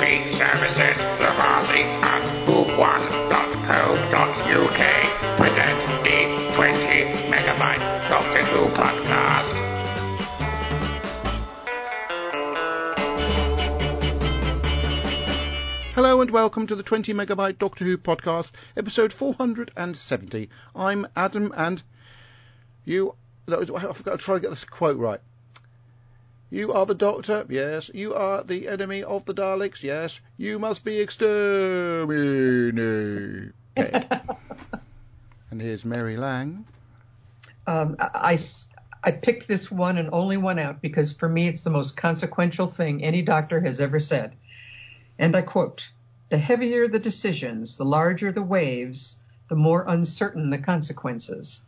Free services, Lavazi and Who1.co.uk present the 20 Megabyte Doctor Who podcast. Hello and welcome to the 20 Megabyte Doctor Who podcast, episode 470. I'm Adam and you... I've got to try to get this quote right. You are the Doctor, yes. You are the enemy of the Daleks, yes. You must be exterminated. And here's Mary Lang. I picked this one and only one out because for me it's the most consequential thing any doctor has ever said. And I quote, "The heavier the decisions, the larger the waves, the more uncertain the consequences."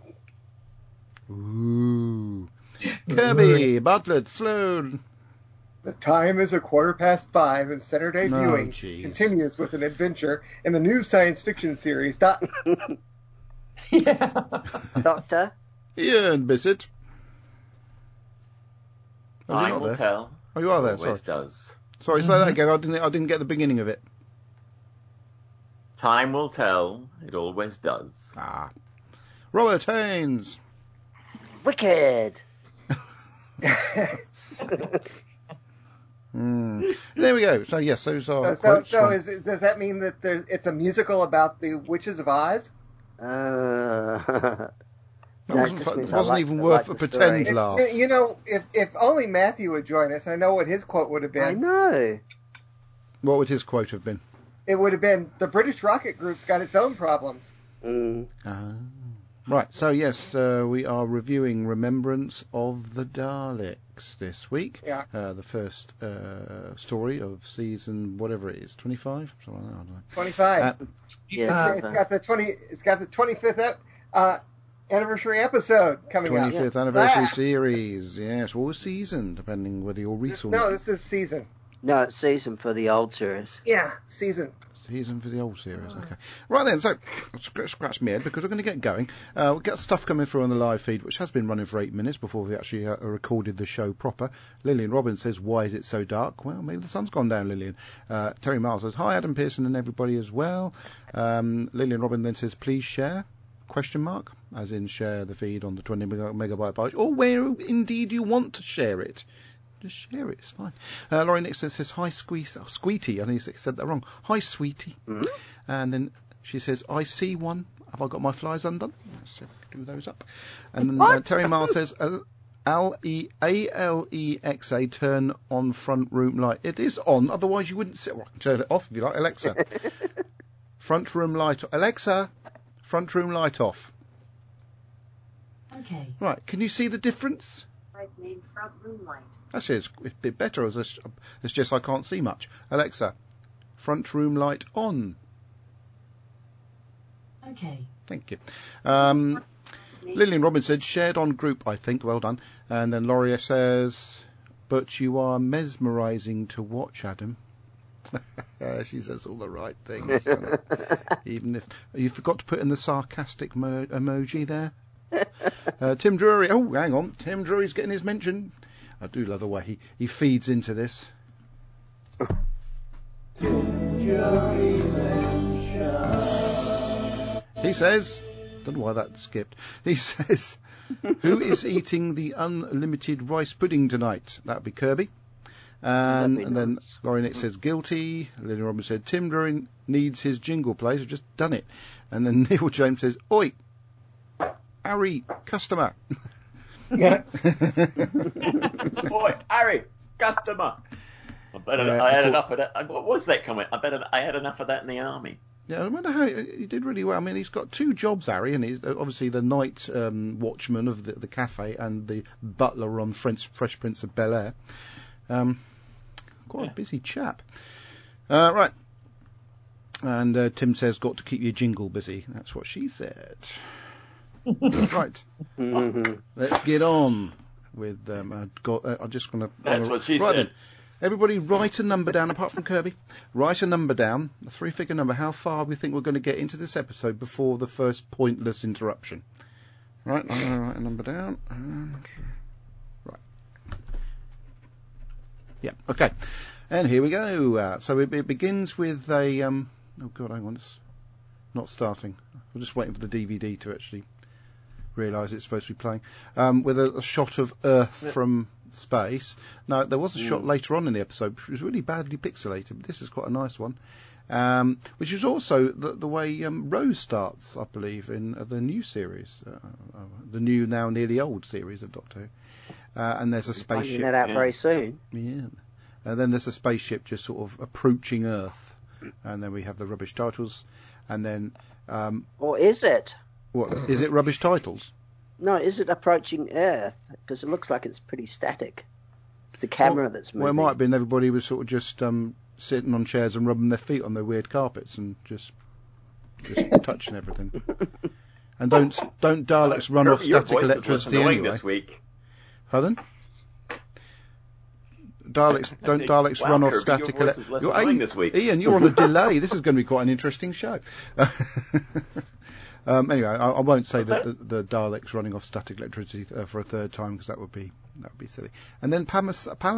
Ooh. Kirby, Bartlett, Sloan. The time is 5:15 and Saturday viewing continues with an adventure in the new science fiction series. Yeah. Doctor? Ian Bissett. Time will tell. Oh, you are there, sorry. Always does. Sorry, say that again. I didn't get the beginning of it. Time will tell. It always does. Ah. Robert Haynes. Wicked! There we go. So yes, those are. Does that mean that it's a musical about the Witches of Oz? It wasn't even worth a pretend laugh. You know, if only Matthew would join us, I know what his quote would have been. I know. What would his quote have been? It would have been, "The British rocket group's got its own problems." Right, so yes, we are reviewing Remembrance of the Daleks this week. Yeah. The first story of season, whatever it is, 25? Something like that, I don't know. 25. Yeah. It's got the 25th anniversary episode coming out. 25th anniversary series, yes, or season, depending whether you're recent. No, this is season. No, it's season for the old series. Yeah, season. Season for the old series, okay. Right then, so, scratch me head, because we're going to get going. We'll get stuff coming through on the live feed, which has been running for 8 minutes before we actually recorded the show proper. Lillian Robbins says, "Why is it so dark?" Well, maybe the sun's gone down, Lillian. Terry Miles says, "Hi, Adam Pearson and everybody as well." Lillian Robbins then says, "Please share?" Question mark, as in share the feed on the 20 megabyte page, or where indeed you want to share it. Just share it, it's fine. Laurie Nixon says, "Hi, Squeety." I know you said that wrong. "Hi, Sweetie." Mm-hmm. And then she says, "I see one. Have I got my flies undone?" Let's do those up. And then Terry Miles says, "ALEXA, turn on front room light." It is on, otherwise you wouldn't sit. Well, I can turn it off if you like. Alexa, front room light. Alexa, front room light off. Okay. Right, can you see the difference? Brightening front room light. Actually, it's a bit better. It's just I can't see much. Alexa, front room light on. Okay. Thank you. Lillian Robbins said, "Shared on group, I think." Well done. And then Laurie says, "But you are mesmerising to watch, Adam." She says all the right things. Even if you forgot to put in the sarcastic emoji there. Tim Drury. Oh, hang on. Tim Drury's getting his mention. I do love the way he feeds into this. He says, don't know why that skipped. He says, "Who is eating the unlimited rice pudding tonight?" That would be Kirby. And then Laurie Nick says, "Guilty." Lily Robbins said, "Tim Drury needs his jingle plays. I've just done it." And then Neil James says, "Oi, Harry, customer." Yeah. Boy, Harry, customer. I had enough of that. What was that comment? I had enough of that in the army. Yeah, I wonder how he did really well. I mean, he's got two jobs, Harry, and he's obviously the night watchman of the cafe and the butler on Fresh Prince of Bel-Air. Quite a busy chap. Right. And Tim says, "Got to keep your jingle busy." That's what she said. Right. Let's get on with. I'm just going to. That's what she said. Then. Everybody, write a number down. Apart from Kirby, write a number down, a 3-figure number. How far we think we're going to get into this episode before the first pointless interruption. Right. I'm going to write a number down. Right. Yeah. Okay. And here we go. So it begins with a... oh, God, hang on. It's not starting. I'm just waiting for the DVD to actually realise it's supposed to be playing. With a shot of Earth from space. Now, there was a shot later on in the episode which was really badly pixelated, but this is quite a nice one. Which is also the way Rose starts, I believe, in the new series. The new, now nearly old series of Doctor Who. And there's a spaceship. Finding that out very soon. Yeah. And then there's a spaceship just sort of approaching Earth. And then we have the rubbish titles. And then... or is it? What? Is it rubbish titles? No, is it approaching Earth? Because it looks like it's pretty static. It's the camera that's moving. Well, it might have been everybody was sort of just sitting on chairs and rubbing their feet on their weird carpets and just touching everything. And don't Daleks run off static electricity anyway? This week. Pardon? Daleks run off static electricity. This week. Ian, you're on a delay. This is going to be quite an interesting show. Anyway, I won't say that the Daleks running off static electricity for a third time, because that would be silly. And then Pamela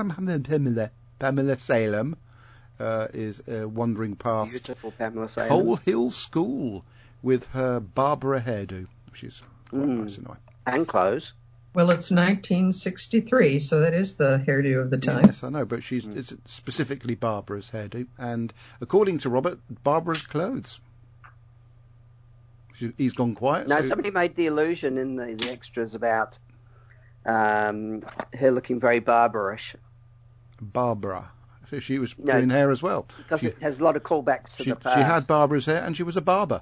Salem is wandering past beautiful Pamela Salem. Coal Hill School with her Barbara hairdo, which is quite nice and nice. And clothes. Well, it's 1963, so that is the hairdo of the time. Yes, I know, but it's specifically Barbara's hairdo, and according to Robert, Barbara's clothes. He's gone quiet. No, so... somebody made the illusion in the extras about her looking very barbarish. Barbara. So she was doing hair as well. Because it has a lot of callbacks to the past. She had Barbara's hair, and she was a barber.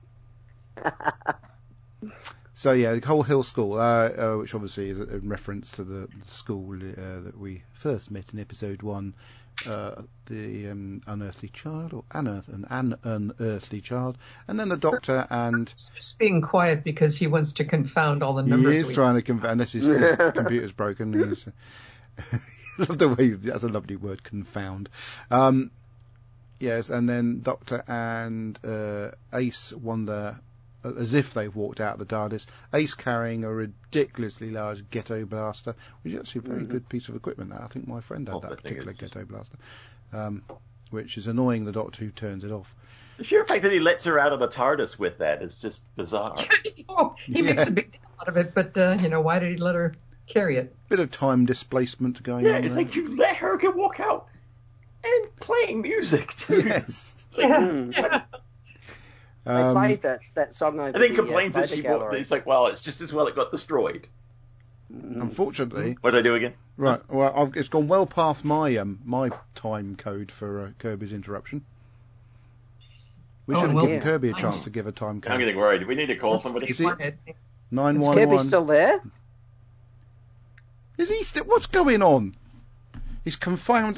So yeah, the Coal Hill School, which obviously is in reference to the school that we first met in episode 1, the unearthly child, or an unearthly child, and then the Doctor and... Just being quiet because he wants to confound all the numbers. He is trying to confound, unless his computer's broken. I love the way, that's a lovely word, confound. Yes, and then Doctor and Ace wander... as if they've walked out of the TARDIS. Ace carrying a ridiculously large ghetto blaster, which is actually a very good piece of equipment. I think my friend had that particular ghetto blaster, which is annoying the Doctor who turns it off. The sheer fact that he lets her out of the TARDIS with that is just bizarre. He makes a big deal out of it, but why did he let her carry it? Bit of time displacement going on. Yeah, it's like you let her walk out and playing music too. Yes. They played that song over. I think complains that he's like, well, it's just as well it got destroyed. Unfortunately. What did I do again? Right. Well, it's gone well past my time code for Kirby's interruption. We should have given Kirby a chance to give a time code. I'm getting worried. Do we need to call somebody? Is he 911? Is Kirby still there? Is he still? What's going on? He's confound.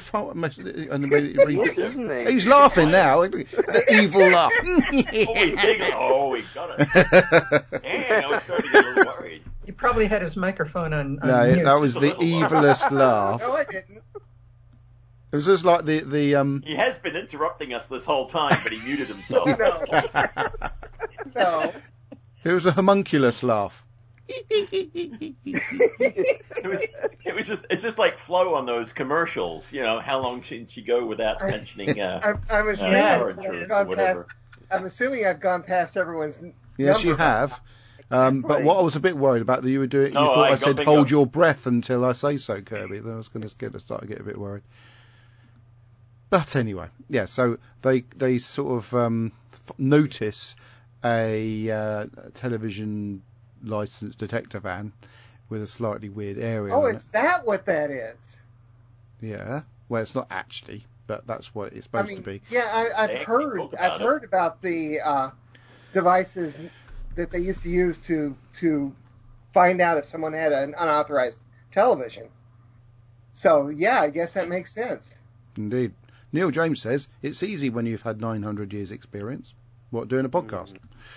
Isn't he? He's laughing now. The evil laugh. Oh, he got it. Dang, I was starting to get a little worried. He probably had his microphone on No, mute. that was the evilest laugh. No, I didn't. It was just like the He has been interrupting us this whole time, but he muted himself. No. It was a homunculus laugh. It's just like Flo on those commercials. How long should she go without mentioning I'm assuming I've gone past everyone's Yes, you have. But what I was a bit worried about that you were doing, you thought I said hold your breath until I say so, Kirby. Then I was going to start to get a bit worried. But anyway, yeah. So they sort of notice a television licensed detector van with a slightly weird area. Oh, is that what that is? Yeah. Well, it's not actually, but that's what it's supposed to be. Yeah, I've heard about the devices that they used to use to find out if someone had an unauthorized television. So yeah, I guess that makes sense. Indeed. Neil James says it's easy when you've had 900 years experience. What, doing a podcast?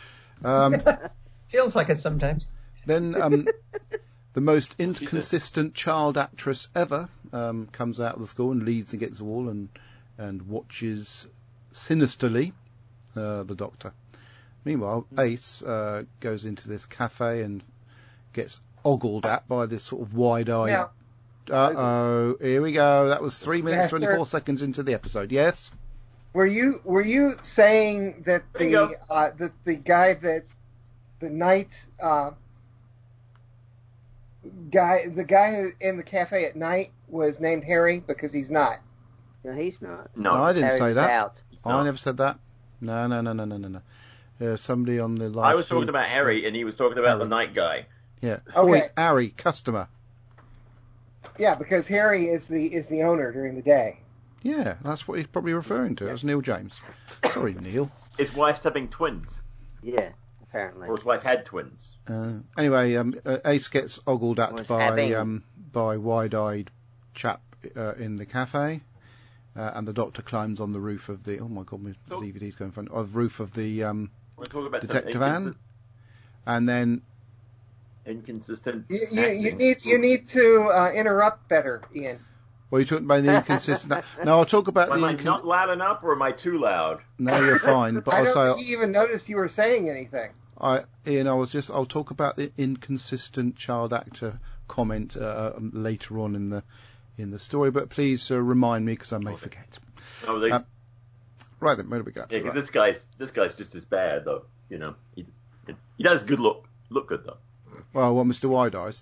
Feels like it sometimes. Then the most inconsistent child actress ever comes out of the school and leads against the wall and watches sinisterly the Doctor. Meanwhile, Ace goes into this cafe and gets ogled at by this sort of wide-eyed Uh-oh, here we go. That was 3 minutes, Master. 24 seconds into the episode. Yes? Were you saying that Bingo. the guy that the night the guy who in the cafe at night was named Harry because he's not? No, he's not. No, I didn't Harry say was that. out. I never said that. No. Somebody on the live I was talking feed about said- Harry, and he was talking about the Harry. night guy. Yeah. Okay. Oi, Harry, customer. Yeah, because Harry is the owner during the day. Yeah, that's what he's probably referring to. It was Neil James. Sorry, Neil. His wife's having twins, Yeah, apparently. or his wife had twins. Anyway, Ace gets ogled at Was by having. by wide-eyed chap in the cafe, and the doctor climbs on the roof of the. Oh my God, my DVD's going front. Of the roof of the We're talking about detective van, and then inconsistent. You need to interrupt better, Ian. well, you're talking about the inconsistent. No, I'll talk about Am the. I not loud enough, or am I too loud? No, you're fine. But I I'll don't say. think he even noticed you were saying anything. Ian, I'll talk about the inconsistent child actor comment later on in the story, but please remind me because I may forget. Oh, they, Right then, where do we go? yeah, 'cause Right. this guy's just as bad though. You know, he does look good though. Well, Mr. Wide Eyes.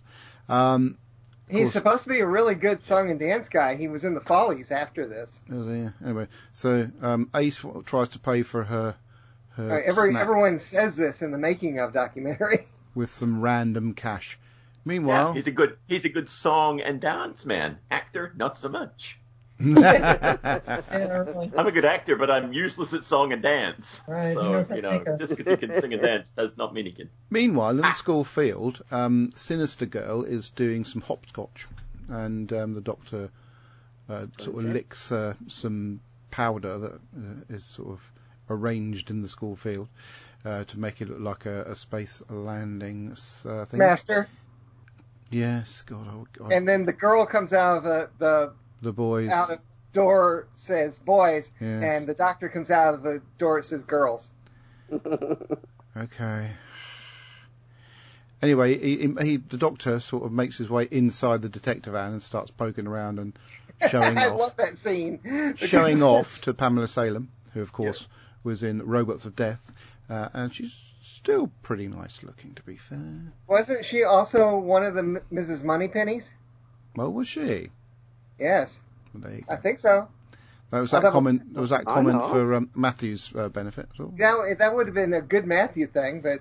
He's supposed to be a really good song and dance guy. He was in the Follies after this. Anyway, so Ace tries to pay for her snack Everyone says this in the making of documentary. with some random cash. Yeah, Meanwhile, he's a good song and dance man. Actor, not so much. Yeah, really. I'm a good actor, but I'm useless at song and dance. Right, he So, knows how to make a- just because he can sing and dance does not mean he can. Meanwhile, in the school field, Sinister Girl is doing some hopscotch, and the doctor sort of licks some powder that is sort of arranged in the school field to make it look like a space landing thing. Master. Yes, God, oh God. And then the girl comes out of The boys. out of the door, says boys, Yes. and the doctor comes out of the door, it says girls. Okay. Anyway, the doctor sort of makes his way inside the detective van and starts poking around and showing I off. love that scene. because Showing off it's- to Pamela Salem, who of course was in Robots of Death, and she's still pretty nice looking, to be fair. Wasn't she also one of the Mrs. Moneypennies? Well, was she? Yes, Well, there you I go. think so. That was I'll that double- comment. Was that I comment know. for Matthew's benefit? As well? That would have been a good Matthew thing, but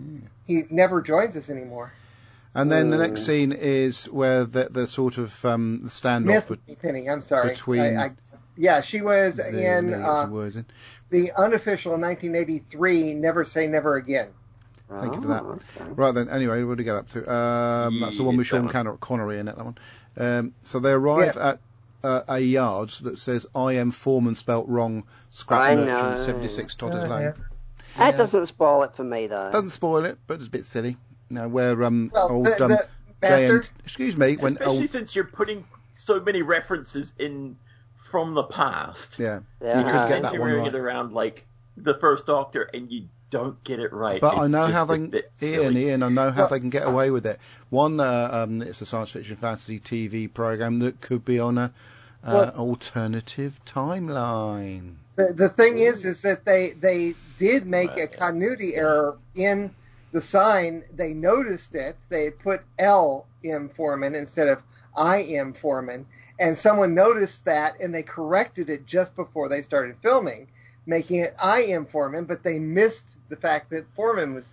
he never joins us anymore. And then the next scene is where the sort of standoff Miss Moneypenny, I'm sorry. between yeah, she was let in me get some words in. the unofficial 1983 Never Say Never Again. Thank you for that. Okay. Right then, anyway, what did we get up to? That's the one with Yes, that Sean Connery in it, that one. So they arrive Yes. at a yard that says I am Foreman spelt wrong, scrap I merchant, know. 76 Todders Oh, Lane. yeah. That doesn't spoil it for me, though. Doesn't spoil it, but it's a bit silly. Now, where Well, old the Master, excuse me, when Especially old since you're putting so many references in from the past. yeah, Yeah. you could get that one Centering right. it around like the First Doctor, and you don't get it right. But I It's know just how a they, bit silly. Ian, I know how Well- they can get away with it. One, it's a science fiction fantasy TV program that could be on a Well- alternative timeline. the thing is that they did make a continuity error in the sign. They noticed it. They had put L.M. Foreman instead of I.M. Foreman, and someone noticed that, and they corrected it just before they started filming, making it I.M. Foreman, but they missed the fact that Foreman was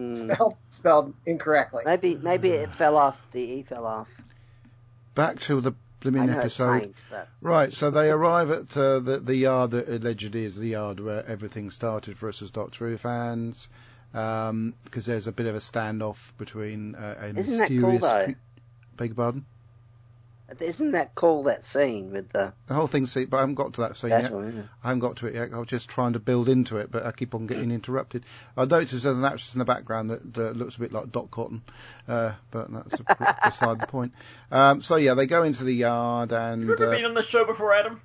spelled incorrectly. Maybe it fell off. The E fell off. Back to the I blooming know it's episode. paint, but Right, so they arrive at the yard that allegedly is the yard where everything started for us as Doctor Who fans, because there's a bit of a standoff between a Isn't that mysterious... cool, though? Beg your pardon? isn't that cool, that scene with the The whole thing's... But I haven't got to that scene yet. battle? Isn't it? I haven't got to it yet. I was just trying to build into it, but I keep on getting interrupted. I noticed there's an actress in the background that looks a bit like Dot Cotton, but that's beside the point. So yeah, they go into the yard and You ever been on the show before, Adam?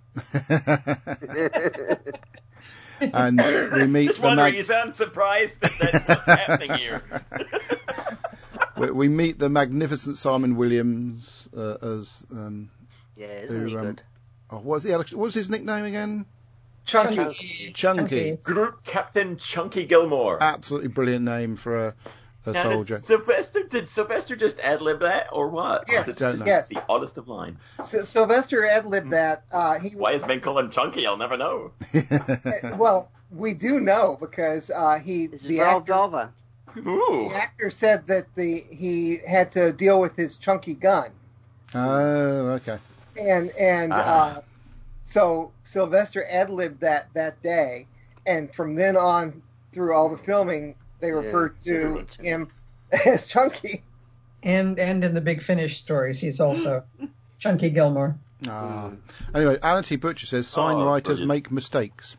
and we meet Just the wondering, you sound surprised that that's what's happening here. we meet the magnificent Simon Williams as Yeah, isn't he good? what was his nickname again? Chunky. Group Captain Chunky Gilmore. Absolutely brilliant name for a Now, soldier. Did Sylvester just ad-lib that, or what? Yes, It's don't just know. yes. the oddest of lines. Sylvester ad-libbed that. Why has been called him Chunky? I'll never know. Well, we do know because This is the Raoul actor, Volva. Ooh. the actor said that he had to deal with his chunky gun, Oh, okay. and so Sylvester ad-libbed that day, and from then on through all the filming, they referred to him as Chunky. And in the Big Finish stories, he's also Chunky Gilmore. Anyway, Alan T. Butcher says sign writers brilliant. make mistakes.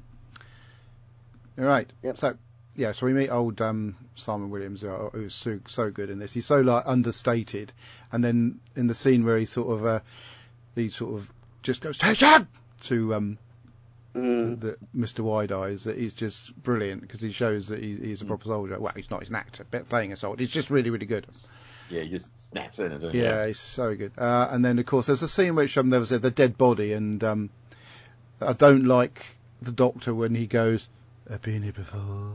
All right. Yep. So we meet old Simon Williams, who's so good in this. He's so understated, and then in the scene where he sort of just goes "Station!" to the Mr. Wide Eyes, that he's just brilliant because he shows that he's a proper soldier. Well, he's not. He's an actor, but playing a soldier. He's just really, really good. Yeah, he just snaps in, doesn't he? Yeah, he's so good. And then, of course, there's a scene which there was the dead body, and I don't like the Doctor when he goes, "I've been here before."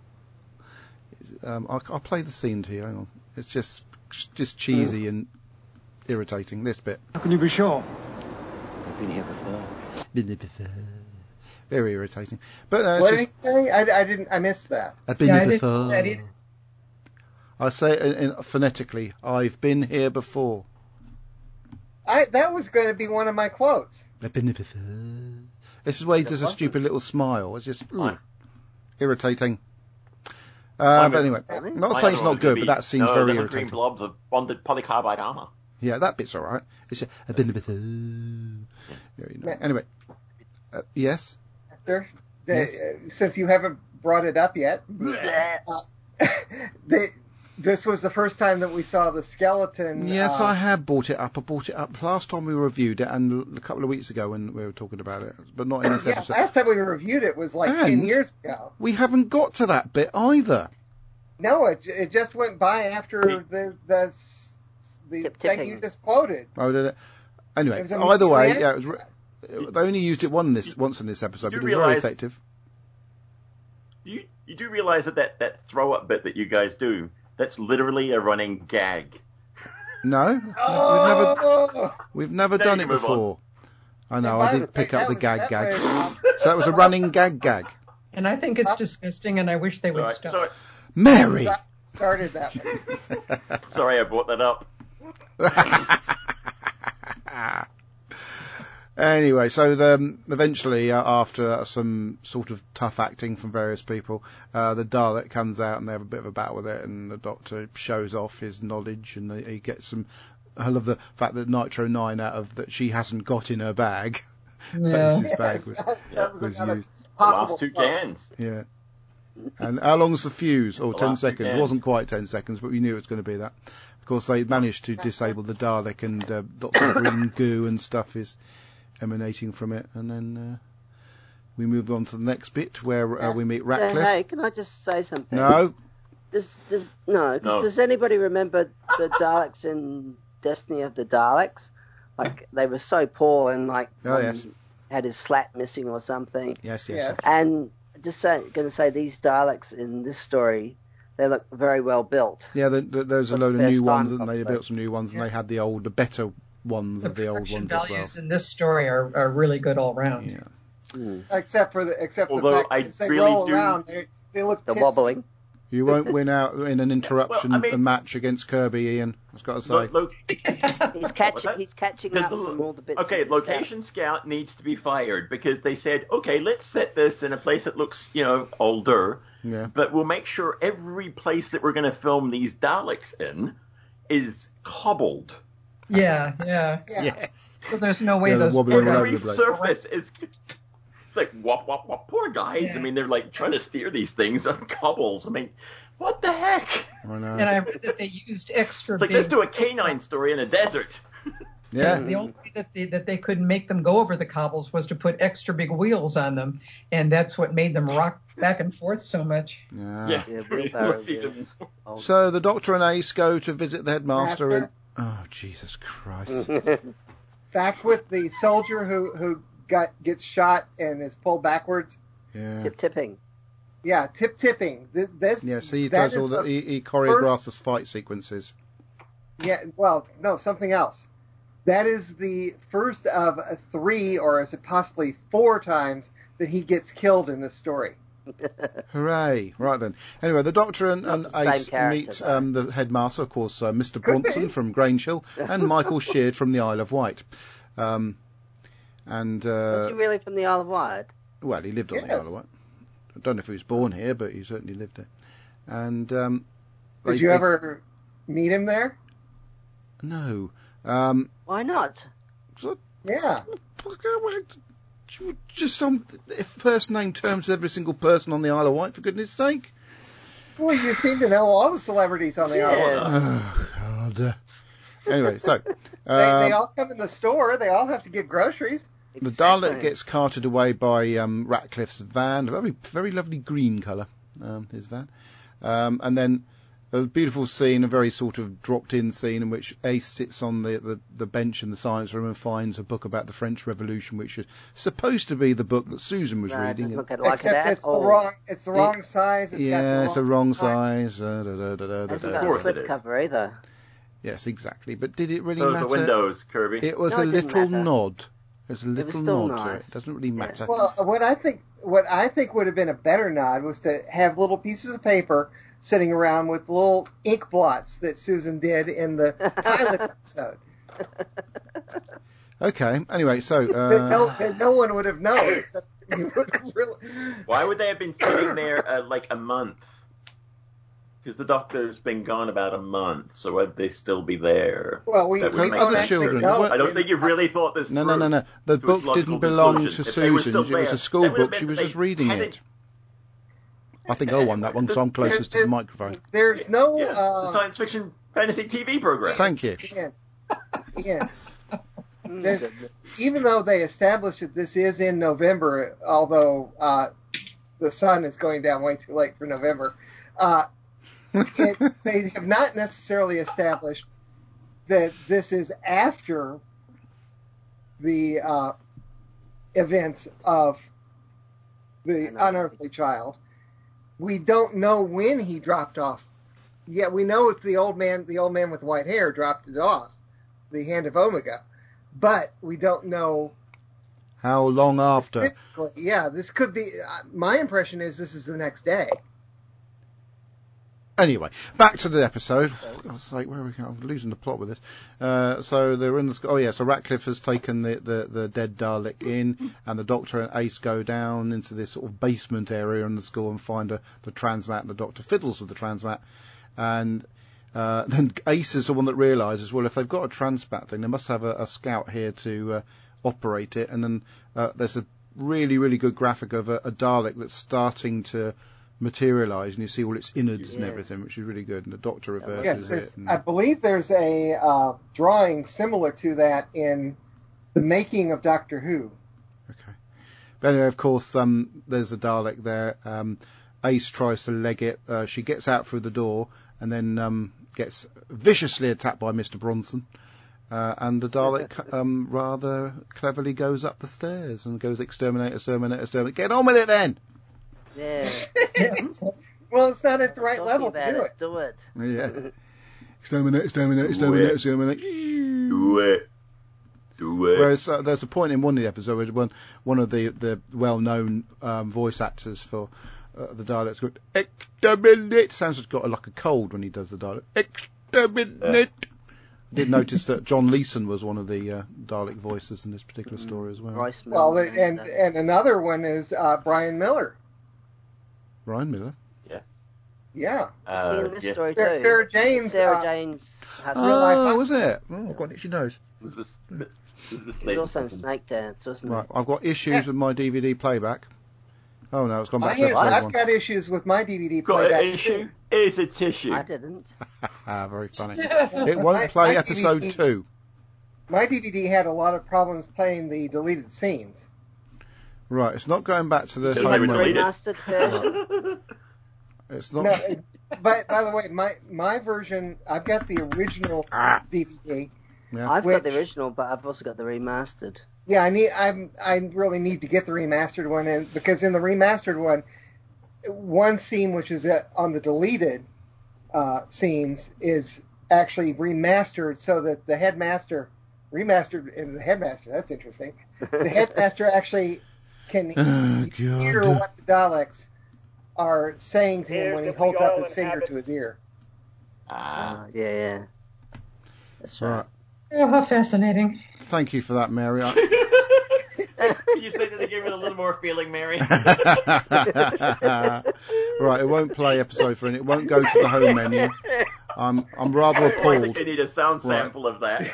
I'll play the scene to you. Hang on. It's just cheesy and irritating. This bit. How can you be sure? I've been here before. Very irritating. But What did he say? I missed that. I've been Yeah, here I didn't before. know that either. I say it phonetically. I've been here before. That was going to be one of my quotes. I've been here before. This is where he does a stupid little smile. It's just irritating. But anyway, not saying it's not good, but that seems very green irritating. blobs of bonded polycarbide armor. Yeah, that bit's all right. It's just, I've been here before. Anyway, yes. Sir, since you haven't brought it up yet, this was the first time that we saw the skeleton. Yes, I have brought it up. I brought it up last time we reviewed it, and a couple of weeks ago when we were talking about it, but not in this episode. Last time we reviewed it was like 10 years ago. We haven't got to that bit either. No, it just went by after the thing you just quoted. Oh, did it? Anyway, It was either way, immediately they only used it once in this episode, but it was very effective. You do realise that throw up bit that you guys do, that's literally a running gag. No, we've never done it before. I know, I did pick up the gag. So that was a running gag. And I think it's disgusting, and I wish they would stop. Sorry. Mary! Started that one. Sorry, I brought that up. Anyway, so eventually, after some sort of tough acting from various people, the Dalek comes out and they have a bit of a battle with it, and the Doctor shows off his knowledge, and he gets some. I love the fact that Nitro 9 that she hasn't got in her bag. Yeah. His bag was used. The last two cans. Yeah. And how long's the fuse? 10 last seconds. It weekend. wasn't quite 10 seconds, but we knew it was going to be that. Of course, they managed to disable the Dalek, and lots of green goo and stuff is emanating from it. And then we move on to the next bit where we meet Ratcliffe. Hey, can I just say something? No. Does anybody remember the Daleks in Destiny of the Daleks? Like, they were so poor, and yes. had his slat missing or something. Yes. And just going to say these Daleks in this story, they look very well built. Yeah, there's a For load the of new first ones, time, and they probably. built some new ones, and they had the better ones of the old ones as well. values in this story are really good all round. Yeah. Except the Although fact I that as they really roll do- around, they look The tipsy. wobbling. You won't win out in an interruption Well, I mean- match against Kirby, Ian. I've got to say. He's catching up from all the bits. Okay, of Location Scout needs to be fired because they said, okay, let's set this in a place that looks, older, Yeah. but we'll make sure every place that we're going to film these Daleks in is cobbled. Yeah. Yes. So there's no way Yeah, they're those wobbling all over Every the place. surface is... It's like, wop, wop, wop. Poor guys. Yeah. I mean, they're like trying to steer these things on cobbles. I mean, what the heck? I know. And I read that they used extra It's like, big. let's do a canine story in a desert. Yeah. The only way that they could make them go over the cobbles was to put extra big wheels on them, and that's what made them rock back and forth so much. Yeah, wheelbarrow wheels. So the Doctor and Ace go to visit the headmaster. And, oh, Jesus Christ. Back with the soldier who gets shot and is pulled backwards. Yeah. Tip-tipping. Yeah, tip-tipping. Yes, he does all the... He choreographs the fight sequences. Yeah, well, no, something else. That is the first of 3, or is it possibly 4 times that he gets killed in this story. Hooray! Right then. Anyway, the Doctor and Ace meet the headmaster, of course, Mr. Bronson from Grangehill, and Michael Sheard from the Isle of Wight. Was he really from the Isle of Wight? Well, he lived on the Isle of Wight. I don't know if he was born here, but he certainly lived there. And did you ever meet him there? No. Why not? Yeah. Just some first name terms to every single person on the Isle of Wight, for goodness sake. Well, you seem to know all the celebrities on the Isle of Wight. Oh, God. Anyway, so... they all come in the store. They all have to get groceries. The Dalek gets carted away by Ratcliffe's van, a very, very lovely green colour, his van. And then a beautiful scene, a very sort of dropped-in scene in which Ace sits on the bench in the science room and finds a book about the French Revolution, which is supposed to be the book that Susan was reading. Except it's the wrong size. It's the wrong size. Hasn't got a slipcover either. Yes, exactly. But did it really matter? So the windows, Kirby. It was a little nod. There's a little nod to it. It doesn't really matter. Well, what I think would have been a better nod was to have little pieces of paper sitting around with little ink blots that Susan did in the pilot episode. Okay. Anyway, so that no one would have known. Except you would have really... Why would they have been sitting there like a month? Because the Doctor's been gone about a month, so would they still be there? Well, we other children. I don't think you've really thought this through. No. The book didn't belong to Susan. It was a school book. She was just reading it. I think I won that one because I'm closest to the microphone. There's no... the science fiction fantasy TV program. Thank you. Ian. Even though they established that this is in November, although the sun is going down way too late for November... they have not necessarily established that this is after the events of the unearthly child. We don't know when he dropped off. Yeah, we know it's the old man with white hair dropped it off, the Hand of Omega, but we don't know how long after. Yeah, this could be. My impression is this is the next day. Anyway, back to the episode. For God's sake, where are we going? I'm losing the plot with this. So they're in the... Oh, yeah, so Ratcliffe has taken the dead Dalek in, and the Doctor and Ace go down into this sort of basement area in the school and find the transmat, and the Doctor fiddles with the transmat. And then Ace is the one that realises, well, if they've got a transmat thing, they must have a scout here to operate it. And then there's a really, really good graphic of a Dalek that's starting to materialise, and you see all its innards and everything, which is really good, and the Doctor reverses it. I believe there's a drawing similar to that in the making of Doctor Who. Okay. But anyway, of course, there's a Dalek there. Ace tries to leg it. She gets out through the door, and then gets viciously attacked by Mr. Bronson. And the Dalek rather cleverly goes up the stairs and goes exterminate. Get on with it then! Yeah. Well, it's not at the right level to do it. Do it. Yeah. Exterminate. Do it. Whereas there's a point in one of the episodes where one of the well-known voice actors for the Dalek's going, exterminate. Sounds like he's got like a cold when he does the Dalek. Exterminate. I did notice that John Leeson was one of the Dalek voices in this particular story as well. Well, and another one is Brian Miller. Brian Miller? Yes. Yeah. See in this story too. Sarah James. Sarah James has real life. Was it? Oh, God, she knows. There's also in Snake Dance, wasn't it? Right, I've got issues with my DVD playback. Oh no, it's gone back to episode 1. I've got issues with my DVD playback. Got an issue? Here's a tissue. I didn't. Very funny. It won't play episode 2. my DVD had a lot of problems playing the deleted scenes. Right, it's not going back to the Because they home were one. deleted. Remastered version. It's not. No, but by the way, my version, I've got the original DVD. Yeah. I've got the original, but I've also got the remastered. Yeah, I really need to get the remastered one in, because in the remastered one scene which is on the deleted scenes is actually remastered so that the headmaster that's interesting. The headmaster actually can hear what the Daleks are saying to him when he holds up his finger to his ear. Yeah. That's right. Oh, how fascinating. Thank you for that, Mary. Can you say that again with a little more feeling, Mary? Right, it won't play episode 3 and it won't go to the home menu. I'm rather I think appalled. they need a sound sample of that.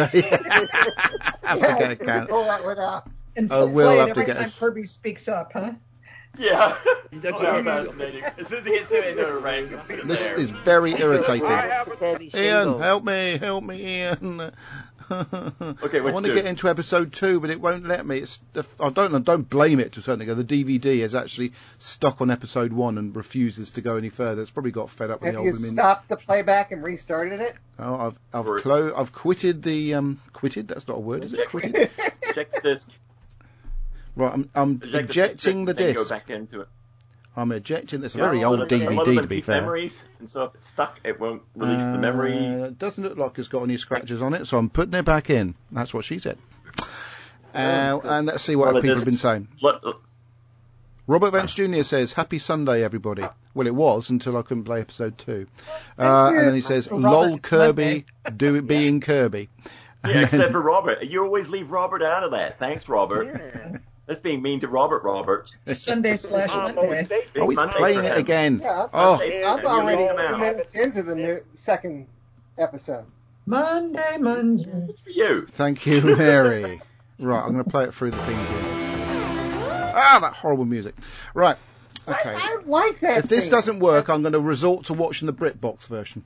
I can't. Pull that one out. And Oh, play we'll it have to every get time this. Kirby speaks up, huh? Yeah. Oh, that's fascinating. As soon as he gets to it, no, right, put it This there. is very irritating. Kirby Ian, Shingle. help me, Ian. Okay, I what want you to do? get into episode 2, but it won't let me. I don't blame it to a certain extent. The DVD is actually stuck on episode 1 and refuses to go any further. It's probably got fed up with Have the you old women. stopped the playback and restarted it? Oh, I've quitted the quitted. That's not a word, is it? Quitted. Check the disc. Right, I'm Eject ejecting the then disc. Go back into it. I'm ejecting. It's a Yeah, very a lot old of them DVD, to be keep fair. memories, and so if it's stuck, it won't release the memory. It doesn't look like it's got any scratches on it, so I'm putting it back in. That's what she said. And let's see what people have been saying. Robert Vance Jr. says, "Happy Sunday, everybody." Well, it was until I couldn't play episode 2. And then he says, Robert, "Lol, it's Kirby, do it being Kirby." Yeah, except for Robert. You always leave Robert out of that. Thanks, Robert. Yeah. That's being mean to Robert. Sunday/Monday. Oh, he's Monday playing for it him. again. Yeah, Oh, I'm You're already leaving them 2 out. minutes into the second episode. Monday. Good for you. thank you, Mary. Right, I'm going to play it through the thing again. That horrible music. Right, okay. I like that. If this thing. doesn't work, I'm going to resort to watching the BritBox version.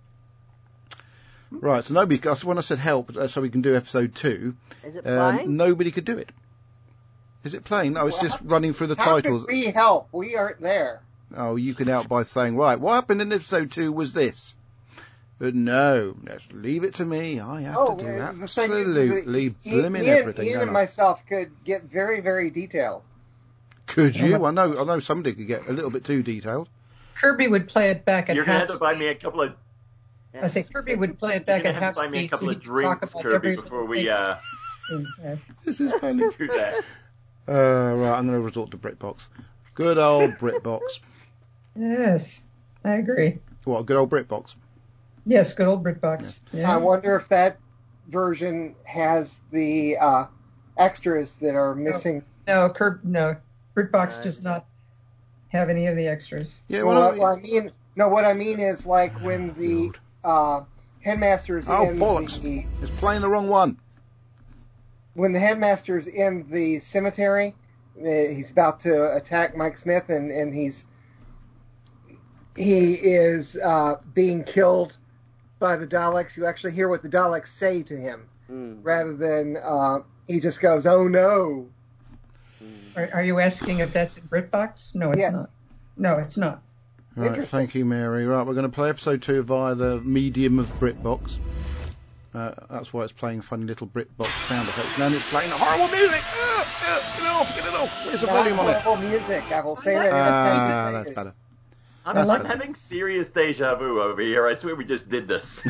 Right, so nobody, when I said help, so we can do episode 2, Is it playing? nobody could do it. Is it playing? No, it's just running through the How titles. could we help? We aren't there. Oh, you can help by saying, right, what happened in episode 2 was this. But no, let's leave it to me. I have to do the thing absolutely is, blimmin' Ian, everything. Ian don't and I? myself could get very, very detailed. Could you? I know somebody could get a little bit too detailed. Kirby would play it back at You're going to half have to buy me a speed. couple of... I say Kirby would play it You're back going at to have half to buy me a speed, couple so of he could talk drinks, about Kirby, every before little we thing said. This is funny. do that. Right, I'm going to resort to BritBox. Good old BritBox. Yes, I agree. What, a good old BritBox? Yes, good old BritBox. Yeah. I wonder if that version has the extras that are missing. No, BritBox does not have any of the extras. Yeah, What I mean is like when the headmaster's in bollocks. It's playing the wrong one. when the headmaster's in the cemetery, he's about to attack Mike Smith, and he is being killed by the Daleks. You actually hear what the Daleks say to him, rather than he just goes, "Oh no." Are you asking if that's in BritBox? No, it's not. No, it's not. Right, thank you, Mary. Right, we're going to play episode 2 via the medium of BritBox. That's why it's playing funny little BritBox sound effects. And then it's playing the horrible music. Get it off. Where's the volume on it? Horrible music. I will say that. That's better. I'm having serious deja vu over here. I swear we just did this.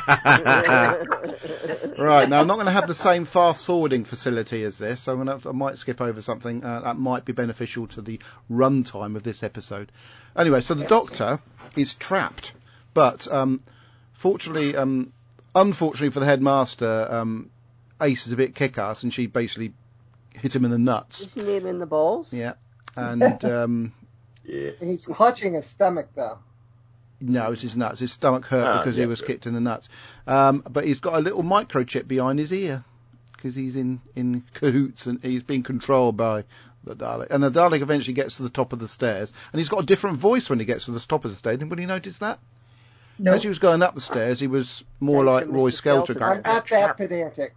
Right, now I'm not going to have the same fast forwarding facility as this, so I might skip over something that might be beneficial to the runtime of this episode. Anyway, so the Doctor is trapped, but unfortunately for the headmaster, Ace is a bit kick-ass, and she basically hit him in the nuts. Isn't he in the balls? Yeah, and Yeah. He's clutching his stomach, though. no, it's his nuts. His stomach hurt because he was kicked in the nuts. But he's got a little microchip behind his ear because he's in cahoots and he's being controlled by the Dalek. And the Dalek eventually gets to the top of the stairs, and he's got a different voice when he gets to the top of the stairs. Anybody notice that? No. As he was going up the stairs, he was more like Roy Skelter I'm going, not that pedantic.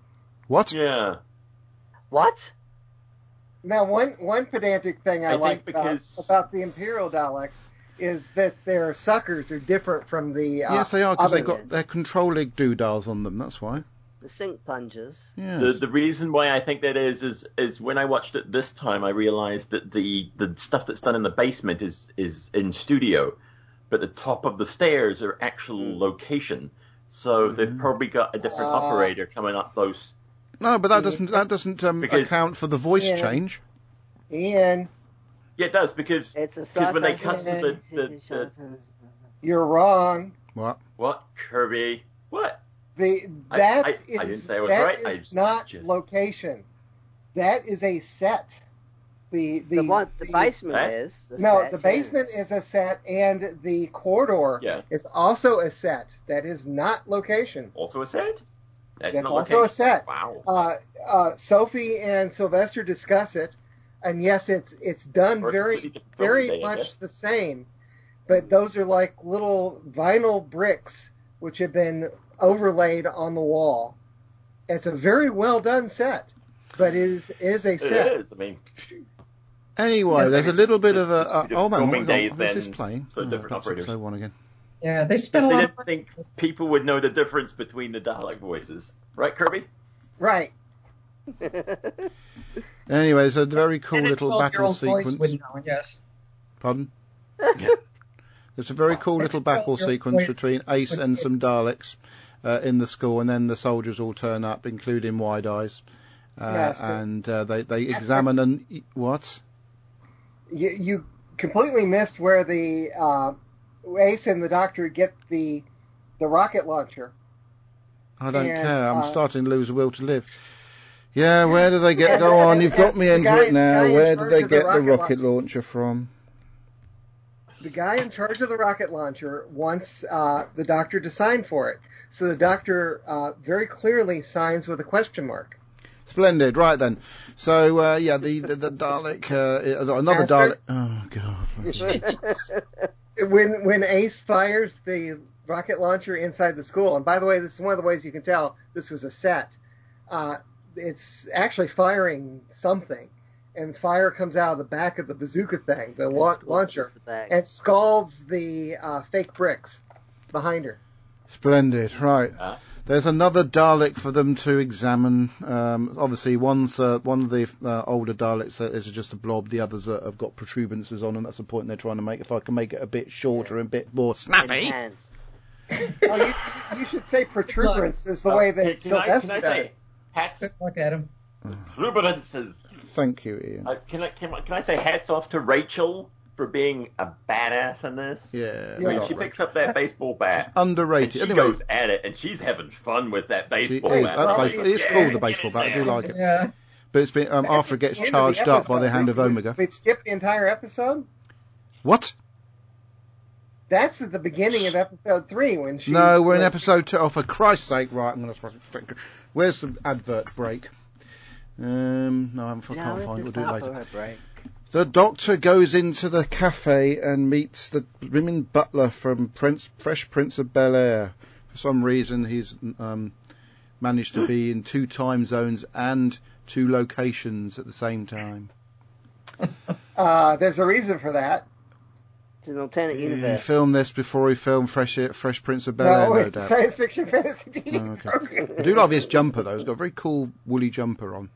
What? Yeah. What? Now, one pedantic thing I I like think because- about the Imperial Daleks is that their suckers are different from the Yes, they are, because other they've got their controlling doodles on them, that's why. The sink plungers. Yes. The reason why I think that is when I watched it this time, I realized that the stuff that's done in the basement is in studio, but the top of the stairs are actual location. So they've probably got a different operator coming up those. No, but that doesn't Because- account for the voice Ian. change. Ian, Yeah, it does because It's a when they sci-fi cut to the you're wrong. What? Kirby, what? I I didn't say I was right. I not just- location. That is a set. The basement Huh? is. the basement is a set, and the corridor is also a set. That is not location. Also a set? That's not also location. a set. Wow. Sophie and Sylvester discuss it, and yes, it's done Or a very completely different filming very day, I much guess. the same, but those are like little vinyl bricks which have been overlaid on the wall. It's a very well done set, but it is a set. It is. I mean, Anyway, there's a little bit of Just a... two Oh, man, filming what's days this then, playing? so different that's operators. episode 1 again. Yeah, they spent a they lot of didn't think people would know the difference between the Dalek voices, right, Kirby? Right. Anyway, there's a very cool and a little battle 12-year-old voice sequence. would know, yes. Pardon? There's a very cool little battle sequence between Ace and some Daleks in the school, and then the soldiers all turn up, including Wide Eyes. And they examine and... What? You completely missed where the Ace and the Doctor get the rocket launcher. I don't And, care. I'm starting to lose the will to live. Yeah, where do they get... Go on, you've got me the into guy- it now. guy in Where did charge they of the get the rocket rocket launcher from? The guy in charge of the rocket launcher wants the Doctor to sign for it. So the Doctor very clearly signs with a question mark. Splendid. Right then. So, the Dalek... another Master? Dalek... Oh, God. When Ace fires the rocket launcher inside the school, and by the way, this is one of the ways you can tell this was a set. It's actually firing something, and fire comes out of the back of the bazooka thing, the launcher, and scalds the fake bricks behind her. Splendid. Right. There's another Dalek for them to examine. Obviously, one of the older Daleks is just a blob. The others have got protuberances on, and that's the point they're trying to make. If I can make it a bit shorter and a bit more snappy. Enhanced. You should say protuberance is the way that Sylvester can I does. say hats? Good luck, Adam. Protuberances. Thank you, Ian. Can I say hats off to Rachel for being a badass in this? Yeah. I mean, she picks up that baseball bat. Underrated. And she Anyway, goes at it, and she's having fun with that she baseball is. bat. It's called the baseball bat. I do like it. Yeah. But it's been after it gets That's the end of the charged up by the episode. hand of Omega. We've skipped the entire episode. What? That's at the beginning of episode 3 when she. No, we're in episode 2. Oh, for Christ's sake! Right, I'm going to. Where's the advert break? No, I can't find it. We'll do it later. The Doctor goes into the cafe and meets the women butler from Fresh Prince of Bel-Air. For some reason, he's managed to be in 2 time zones and 2 locations at the same time. There's a reason for that. It's an alternate He universe. filmed this before he filmed Fresh Prince of Bel-Air, No, no it's a doubt. science fiction fantasy TV Oh, okay. program. I do love his jumper, though. He's got a very cool woolly jumper on.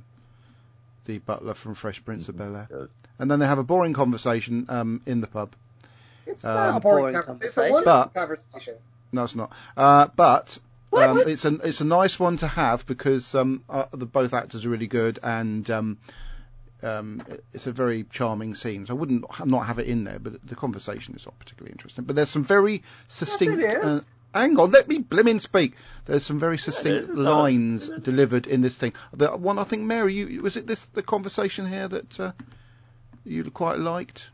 The butler from Fresh Prince of Bel-Air. And then they have a boring conversation in the pub. It's not a boring conversation. It's a wonderful conversation. No, it's not. But it's a nice one to have because both actors are really good and it's a very charming scene. So I wouldn't not have it in there, but the conversation is not particularly interesting. But there's some very succinct... Yes, it is. Hang on, let me blimmin' speak. There's some very succinct lines delivered in this thing. The one, I think, Mary, was it the conversation here that you quite liked?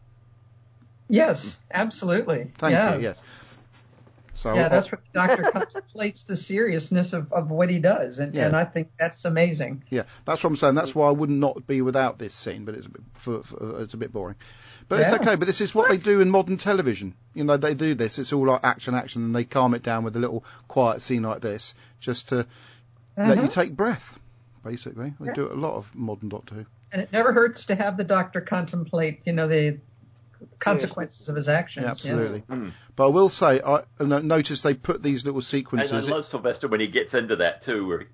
Yes, absolutely. Thank you, yes. So that's where the Doctor contemplates the seriousness of what he does, and I think that's amazing. Yeah, that's what I'm saying. That's why I would not be without this scene, but it's a bit, it's a bit boring. But it's okay. But this is what they do in modern television. You know, they do this. It's all like action, and they calm it down with a little quiet scene like this, just to let you take breath, basically. They do it a lot of modern Doctor Who. And it never hurts to have the Doctor contemplate, the consequences of his actions. Yeah, absolutely. Yes. But I will say, I notice they put these little And sequences... I love Sylvester when he gets into that too, where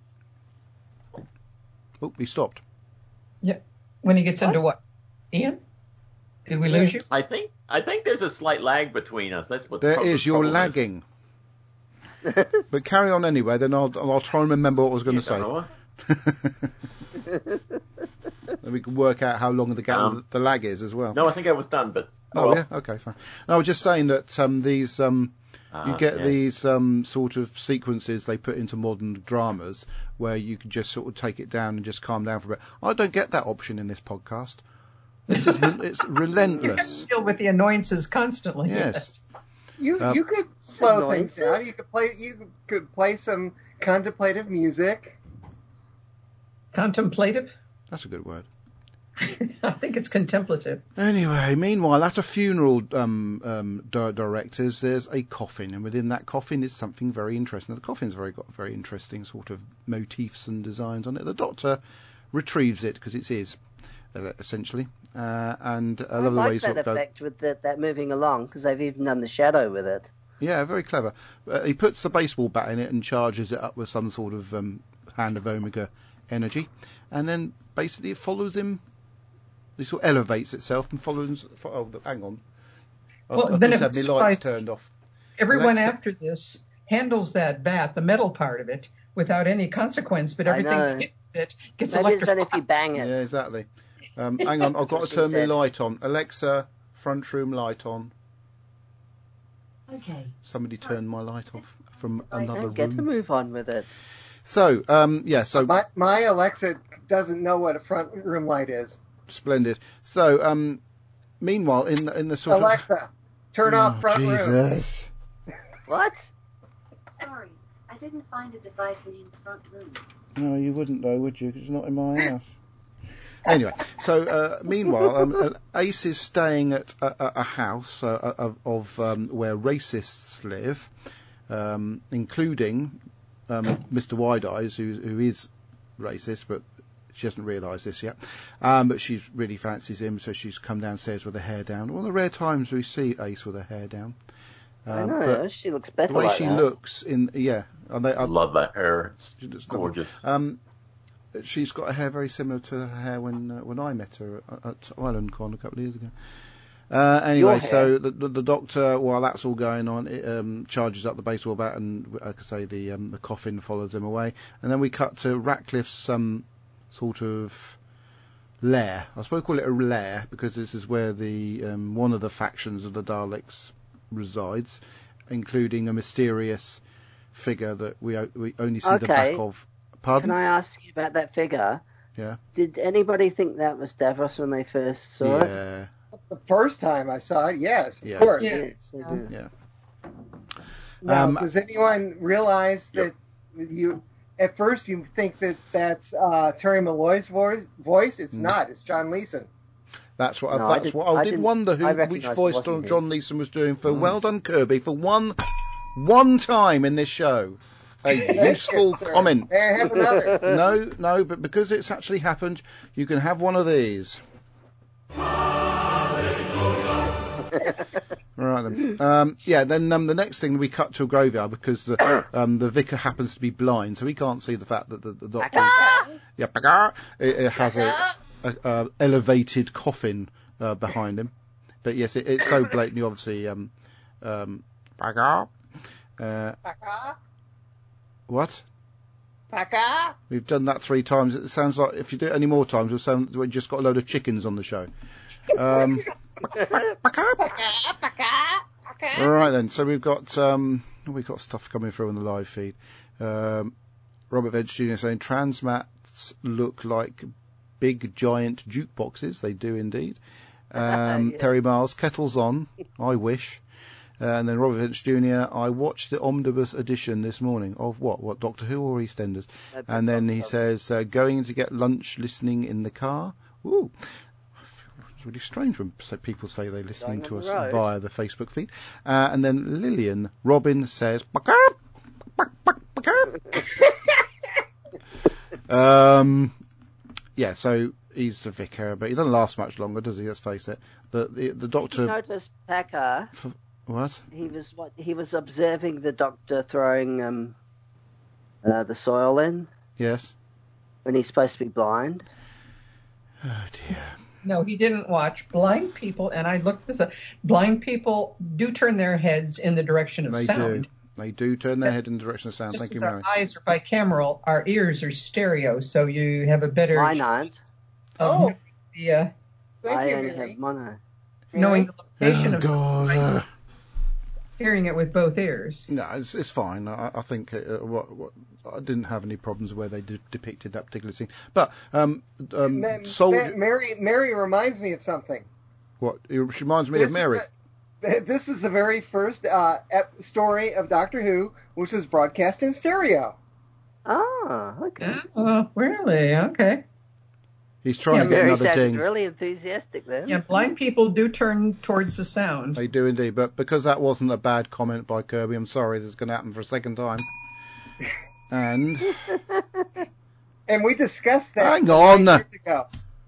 Oh, he stopped. Yeah. When he gets into what? Ian? Did we lose you? I think there's a slight lag between us. That's what There is. You're lagging. But carry on anyway, then I'll try and remember what I was going to say. Then we can work out how long the gap the lag is as well. No, I think I was done, but... Oh, yeah? Okay, fine. No, I was just saying that these... you get these sort of sequences they put into modern dramas where you can just sort of take it down and just calm down for a bit. I don't get that option in this podcast. It's relentless. You deal with the annoyances constantly. Yes. You could slow things down. You could play some contemplative music. Contemplative? That's a good word. I think it's contemplative. Anyway, meanwhile, at a funeral director's, there's a coffin, and within that coffin is something very interesting. The coffin's got very interesting sort of motifs and designs on it. The Doctor retrieves it because it's his, essentially, and I love the way that effect with that moving along, because they've even done the shadow with it. Yeah, very clever. He puts the baseball bat in it and charges it up with some sort of Hand of Omega energy, and then basically it follows him. It sort of elevates itself and follows... Oh, hang on. I've just had my lights turned off. Everyone after this handles that bat, the metal part of it, without any consequence, but everything hit it gets Maybe electrified. it's only if you bang it. Yeah, exactly. Hang on, I've got to turn my light on. Alexa, front room light on. Okay. Somebody turned my light off from another room. Get to move on with it. So, my Alexa doesn't know what a front room light is. Splendid. So, meanwhile, in the sort of... Alexa, turn off front room. Jesus. What? Sorry, I didn't find a device named front room. No, you wouldn't though, would you? Because it's not in my house. Anyway, so meanwhile, Ace is staying at a house of where racists live, including Mr. Wide-Eyes, who is racist, but she hasn't realised this yet. But she really fancies him, so she's come downstairs with her hair down. One of the rare times we see Ace with her hair down. I know, she looks better. The way like she that. looks I love that hair. It's gorgeous. She's got a hair very similar to her hair when I met her at IslandCon a couple of years ago. Anyway, so the Doctor, while that's all going on, charges up the baseball bat, and like I say, the coffin follows him away, and then we cut to Ratcliffe's sort of lair. I suppose call it a lair because this is where the one of the factions of the Daleks resides, including a mysterious figure that we only see the back of. Pardon? Can I ask you about that figure? Yeah. Did anybody think that was Davros when they first saw it? Yeah. The first time I saw it, yes, Yeah. of course. Yes, I do. Yeah. Now, does anyone realize that at first you think that that's Terry Malloy's voice? It's not. It's John Leeson. That's what I did wonder which voice John Leeson was doing for. Well done, Kirby, for one time in this show. A useful comment. May I have another? No, but because it's actually happened, you can have one of these. Right then. Then the next thing we cut to a graveyard because the vicar happens to be blind, so he can't see the fact that the Doctor it has a elevated coffin behind him. But yes, it's so blatantly obviously what? Paka? We've done that 3 times. It sounds like if you do it any more times, it'll sound we've just got a load of chickens on the show. All right then. So we've got stuff coming through on the live feed. Robert Veg Jr. saying transmats look like big giant jukeboxes. They do indeed. Terry Miles, kettles on. I wish. And then Robert Vince Jr., I watched the omnibus edition this morning of what Doctor Who or EastEnders? And then he says, going to get lunch listening in the car. Ooh. It's really strange when people say they're listening to us via the Facebook feed. And then Lillian Robin says, Yeah, so he's the vicar, but he doesn't last much longer, does he? Let's face it. The doctor. Did you notice Packer? What? He was observing the doctor throwing the soil in. Yes. When he's supposed to be blind. Oh dear. No, he didn't watch. Blind people, and I looked this up, blind people do turn their heads in the direction of sound. They do turn their head in the direction of sound. Just Thank you, as Mary. our eyes are bicameral, our ears are stereo, so you have a better... Mine aren't. Yeah. Thank you, only Mary. have mono. Knowing the location of God. sound, hearing it with both ears. No, it's fine. I think I didn't have any problems where they depicted that particular scene. But Mary reminds me of something. What? She reminds me of Mary. This is the very first story of Doctor Who, which was broadcast in stereo. Oh, okay. Oh, really? Okay. He's trying to get Mary another ding. really enthusiastic then. Yeah, blind people do turn towards the sound. They do indeed, but because that wasn't a bad comment by Kirby, I'm sorry, this is going to happen for a second time. And we discussed that. Hang on. Years ago.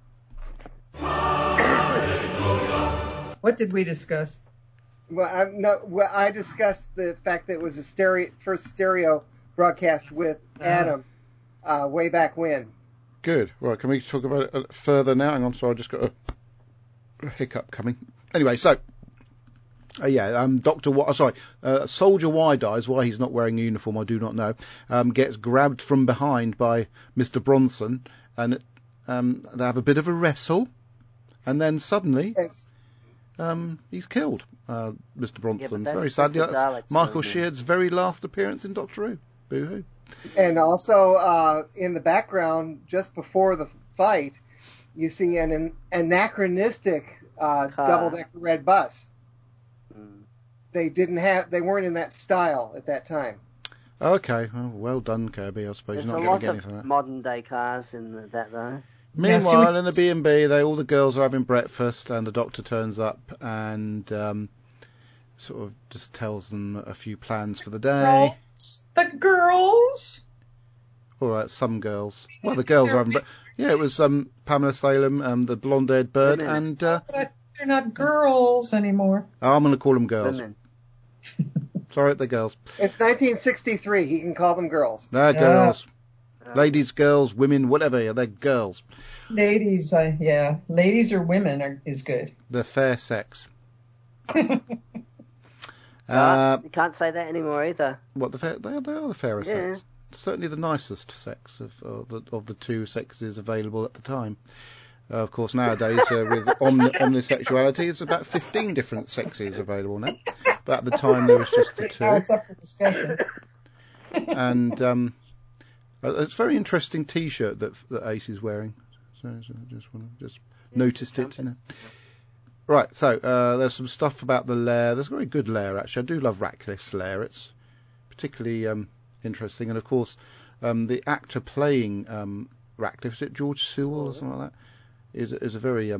What did we discuss? Well, I discussed the fact that it was a first stereo broadcast with Adam way back when. Good. Right, can we talk about it further now? Hang on, sorry, I just got a hiccup coming. Anyway, so Soldier Y dies. Why he's not wearing a uniform, I do not know. Gets grabbed from behind by Mr. Bronson, and they have a bit of a wrestle, and then suddenly he's killed. Mr. Bronson. Very sadly, that's Michael Sheard's very last appearance in Doctor Who. Boo-hoo. And also in the background, just before the fight, you see an anachronistic double-decker red bus. They weren't in that style at that time. Okay, well done, Kirby. I suppose There's you're not a going lot to get anything. of modern-day cars in that though. Meanwhile, in the B&B, all the girls are having breakfast, and the Doctor turns up and sort of just tells them a few plans for the day. The girls? All right, some girls. Well, the girls are having breakfast. Yeah, it was Pamela Salem, the blonde-haired bird, and... they're not girls anymore. I'm going to call them girls. Women. Sorry, they're girls. It's 1963. He can call them girls. They're girls. Ladies, girls, women, whatever. They're girls. Ladies, ladies or women is good. The fair sex. You can't say that anymore either. What they are the fairer sex. Certainly the nicest sex of the two sexes available at the time. Of course, nowadays with omnisexuality, it's about 15 different sexes available now. But at the time, there was just the two. Now it's up for discussion. And it's a very interesting T-shirt that Ace is wearing. So I just noticed it. Right, so there's some stuff about the lair. There's a very good lair, actually. I do love Ratcliffe's lair. It's particularly interesting. And, of course, the actor playing Ratcliffe, is it George Sewell or something like that? Is a very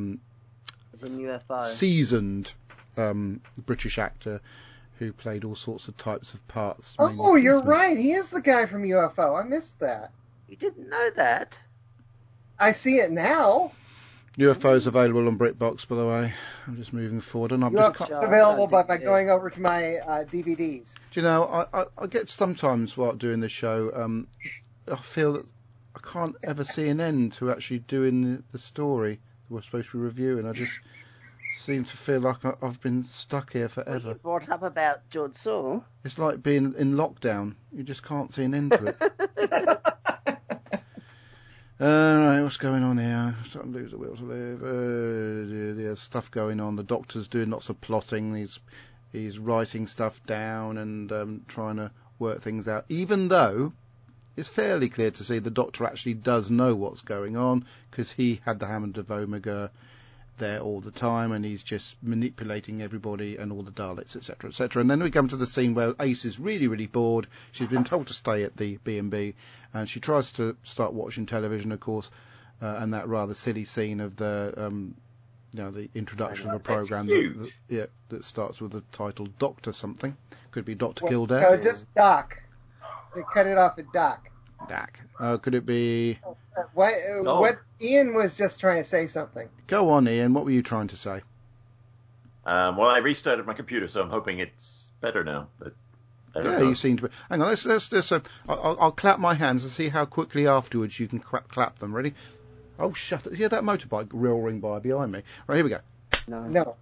seasoned British actor who played all sorts of types of parts. Oh, you're right. He is the guy from UFO. I missed that. You didn't know that? I see it now. UFO is available on BritBox, by the way. I'm just moving forward, and it's available by going over to my DVDs. Do you know, I get sometimes while doing the show, I feel that I can't ever see an end to actually doing the story we're supposed to be reviewing. I just seem to feel like I've been stuck here forever. Well, you brought up about George Sewell. It's like being in lockdown. You just can't see an end to it. Right, what's going on here? I'm starting to lose the will to live. There's stuff going on. The Doctor's doing lots of plotting. He's writing stuff down and trying to work things out. Even though it's fairly clear to see the Doctor actually does know what's going on, because he had the Hammond of Omega there all the time, and he's just manipulating everybody and all the Daleks, etc., etc. And then we come to the scene where Ace is really, really bored. She's been told to stay at the B&B, and she tries to start watching television, of course, and that rather silly scene of the introduction of a program that starts with the title Doctor something. Could be Dr. Kildare. No, just Doc. They cut it off at Doc. Doc. Could it be... What Ian was just trying to say something. Go on, Ian. What were you trying to say? Well, I restarted my computer, so I'm hoping it's better now. But I don't know. You seem to be... Hang on, let's I'll clap my hands and see how quickly afterwards you can clap them. Ready? Oh, shut it. Hear that motorbike roaring by behind me? Right, here we go. No.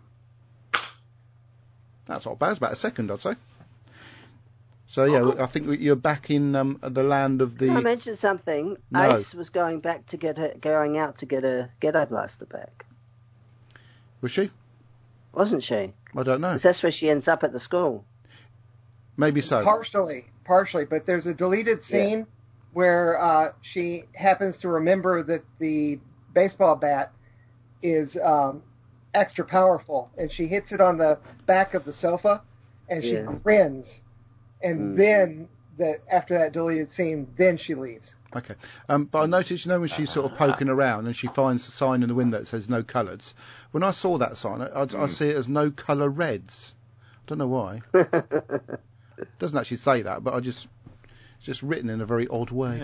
That's not bad. It's about a second, I'd say. So, yeah, I think you're back in the land of the... Can I mention something? No. Ace was going out to get a ghetto blaster back. Was she? Wasn't she? I don't know. 'Cause that's where she ends up at the school. Maybe so. Partially, but there's a deleted scene where she happens to remember that the baseball bat is extra powerful, and she hits it on the back of the sofa, and she grins, and then after that deleted scene, then she leaves. Okay. But I noticed, when she's sort of poking around and she finds a sign in the window that says no colours. When I saw that sign, I see it as no colour reds. I don't know why. It doesn't actually say that, but it's just written in a very odd way.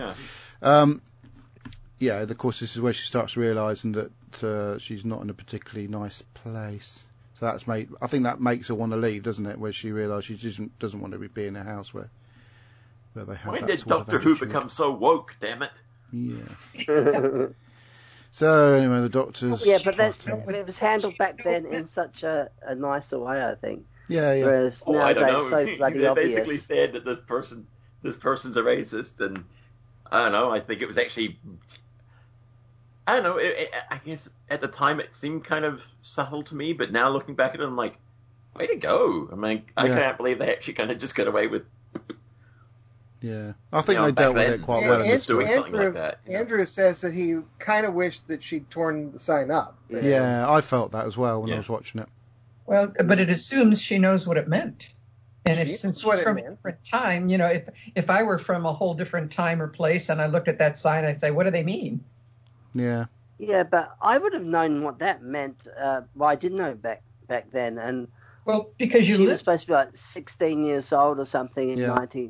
Yeah. Of course, this is where she starts realising that she's not in a particularly nice place. So I think that makes her want to leave, doesn't it? Where she realises she doesn't want to be in a house where they have When that did sort of Doctor Who attitude. become so woke, damn it? Yeah. So, anyway, the Doctor's... Yeah, but it was handled back then in such a nicer way, I think. Yeah. Whereas I don't nowadays, know. so bloody They obvious. basically said that this person's a racist, and I don't know. I think it was actually... I don't know. I guess at the time it seemed kind of subtle to me, but now looking back at it, I'm like, way to go. I mean, I can't believe they actually kind of just got away with... Yeah, I think they dealt with it quite well in the story. Andrew says that he kind of wished that she'd torn the sign up. Yeah, I felt that as well when I was watching it. Well, but it assumes she knows what it meant. And since she's from a different time, if I were from a whole different time or place and I looked at that sign, I'd say, what do they mean? Yeah. Yeah, but I would have known what that meant. Well, I didn't know back then. And well, because she was supposed to be like 16 years old or something in 90.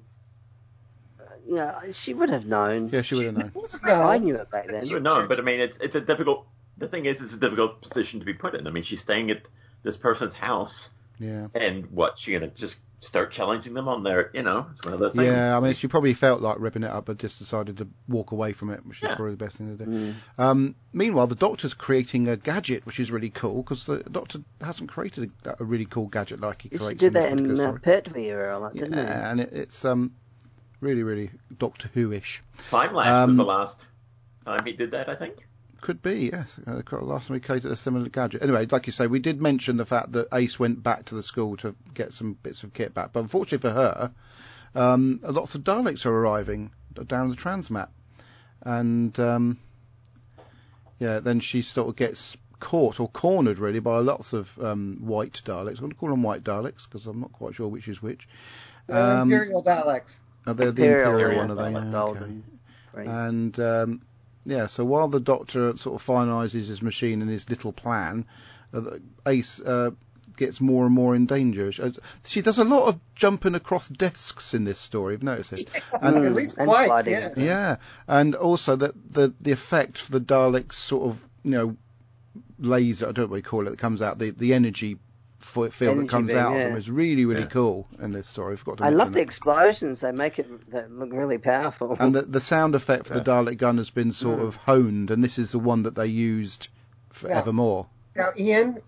She would have known. Yeah, she would have known. I knew it back then. She would have known, but I mean, it's a difficult. The thing is, it's a difficult position to be put in. I mean, she's staying at this person's house. Yeah. And she gonna just start challenging them on their, it's one of those things. Yeah, I mean, she probably felt like ripping it up, but just decided to walk away from it, which is probably the best thing to do. Meanwhile, the Doctor's creating a gadget, which is really cool, because the Doctor hasn't created a really cool gadget like he creates. He did that in Pertwee era, didn't he? Yeah, and it's really, really Doctor Who-ish. Time Lapse was the last time he did that, I think. Could be, yes. Last time we created a similar gadget. Anyway, like you say, we did mention the fact that Ace went back to the school to get some bits of kit back. But unfortunately for her, lots of Daleks are arriving down the transmat. And, then she sort of gets caught or cornered, really, by lots of white Daleks. I'm going to call them white Daleks, because I'm not quite sure which is which. Imperial Daleks. Oh, they're the Imperial one, are they? Golden. Okay. And... so while the Doctor sort of finalises his machine and his little plan, Ace gets more and more in danger. She does a lot of jumping across desks in this story. You've noticed this? And at least twice, yes. Yeah, and also that the effect for the Daleks sort of, laser, I don't know what you call it, that comes out, the energy field that comes out of them is really, really cool in this story. I forgot to mention love the explosions. They make it look really powerful. And the sound effect for the Dalek gun has been sort of honed, and this is the one that they used forevermore. Now, Ian,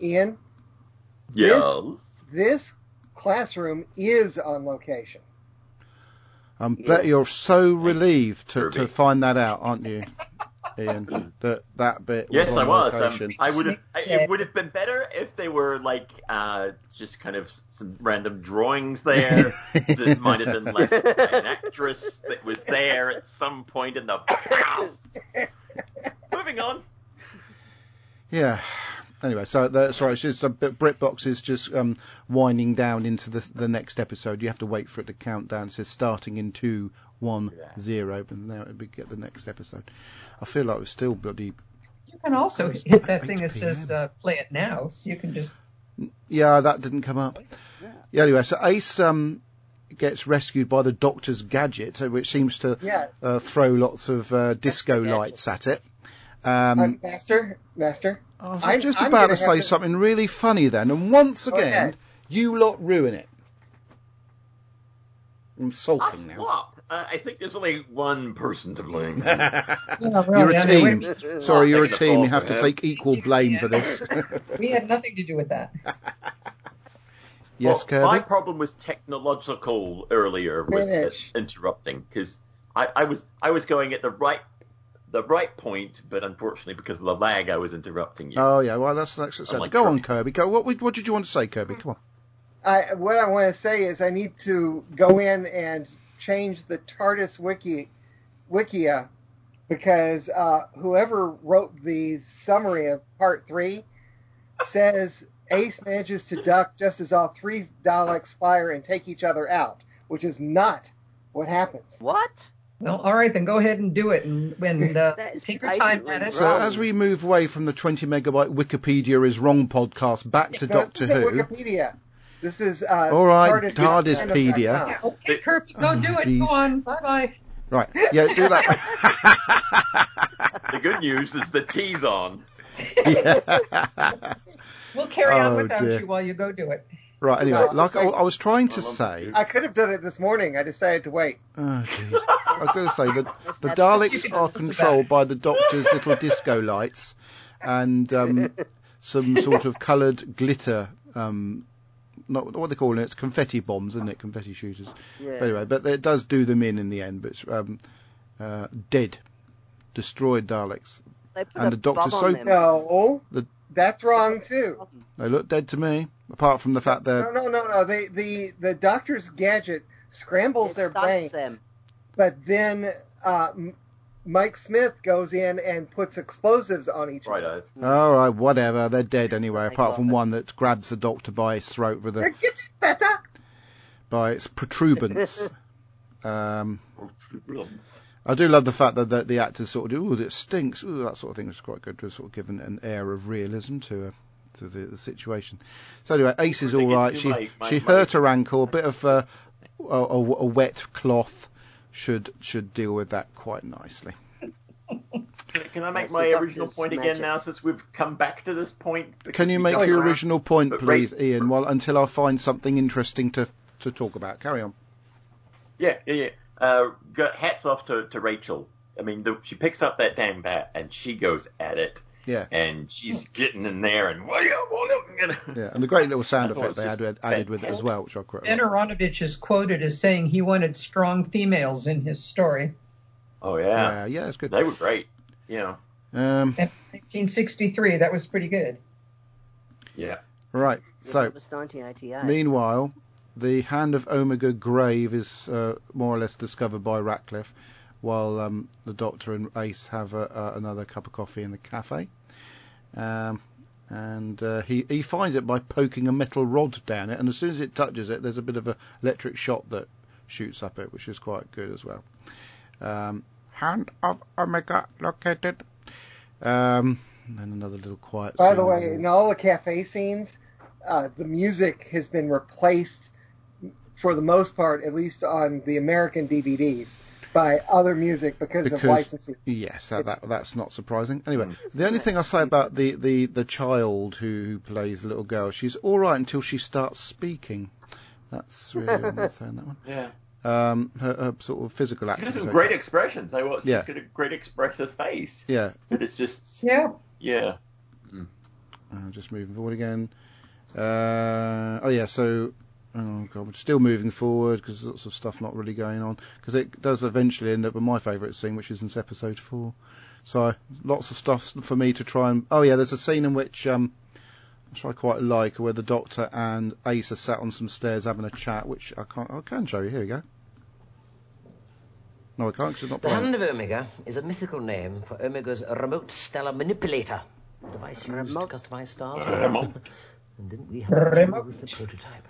yes. This classroom is on location. I bet you're so relieved to find that out, aren't you, Ian? That bit. Yes, I was. Location. It would have been better if they were like just kind of some random drawings there that might have been left by an actress that was there at some point in the past. Moving on. Yeah. Anyway, so it's just BritBox is just winding down into the next episode. You have to wait for it to count down. It says starting in 2, 1, 0, and now we get the next episode. I feel like we're still bloody. You can also hit that thing that says play it now, so you can just. Yeah, that didn't come up. Yeah. Anyway, so Ace gets rescued by the Doctor's gadget, which seems to throw lots of disco lights at it. Master. I was just about to say something really funny then, and once again, you lot ruin it. I'm sulking now. What? I think there's only one person to blame. You're a team. Sorry, you're a team. You have to take equal blame for this. We had nothing to do with that. Yes, Kirby? My problem was technological earlier with interrupting, because I was going at the right point, but unfortunately because of the lag, I was interrupting you. Oh yeah, well that's like go on, Kirby. Go. What did you want to say, Kirby? Come on. What I want to say is I need to go in and change the TARDIS Wikia, because whoever wrote the summary of Part 3 says Ace manages to duck just as all 3 Daleks fire and take each other out, which is not what happens. What? Well, all right, then go ahead and do it, and take your time at it. So as we move away from the 20 megabyte Wikipedia is wrong podcast back to Doctor Who. Wikipedia. This is all right, TARDISpedia. Yeah, okay, Kirby, go do it. Geez. Go on. Bye-bye. Right, yeah, do that. The good news is the T's on. We'll carry on without you while you go do it. Right, anyway, I was trying to say... I could have done it this morning. I decided to wait. Oh, jeez. I was going to say that the Daleks are controlled by the Doctor's little disco lights and some sort of coloured glitter... not what they call it, it's confetti bombs, isn't it? Confetti shooters. Yeah. But anyway, but it does do them in the end. But it's dead, destroyed Daleks, and the Doctor's so no, that's wrong too. They look dead to me, apart from the fact that no. The Doctor's gadget scrambles their brains, but then Mike Smith goes in and puts explosives on each other. All right, whatever. They're dead anyway, apart from one that grabs the Doctor by his throat with by its protuberance. I do love the fact that the actors sort of do, ooh, it stinks, ooh, that sort of thing is quite good to sort of give an air of realism to the situation. So anyway, Ace is all right. She hurt her ankle. A bit of a wet cloth should deal with that quite nicely. Can I make my original point again now, since we've come back to this point? Can you make your original point, please, Ian, until I find something interesting to talk about? Carry on. Yeah. Hats off to Rachel. I mean, she picks up that damn bat and she goes at it. Yeah. And she's getting in there and yeah, and the great little sound effect they added with it as well, which I quite like. Ben Aronovich is quoted as saying he wanted strong females in his story. Oh yeah. Yeah, that's good. They were great. Yeah. 1963, that was pretty good. Yeah. Right. So, it was 1988. Meanwhile, the Hand of Omega grave is more or less discovered by Ratcliffe, while the Doctor and Ace have another cup of coffee in the cafe. And he finds it by poking a metal rod down it, and as soon as it touches it, there's a bit of an electric shot that shoots up it, which is quite good as well. Hand of Omega located. And another little quiet scene. By the way, in all the cafe scenes, the music has been replaced, for the most part, at least on the American DVDs, by other music because of licensing. Yes, that's not surprising. Anyway, the only thing I'll say about the child who plays the little girl, she's all right until she starts speaking. That's really what I'm saying, that one. Yeah. Her sort of physical acting. She has some great expressions. She's got a great expressive face. Yeah. But it's just... Yeah. Yeah. Just moving forward again. So... Oh, God, we're still moving forward because there's lots of stuff not really going on. Because it does eventually end up with my favourite scene, which is in episode 4. So, lots of stuff for me to try and... Oh, yeah, there's a scene in which I quite like, where the Doctor and Ace are sat on some stairs having a chat, which I can show you. Here we go. No, I can't, because it's not The Hand of Omega is a mythical name for Omega's remote stellar manipulator, a device used to customize stars. And didn't we have trouble with the prototype?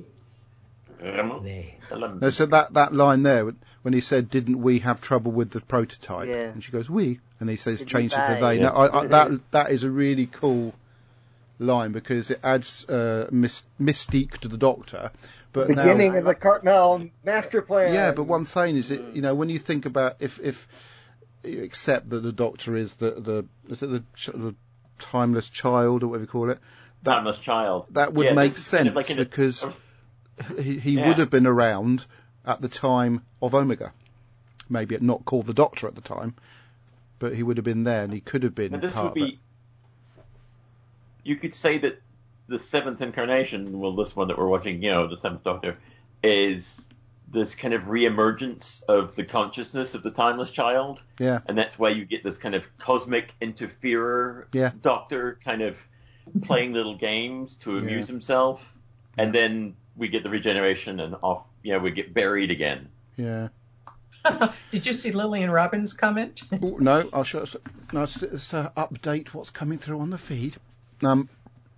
No, so that line there, when he said, "Didn't we have trouble with the prototype?" Yeah. And she goes, "We," and he says, "Change it to they." Now, that is a really cool line because it adds mystique to the Doctor, But beginning of the Cartmel master plan. Yeah, but what I'm saying is, when you think about if you accept that the Doctor is the timeless child or whatever you call it, timeless child, that would make sense because he would have been around at the time of Omega. Maybe not called the Doctor at the time, but he would have been there and he could have been part of it. You could say that the seventh incarnation, well, this one that we're watching, the seventh Doctor, is this kind of re-emergence of the consciousness of the timeless child. Yeah. And that's why you get this kind of cosmic interferer Doctor kind of playing little games to amuse himself. And then we get the regeneration and we get buried again. Yeah. Did you see Lillian Robbins' comment? No, I'll show us. No, let's update what's coming through on the feed. So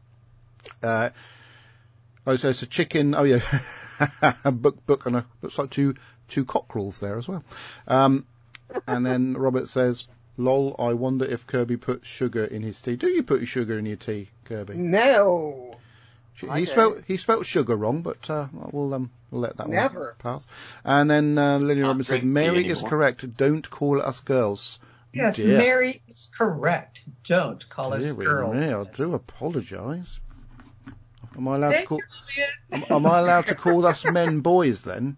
it's a chicken. Oh yeah, book and looks like two cockerels there as well. And then Robert says, "Lol, I wonder if Kirby puts sugar in his tea. Do you put sugar in your tea, Kirby?" No. He spelt sugar wrong, but we'll let that one pass. And then Lillian Robbins said, "Mary is correct. Don't call us girls." Yes, dear. Mary is correct. Don't call us girls. Me, I do apologise. Am I allowed to call us men boys then?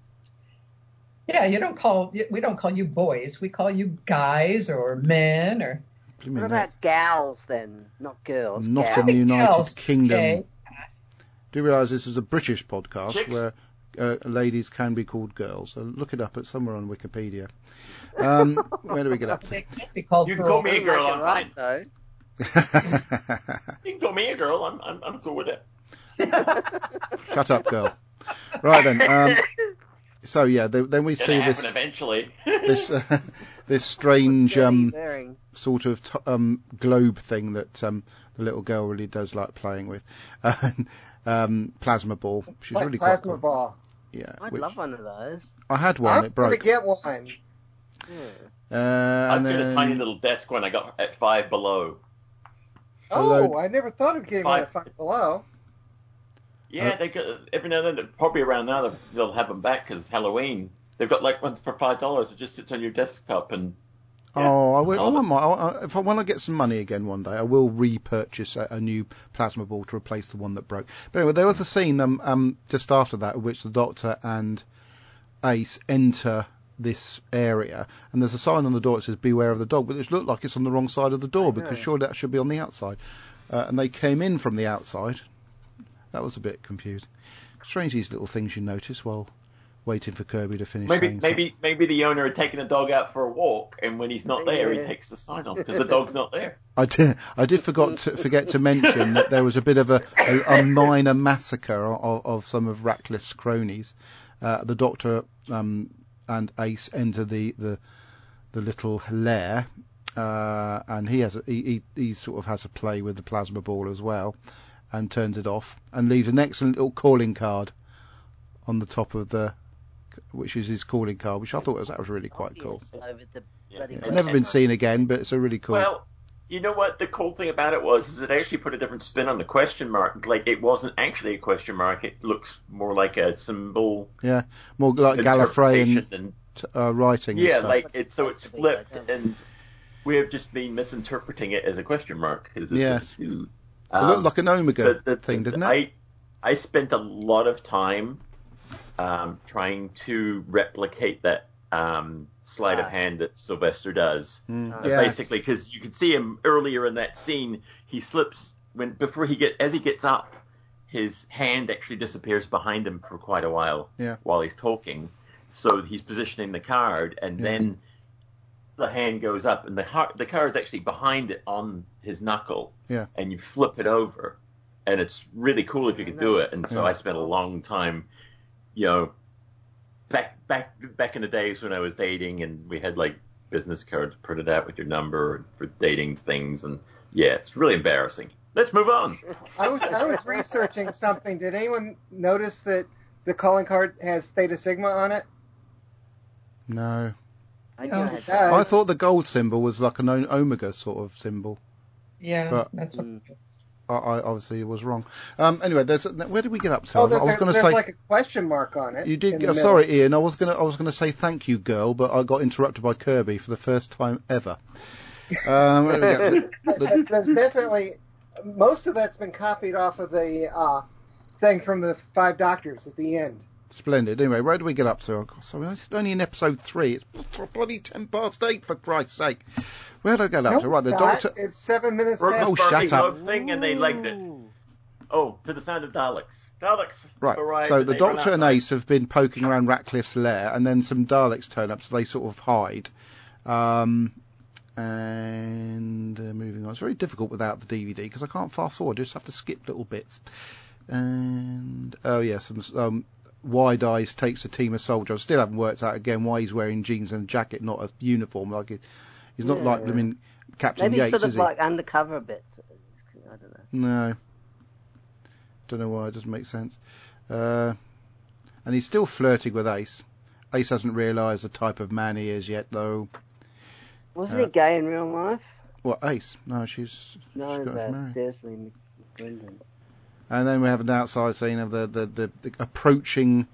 Yeah, we don't call you boys. We call you guys or men or. What about gals then? Not girls. Not gals. in the United Kingdom. Okay. Do you realise this is a British podcast Chicks. where ladies can be called girls? So look it up at somewhere on Wikipedia. Where do we get up to? They can't be called You can call me a girl, I'm right, fine. though. You can call me a girl, I'm cool with it. Shut up, girl. Right then. So yeah, then we see this eventually. this strange sort of globe thing that the little girl really does like playing with. Plasma ball. She's really plasma quite cool. ball. Yeah, I'd love one of those. I had one. It broke. I'm gonna get one. I've got a tiny little desk one I got at Five Below. Oh, I never thought of getting one at Five Below. Yeah, they got every now and then. Probably around now they'll have them back because it's Halloween. They've got like ones for $5. It just sits on your desktop and. Yeah, I want to get some money again one day, I will repurchase a new plasma ball to replace the one that broke. But anyway, there was a scene just after that in which the Doctor and Ace enter this area, and there's a sign on the door that says "Beware of the dog," but it looks like it's on the wrong side of the door because surely that should be on the outside. And they came in from the outside. That was a bit confusing. Strange these little things you notice while waiting for Kirby to finish. Maybe the owner had taken the dog out for a walk, and when he's not there, he takes the sign off because the dog's not there. I did forget to mention that there was a bit of a minor massacre of some of Ratcliffe's cronies. The Doctor and Ace enter the little lair, and he sort of has a play with the plasma ball as well, and turns it off and leaves an excellent little calling card on the top of which is his calling card, which I thought that was really quite cool. Never been seen again, but it's a really cool. Well, you know what? The cool thing about it is it actually put a different spin on the question mark. Like, it wasn't actually a question mark. It looks more like a symbol. Yeah, more like Gallifreyan writing. Yeah, and like it's flipped, and we have just been misinterpreting it as a question mark. Yes. It looked like an Omega thing, didn't it? I spent a lot of time trying to replicate that sleight of hand that Sylvester does. Basically, because you can see him earlier in that scene, he slips as he gets up, his hand actually disappears behind him for quite a while while he's talking. So he's positioning the card, and then the hand goes up, and the card's actually behind it on his knuckle, and you flip it over, and it's really cool if you can do it. And so I spent a long time, back in the days when I was dating, and we had like business cards printed out with your number for dating things, and it's really embarrassing. Let's move on. I was researching something. Did anyone notice that the calling card has Theta Sigma on it? No. I thought the gold symbol was like an Omega sort of symbol. Yeah, that's what. I obviously was wrong. Anyway, where did we get up to? Oh, I was going to say like a question mark on it. You did. Sorry, Ian. I was going to say thank you, girl, but I got interrupted by Kirby for the first time ever. There's definitely most of that's been copied off of the thing from the Five Doctors at the end. Splendid. Anyway, where do we get up to? Oh, God, so it's only in episode 3. It's bloody 8:10, for Christ's sake. Where did I get up to? Right, the Doctor. It's 7 minutes past. Oh, shut up. Thing and they legged it. Oh, to the sound of Daleks. Daleks. Right. So the Doctor and Ace have been poking around Ratcliffe's lair, and then some Daleks turn up, so they sort of hide. And moving on. It's very difficult without the DVD because I can't fast forward. I just have to skip little bits. And some Wide Eyes takes a team of soldiers. I still haven't worked out again why he's wearing jeans and a jacket, not a uniform. Like he's not like blooming Captain Maybe Yates, sort of is he? like undercover a bit. I don't know. No. Don't know why. It doesn't make sense. And he's still flirting with Ace. Ace hasn't realised the type of man he is yet, though. Wasn't he gay in real life? What, Ace? No, she's got married. Desley McClendon. And then we have an outside scene of the approaching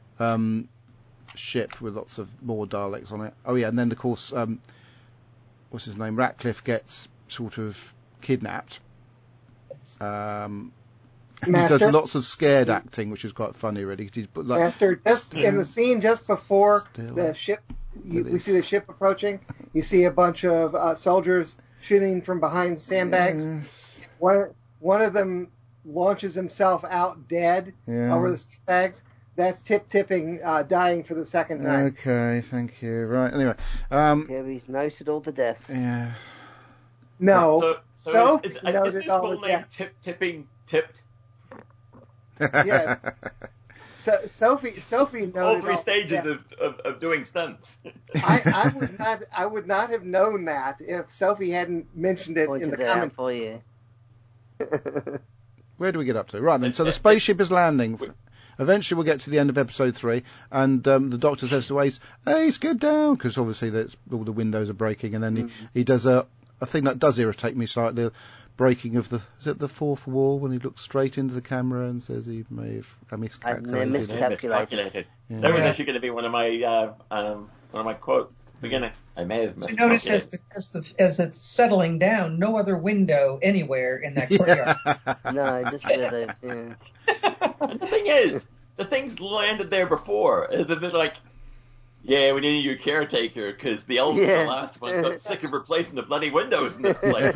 ship with lots of more Daleks on it. Oh yeah, and then of course, what's his name? Ratcliffe gets sort of kidnapped. He does lots of scared acting, which is quite funny, really. He's like, Master, just in the scene just before the ship, we see the ship approaching. You see a bunch of soldiers shooting from behind sandbags. One of them launches himself out dead over the sandbags. That's tipping, dying for the second time. Okay, thank you. Right, anyway. He's noted all the deaths. Yeah. No. So is this full name tipping tipped? Yes. So Sophie noted all 3 stages of doing stunts. I would not have known that if Sophie hadn't mentioned it in the comment for you. Where do we get up to? Right then, so the spaceship is landing. Eventually we'll get to the end of episode 3, and the Doctor says to Ace, "Ace, get down," because obviously all the windows are breaking, and then he does a thing that does irritate me slightly, the breaking of the fourth wall, when he looks straight into the camera and says he may have miscalculated. Yeah. That was actually going to be one of my quotes. Beginning. I may have missed. Notice as it's settling down, no other window anywhere in that courtyard. No, just where And the thing is, the things landed there before. They're like, yeah, we need a new caretaker because the last one got sick of replacing the bloody windows in this place.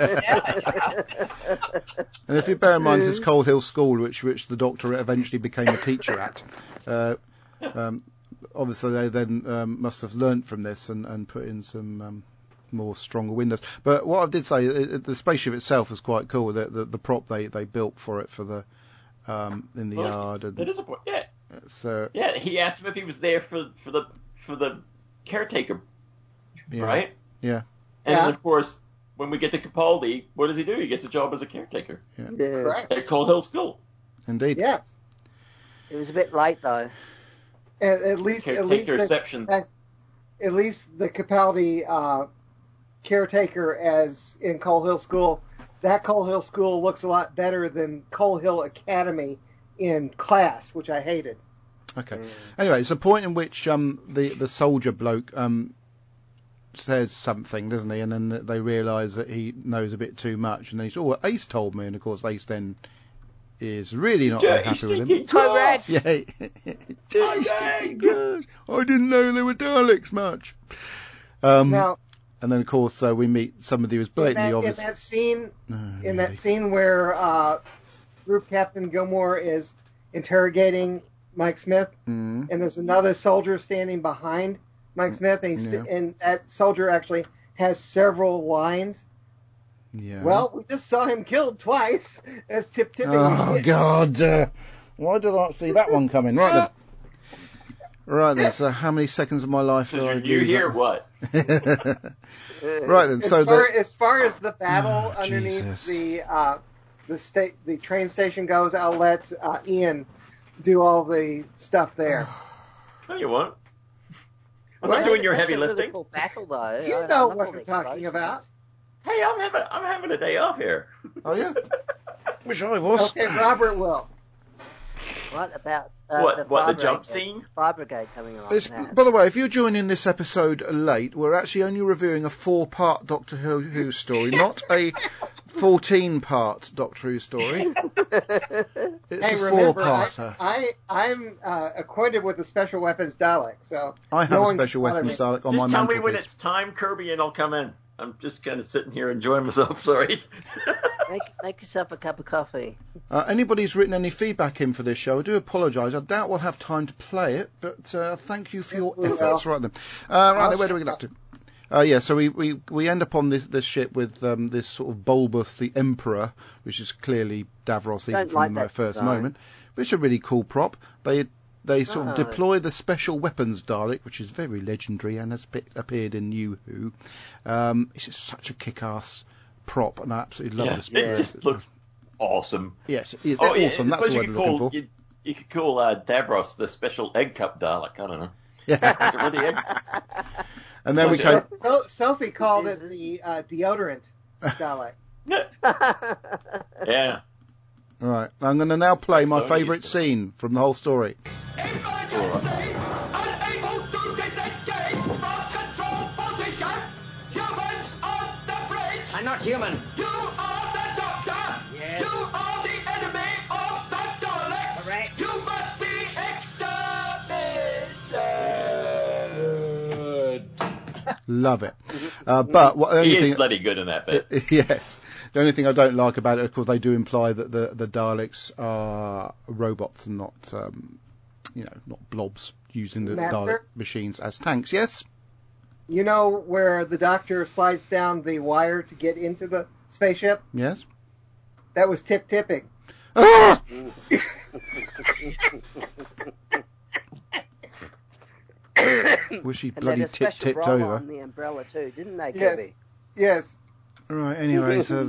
And if you bear in mind, it's Coal Hill School, which the Doctor eventually became a teacher at. Obviously, they then must have learnt from this and put in some more stronger windows. But what I did say, the spaceship itself was quite cool. The prop they built for it for the in the yard. That is a point. Yeah. So he asked him if he was there for the caretaker, right? Yeah. And then, of course, when we get to Capaldi, what does he do? He gets a job as a caretaker. Yeah. Correct. At Coal Hill School. Indeed. Yes. It was a bit late though. At least the Capaldi caretaker as in Coal Hill School. That Coal Hill School looks a lot better than Coal Hill Academy in Class, which I hated. Okay. Anyway, it's a point in which the soldier bloke says something, doesn't he? And then they realise that he knows a bit too much, and then he's, "Oh, Ace told me," and of course Ace then is really not very happy with him. Correct. Yeah. I didn't know there were Daleks much. Now, and then of course we meet somebody who's blatantly obvious. In that scene where Group Captain Gilmore is interrogating Mike Smith, and there's another soldier standing behind Mike Smith, and that soldier actually has several lines. Yeah. Well, we just saw him killed twice as tipping. Oh God! Why did I not see that one coming? Right then. So, how many seconds of my life do I do? You hear what? Right then. As far as the battle underneath the train station goes, I'll let Ian do all the stuff there. No, you won't. I'm not doing your heavy lifting. Really cool battle, though. You know what I'm talking about. Hey, I'm having a day off here. Oh yeah. Wish I was. Okay, Robert will. What about the jump scene? Fire Brigade coming along. By the way, if you're joining this episode late, we're actually only reviewing a 4-part Doctor Who story, not a 14-part Doctor Who story. It's a 4-parter. I'm acquainted with the Special Weapons Dalek, so I have a Special Weapons Dalek on my mantelpiece. Just tell me when it's time, Kirby, and I'll come in. I'm just kind of sitting here enjoying myself, sorry. Make yourself a cup of coffee. Anybody's written any feedback in for this show, I do apologise. I doubt we'll have time to play it, but thank you for your efforts. Right then. Right then, where do we get up to? So we end up on this ship with this sort of Bulbous the Emperor, which is clearly Davros even from the first moment, which is a really cool prop. They sort of deploy the Special Weapons Dalek, which is very legendary and has appeared in New Who. It's just such a kick-ass prop, and I absolutely love this. It just looks awesome. Yes, it's awesome. That's what we're looking for. You could call Davros the Special Egg Cup Dalek. I don't know. Yeah. And then Sophie called it the deodorant Dalek. Yeah. All right, I'm going to now play my favourite scene from the whole story. Emergency! Unable to disengage from control position! Humans on the bridge! I'm not human. You are the Doctor! Yes. You are the enemy of the Daleks! Correct. You must be exterminated! Love it. But he is bloody good in that bit. Yes. The only thing I don't like about it, of course, they do imply that the Daleks are robots and not, not blobs using the Dalek machines as tanks. Yes? You know where the Doctor slides down the wire to get into the spaceship? Yes. That was tip-tipping. Ah! Wish he bloody tipped over. On the umbrella too, didn't they, yes. Kirby? Yes. Right. Anyway, so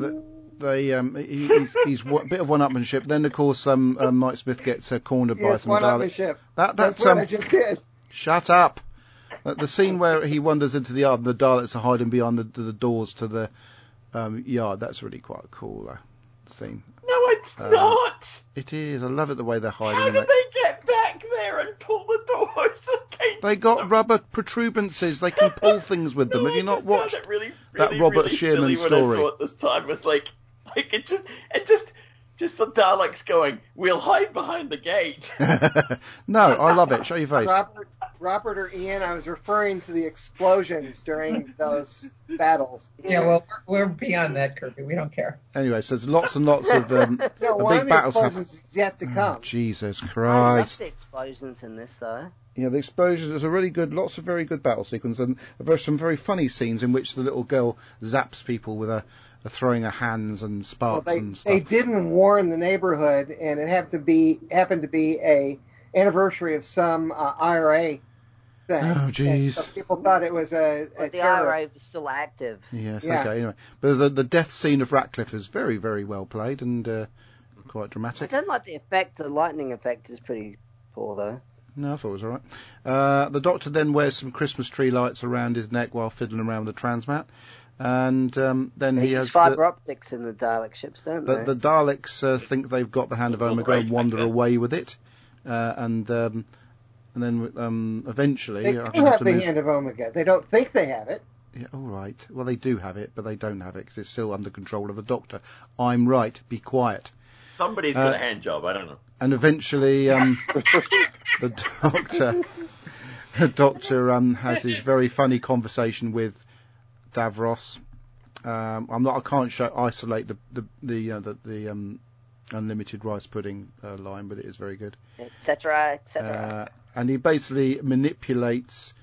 he's a bit of one-upmanship. Then, of course, Mike Smith gets cornered by some Daleks. That's what I just did. Shut up. The scene where he wanders into the yard and the Daleks are hiding behind the doors to the yard. That's really quite a cool scene. No, it's not. It is. I love it the way they're hiding. How did they get back there and pull the doors against They got rubber protuberances. They can pull things with them. Have you not watched that Robert Sherman story? When I saw it this time, was like it just the Daleks going, we'll hide behind the gate. No, I love it. Show your face. Robert or Ian, I was referring to the explosions during those battles. Yeah, well, we're beyond that, Kirby. We don't care. Anyway, so there's lots and lots of one big of the battles. Explosions is yet to come. Jesus Christ! I love the explosions in this, though. Yeah, the explosions. There's a really good, lots of very good battle sequence, and there's some very funny scenes in which the little girl zaps people with throwing her hands and sparks and stuff. They didn't warn the neighborhood, and it happened to be a anniversary of some IRA thing. Oh, jeez. So people thought it was a the IRA was still active. Yes, yeah. Okay, anyway. But the death scene of Ratcliffe is very, very well played and quite dramatic. I don't like the effect. The lightning effect is pretty poor, though. No, I thought it was all right. The Doctor then wears some Christmas tree lights around his neck while fiddling around with the transmat. And then he has fibre optics in the Dalek ships, don't they? The Daleks think they've got the Hand of Omega and wander away with it. And then eventually... They do have the Hand of Omega. They don't think they have it. Yeah, all right. Well, they do have it, but they don't have it because it's still under control of the Doctor. I'm right. Be quiet. Somebody's got a hand job. I don't know. And eventually, the Doctor has his very funny conversation with Davros. I can't isolate the unlimited rice pudding line, but it is very good. Etc. etc. And he basically manipulates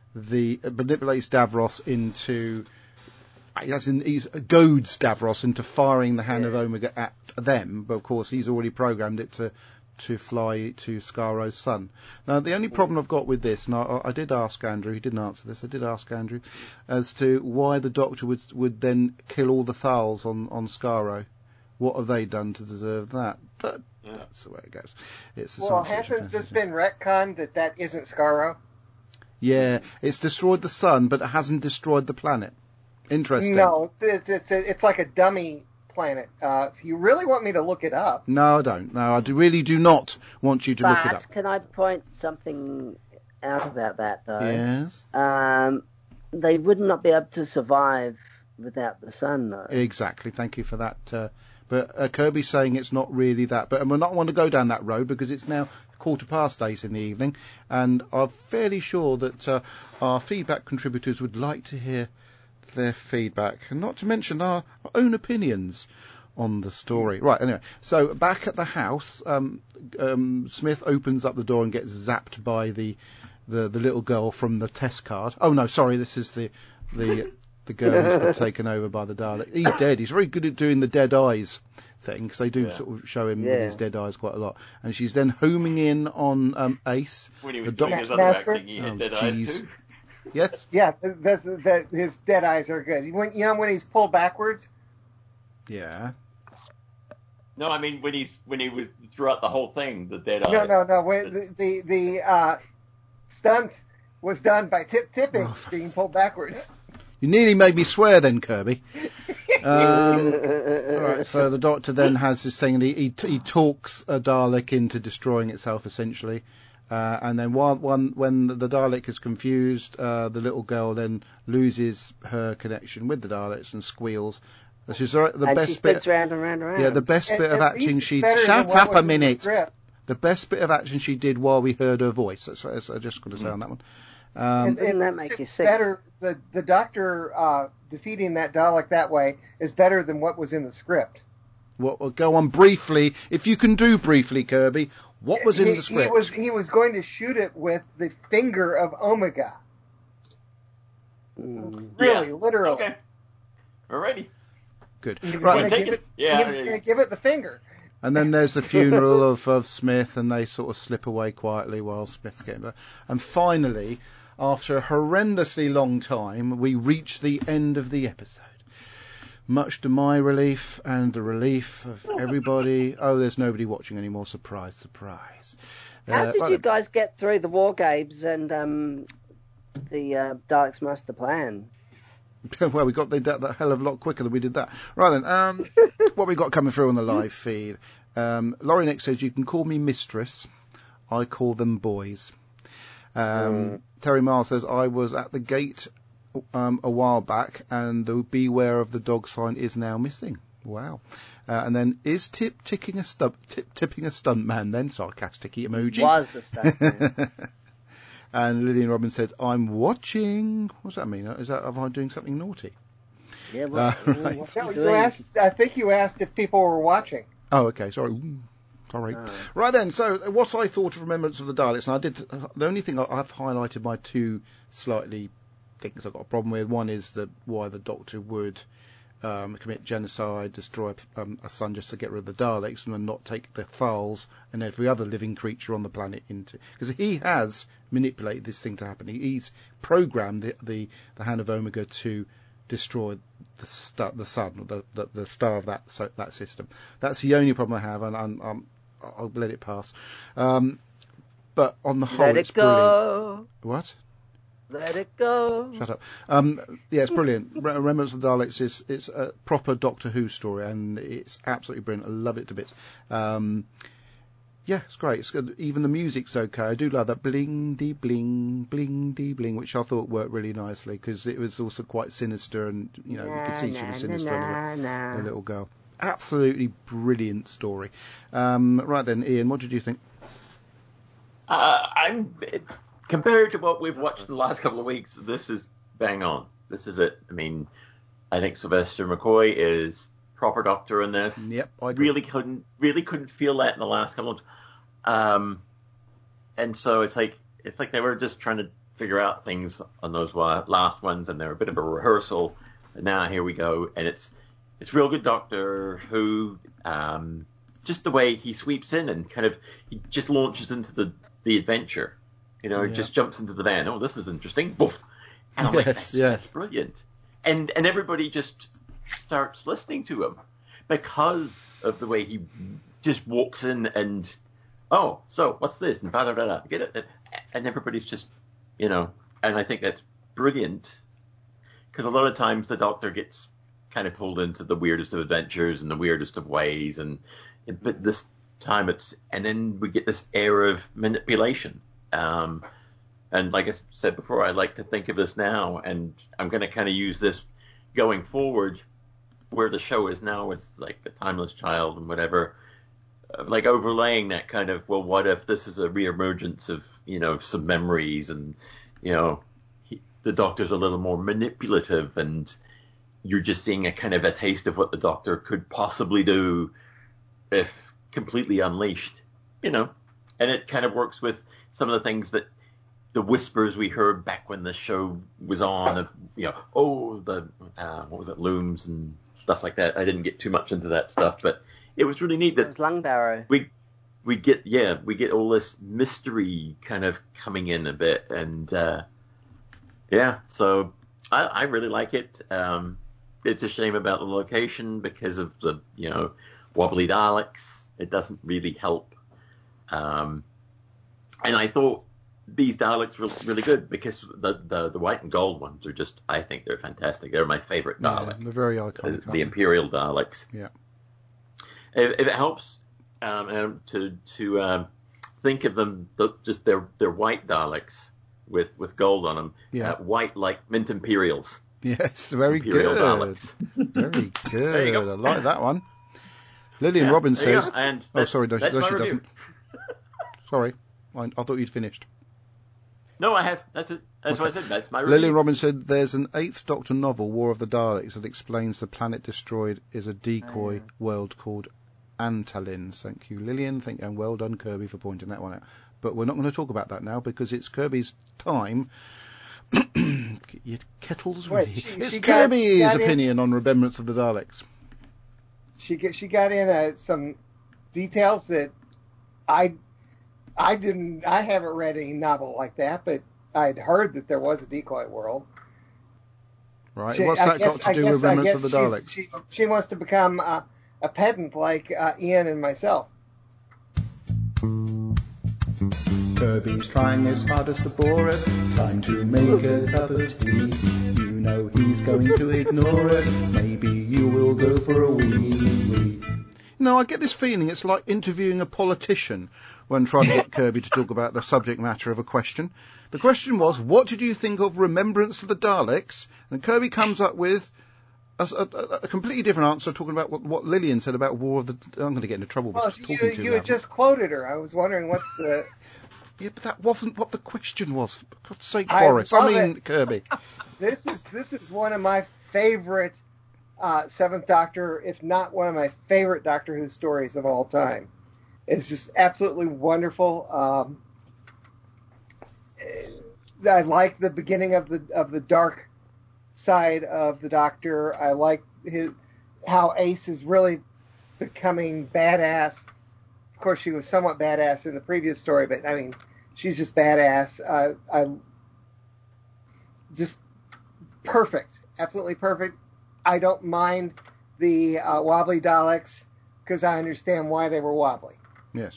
Davros into. He goads Davros into firing the Hand of Omega at them, but of course he's already programmed it to fly to Skaro's sun. Now, the only problem I've got with this, and I did ask Andrew, he didn't answer this, I did ask Andrew, as to why the Doctor would then kill all the Thals on Skaro. What have they done to deserve that? But that's the way it goes. Hasn't this been retconned that isn't Skaro? Yeah, it's destroyed the sun, but it hasn't destroyed the planet. Interesting. No, it's like a dummy planet. If you really want me to look it up. No, I don't. No, I really do not want you to look it up. But can I point something out about that, though? Yes. They would not be able to survive without the sun, though. Exactly. Thank you for that. But Kirby's saying it's not really that. But we're not want to go down that road because it's now 8:15 in the evening, and I'm fairly sure that our feedback contributors would like to hear their feedback, and not to mention our own opinions on the story. Right, anyway, so back at the house, Smith opens up the door and gets zapped by the little girl from the test card. Oh no, sorry, this is the girl who's been taken over by the Dalek. He's dead. He's very good at doing the dead eyes thing, because they do sort of show him with his dead eyes quite a lot. And she's then homing in on Ace. When he was doing his other acting, he had dead eyes too. Yes? Yeah, his dead eyes are good. When he's pulled backwards? Yeah. No, I mean when he was throughout the whole thing, the dead eyes. No. When the stunt was done by tipping, being pulled backwards. You nearly made me swear then, Kirby. Alright, so the Doctor then has this thing, and he talks a Dalek into destroying itself, essentially. And then when the Dalek is confused, the little girl then loses her connection with the Daleks and squeals. This is the best bit. Round and round and round. Yeah, the best bit of acting she. Shut up a minute. The best bit of action she did while we heard her voice. That's what I just got to say on that one. Doesn't that make you sick? Better, the Doctor defeating that Dalek that way is better than what was in the script. Well, go on briefly, if you can do briefly, Kirby. What was in the script? He was going to shoot it with the finger of Omega. Really, literally. Okay. Alrighty. Good. He was Right. going to give it the finger. And then there's the funeral of Smith, and they sort of slip away quietly while Smith's getting there. And finally, after a horrendously long time, we reach the end of the episode. Much to my relief and the relief of everybody. Oh, there's nobody watching anymore. Surprise, surprise. How did you guys get through the War Games and the Daleks Master Plan? Well, we got that hell of a lot quicker than we did that. Right then, what we got coming through on the live feed. Laurie Nick says, you can call me mistress. I call them boys. Terry Miles says, I was at the gate a while back, and the beware of the dog sign is now missing. Wow. And then, is tipping a stunt man then? Sarcastic emoji. Was a stunt man. And Lillian Robbins said, I'm watching. What does that mean? Am I doing something naughty? Yeah, well, right. I think you asked if people were watching. Oh, okay. Sorry. Sorry. Oh. Right then, so what I thought of Remembrance of the Daleks, and I did, the only thing I've highlighted my two slightly things I've got a problem with. One is why the Doctor would commit genocide, destroy a sun just to get rid of the Daleks, and not take the Thals and every other living creature on the planet into... Because he has manipulated this thing to happen. He's programmed the Hand of Omega to destroy the sun, or the star of that system. That's the only problem I have, and I'll let it pass. But on the whole, it's brilliant. What? Let it go. Shut up. Yeah, it's brilliant. Remembrance of the Daleks it's a proper Doctor Who story, and it's absolutely brilliant. I love it to bits. Yeah, it's great. It's good. Even the music's okay. I do love that bling-dee bling, bling-dee bling, which I thought worked really nicely, because it was also quite sinister, and you could see she was sinister in the little girl. Absolutely brilliant story. Right then, Ian, what did you think? Compared to what we've watched the last couple of weeks, this is bang on. This is it. I mean, I think Sylvester McCoy is proper Doctor in this. Yep, I agree. Really couldn't feel that in the last couple of. And so it's like they were just trying to figure out things on those last ones, and they're a bit of a rehearsal. And now here we go, and it's real good Doctor Who. Just the way he sweeps in and kind of he just launches into the adventure. Just jumps into the van. Oh, this is interesting. Boof. And I'm like, that's brilliant. And everybody just starts listening to him because of the way he just walks in and, oh, so what's this? And blah, blah, blah, blah. Get it? And everybody's just, and I think that's brilliant because a lot of times the Doctor gets kind of pulled into the weirdest of adventures and the weirdest of ways, but this time and then we get this air of manipulation. And like I said before, I like to think of this now, and I'm going to kind of use this going forward, where the show is now with like the Timeless Child and whatever, like overlaying that kind of, well, what if this is a reemergence of, some memories, and, the Doctor's a little more manipulative, and you're just seeing a kind of a taste of what the Doctor could possibly do if completely unleashed, and it kind of works with some of the things that the whispers we heard back when the show was on of, what was it, looms and stuff like that. I didn't get too much into that stuff, but it was really neat that it was Lungbarrow. We get all this mystery kind of coming in a bit, and so I really like it. It's a shame about the location because of the wobbly Daleks. It doesn't really help. And I thought these Daleks were really good because the white and gold ones are just, I think they're fantastic. They're my favorite Dalek. Yeah, they're very iconic. The Imperial Daleks. Yeah. If it helps to think of them, just they're white Daleks with gold on them. Yeah. White like mint Imperials. Yes, very Imperial good. Daleks. Very good. There you go. I like that one. Lillian Robbins says... And sorry, that's no, my she review. doesn't. Sorry, I thought you'd finished. No, I have. That's it. That's what I said. That's my review. Lillian Robbins said there's an 8th Doctor novel, War of the Daleks, that explains the planet destroyed is a decoy world called Antalin. Thank you, Lillian. And well done, Kirby, for pointing that one out. But we're not going to talk about that now because it's Kirby's time. Get your kettles ready. It's Kirby's opinion on Remembrance of the Daleks. She got in some details that I haven't read any novel like that, but I'd heard that there was a decoy world. Right. What's that got to do with Remembrance of the Daleks? She wants to become a pedant like Ian and myself. Kirby's trying his hardest to bore us. Time to make a cup of tea. You know he's going to ignore us. Maybe you will go for a wee. No, I get this feeling it's like interviewing a politician when trying to get Kirby to talk about the subject matter of a question. The question was, what did you think of Remembrance of the Daleks? And Kirby comes up with a completely different answer, talking about what Lillian said about War of the... I'm going to get into trouble with talking to you had just quoted her. I was wondering what's the... Yeah, but that wasn't what the question was. For God's sake, Boris. Kirby. This is one of my favorite Seventh Doctor, if not one of my favorite Doctor Who stories of all time. It's just absolutely wonderful. I like the beginning of the dark side of the Doctor. I like how Ace is really becoming badass. Of course, she was somewhat badass in the previous story, but I mean, she's just badass. I just perfect, absolutely perfect. I don't mind the wobbly Daleks because I understand why they were wobbly. Yes.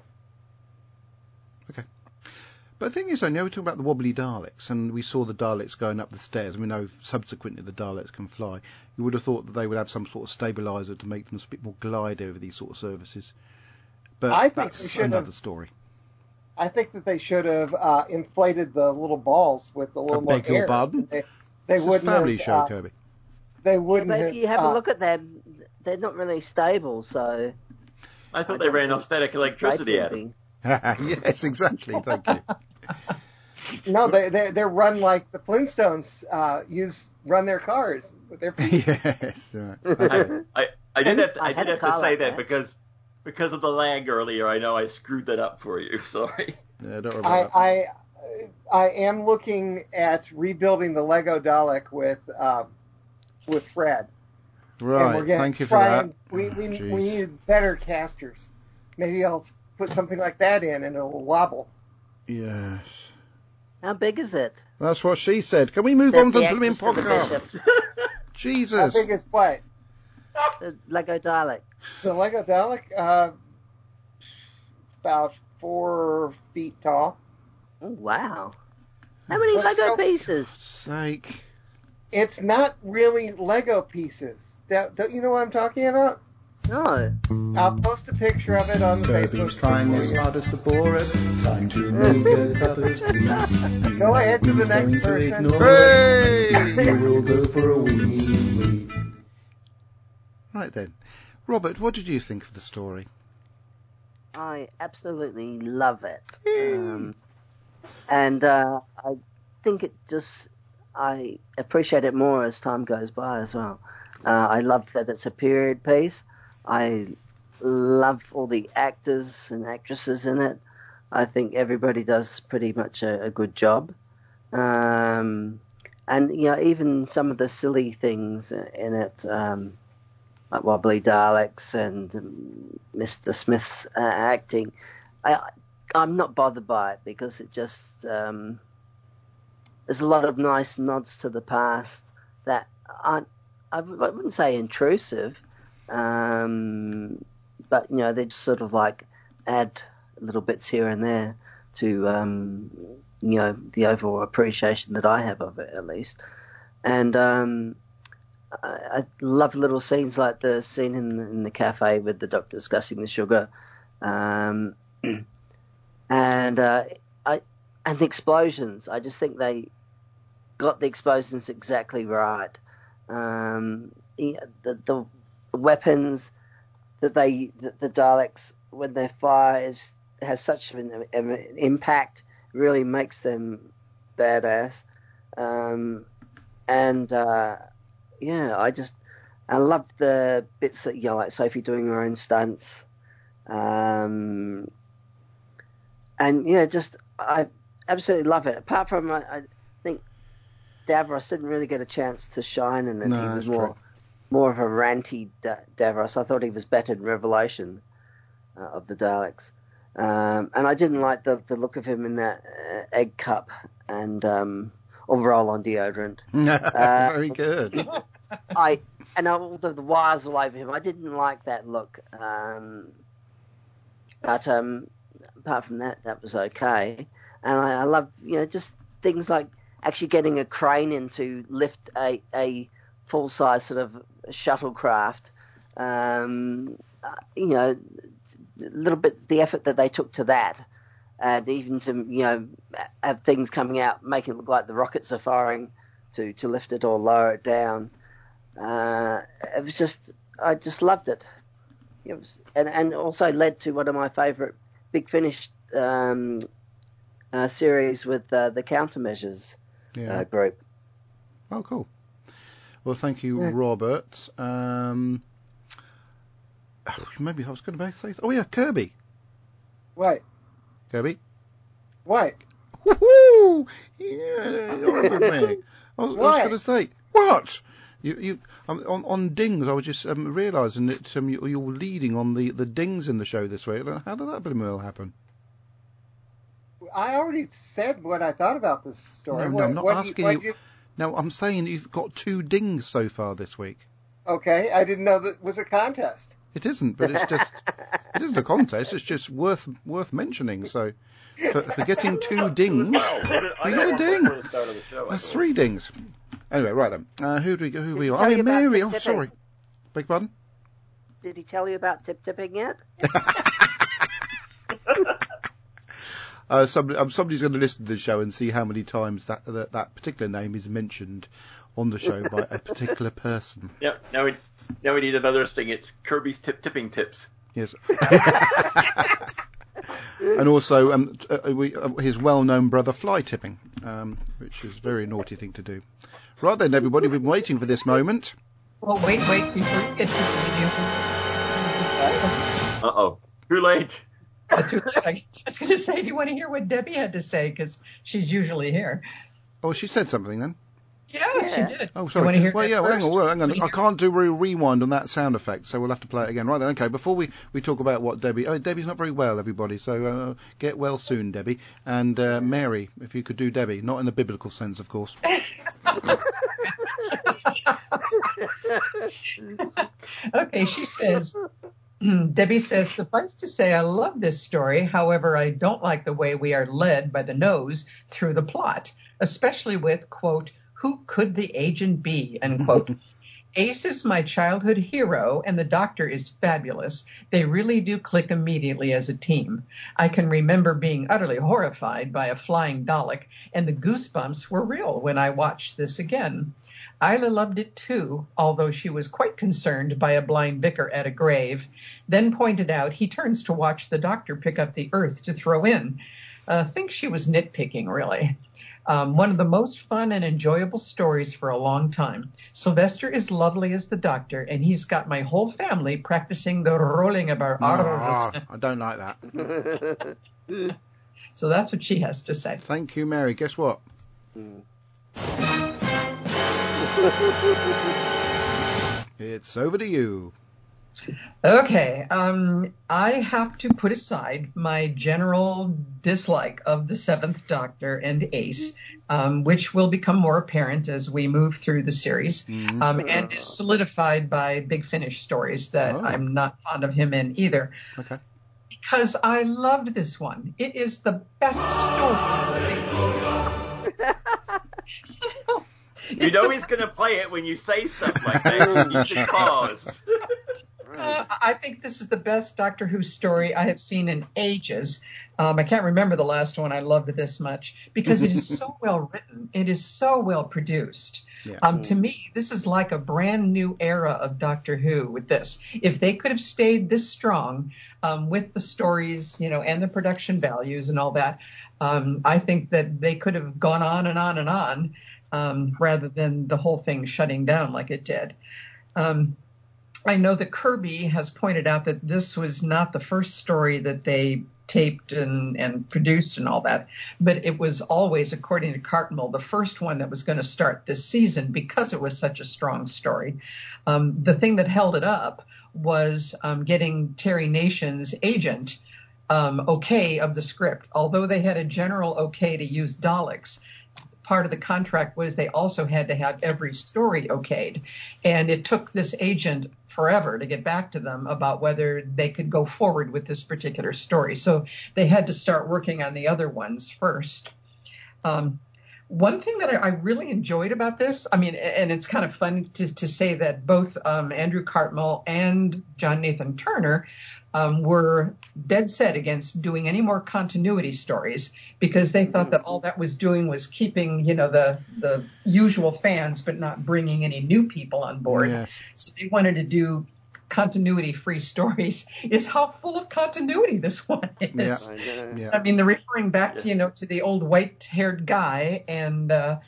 Okay. But the thing is, I know we talk about the wobbly Daleks, and we saw the Daleks going up the stairs, and we know subsequently the Daleks can fly. You would have thought that they would have some sort of stabiliser to make them a bit more glide over these sort of surfaces. But I think that's another story. I think that they should have inflated the little balls with a little more air. I beg your pardon? They wouldn't a family have, show, Kirby. They wouldn't but have... if you have a look at them, they're not really stable, so... I thought they ran off static electricity at them. Yes, exactly. Thank you. No, they're run like the Flintstones run their cars with their feet. Yes. Right. I did have to say that because of the lag earlier. I know I screwed that up for you. Sorry. Yeah, don't worry about that. I am looking at rebuilding the Lego Dalek with Fred. Right. Thank you for that. We need better casters. Maybe I'll put something like that in and it'll wobble. Yes. How big is it? That's what she said. Can we move on to the blooming podcast? Jesus. How big is what? The Lego Dalek. The Lego Dalek? It's about 4 feet tall. Oh, wow. How many Lego pieces? Sake. it's not really Lego pieces. Don't you know what I'm talking about? No. I'll post a picture of it on the Derby's Facebook. trying his hardest to bore us. Time to make a cup of tea. Go ahead to the He's next going to person. ignore us. You will go for a wee. Right then. Robert, what did you think of the story? I absolutely love it. And I think I appreciate it more as time goes by as well. I love that it's a period piece. I love all the actors and actresses in it. I think everybody does pretty much a good job. And, even some of the silly things in it, like Wobbly Daleks and Mr. Smith's acting, I'm not bothered by it because it just there's a lot of nice nods to the past that aren't, I wouldn't say intrusive, but they just sort of like add little bits here and there to the overall appreciation that I have of it, at least. And I love little scenes like the scene in the cafe with the doctor discussing the sugar, and the explosions. I just think they got the explosions exactly right. The weapons that the Daleks, when they fire, has such an impact, really makes them badass. I loved the bits that, like Sophie doing her own stunts. I absolutely love it. Apart from, I think Davros didn't really get a chance to shine in it. No, he was that's more of a ranty Davros. I thought he was better in Revelation of the Daleks. And I didn't like the look of him in that egg cup and overall on deodorant. Very good. All the wires all over him. I didn't like that look. But apart from that, that was okay. And I love, just things like actually getting a crane in to lift a full-size sort of shuttlecraft. A little bit the effort that they took to that, and even to have things coming out making it look like the rockets are firing to lift it or lower it down. It was just, I just loved it. It was, and also led to one of my favourite Big Finish series with the Countermeasures group. Oh, cool. Well, thank you, Robert. Maybe I was going to say... Oh, yeah, Kirby. What? Kirby? What? Woohoo! Yeah, you're with me. I was going to say, what? You on dings, I was just realising that you're leading on the dings in the show this week. How did that bloody well happen? I already said what I thought about this story. No, I'm not asking you. No, I'm saying you've got 2 dings so far this week. Okay, I didn't know that was a contest. It isn't, but it isn't a contest. It's just worth mentioning. So, for getting 2 dings, you got a ding. That's 3 dings. Anyway, right then. Who are we on? Oh, yeah, Mary. Oh, sorry. Beg pardon? Did he tell you about tip-tipping yet? Somebody's going to listen to the show and see how many times that particular name is mentioned on the show by a particular person. Yep. Now we need another sting. It's Kirby's tipping tips. Yes. And also his well-known brother fly tipping, which is a very naughty thing to do. Right then, everybody, we've been waiting for this moment. Well, wait, before you get to the video. Uh-oh. Too late. I was going to say, do you want to hear what Debbie had to say? Because she's usually here. Oh, she said something then? Yeah, she did. Oh, sorry. You want to hear hang on. I can't do a rewind on that sound effect, so we'll have to play it again. Right then, okay, before we talk about what Debbie... Oh, Debbie's not very well, everybody, so get well soon, Debbie. And Mary, if you could do Debbie, not in the biblical sense, of course. Okay, she says... Debbie says, suffice to say, I love this story. However, I don't like the way we are led by the nose through the plot, especially with, quote, Who could the agent be? End quote. Ace is my childhood hero, and the Doctor is fabulous. They really do click immediately as a team. I can remember being utterly horrified by a flying Dalek, and the goosebumps were real when I watched this again. Isla loved it too, although she was quite concerned by a blind vicar at a grave, then pointed out he turns to watch the Doctor pick up the earth to throw in. Think she was nitpicking, really. One of the most fun and enjoyable stories for a long time. Sylvester is lovely as the Doctor, and he's got my whole family practicing the rolling of our R's. I don't like that. So that's what she has to say. Thank you, Mary. Guess what? It's over to you. Okay, I have to put aside my general dislike of the Seventh Doctor and Ace, which will become more apparent as we move through the series, and is solidified by Big Finish stories that I'm not fond of him in either. Okay. Because I loved this one. It is the best story. You know he's going to play it when you say stuff like that. You should pause. I think this is the best Doctor Who story I have seen in ages. I can't remember the last one I loved this much because it is so well written. It is so well produced. Yeah. To me, this is like a brand new era of Doctor Who with this. If they could have stayed this strong with the stories, and the production values and all that, I think that they could have gone on and on and on rather than the whole thing shutting down like it did. I know that Kirby has pointed out that this was not the first story that they taped and produced and all that, but it was always, according to Cartmel, the first one that was going to start this season because it was such a strong story. The thing that held it up was getting Terry Nation's agent okay of the script. Although they had a general okay to use Daleks, part of the contract was they also had to have every story okayed. And it took this agent forever to get back to them about whether they could go forward with this particular story. So they had to start working on the other ones first. One thing that I really enjoyed about this, and it's kind of fun to say that both Andrew Cartmel and John Nathan Turner were dead set against doing any more continuity stories because they thought that all that was doing was keeping, the usual fans, but not bringing any new people on board. Yes. So they wanted to do continuity-free stories. Is how full of continuity this one is. Yeah. They're referring back to the old white-haired guy and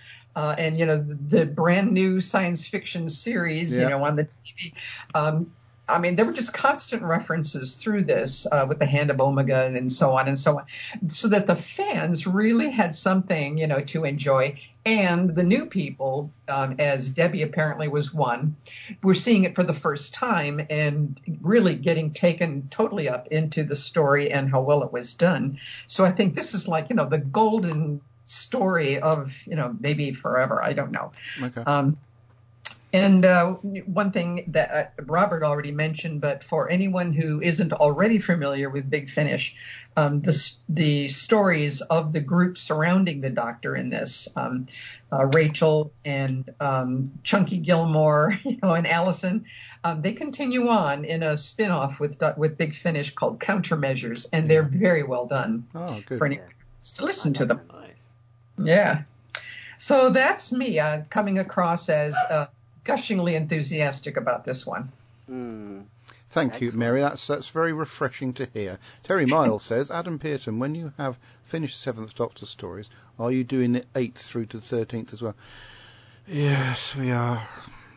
the brand new science fiction series, on the TV. There were just constant references through this with the Hand of Omega and so on, so that the fans really had something, to enjoy. And the new people, as Debbie apparently was one, were seeing it for the first time and really getting taken totally up into the story and how well it was done. So I think this is like, the golden story of, maybe forever. I don't know. Okay. And one thing that Robert already mentioned, but for anyone who isn't already familiar with Big Finish, the stories of the group surrounding the Doctor in this, Rachel and Chunky Gilmore, and Allison, they continue on in a spin-off with Big Finish called Countermeasures, and they're very well done. Oh, good. For anyone who wants to listen to them. Nice. Yeah. So that's me coming across as gushingly enthusiastic about this one. Thank you, Mary. That's very refreshing to hear. Terry Miles says, Adam Pearson, when you have finished Seventh Doctor stories, are you doing the 8th through to the 13th as well? Yes, we are.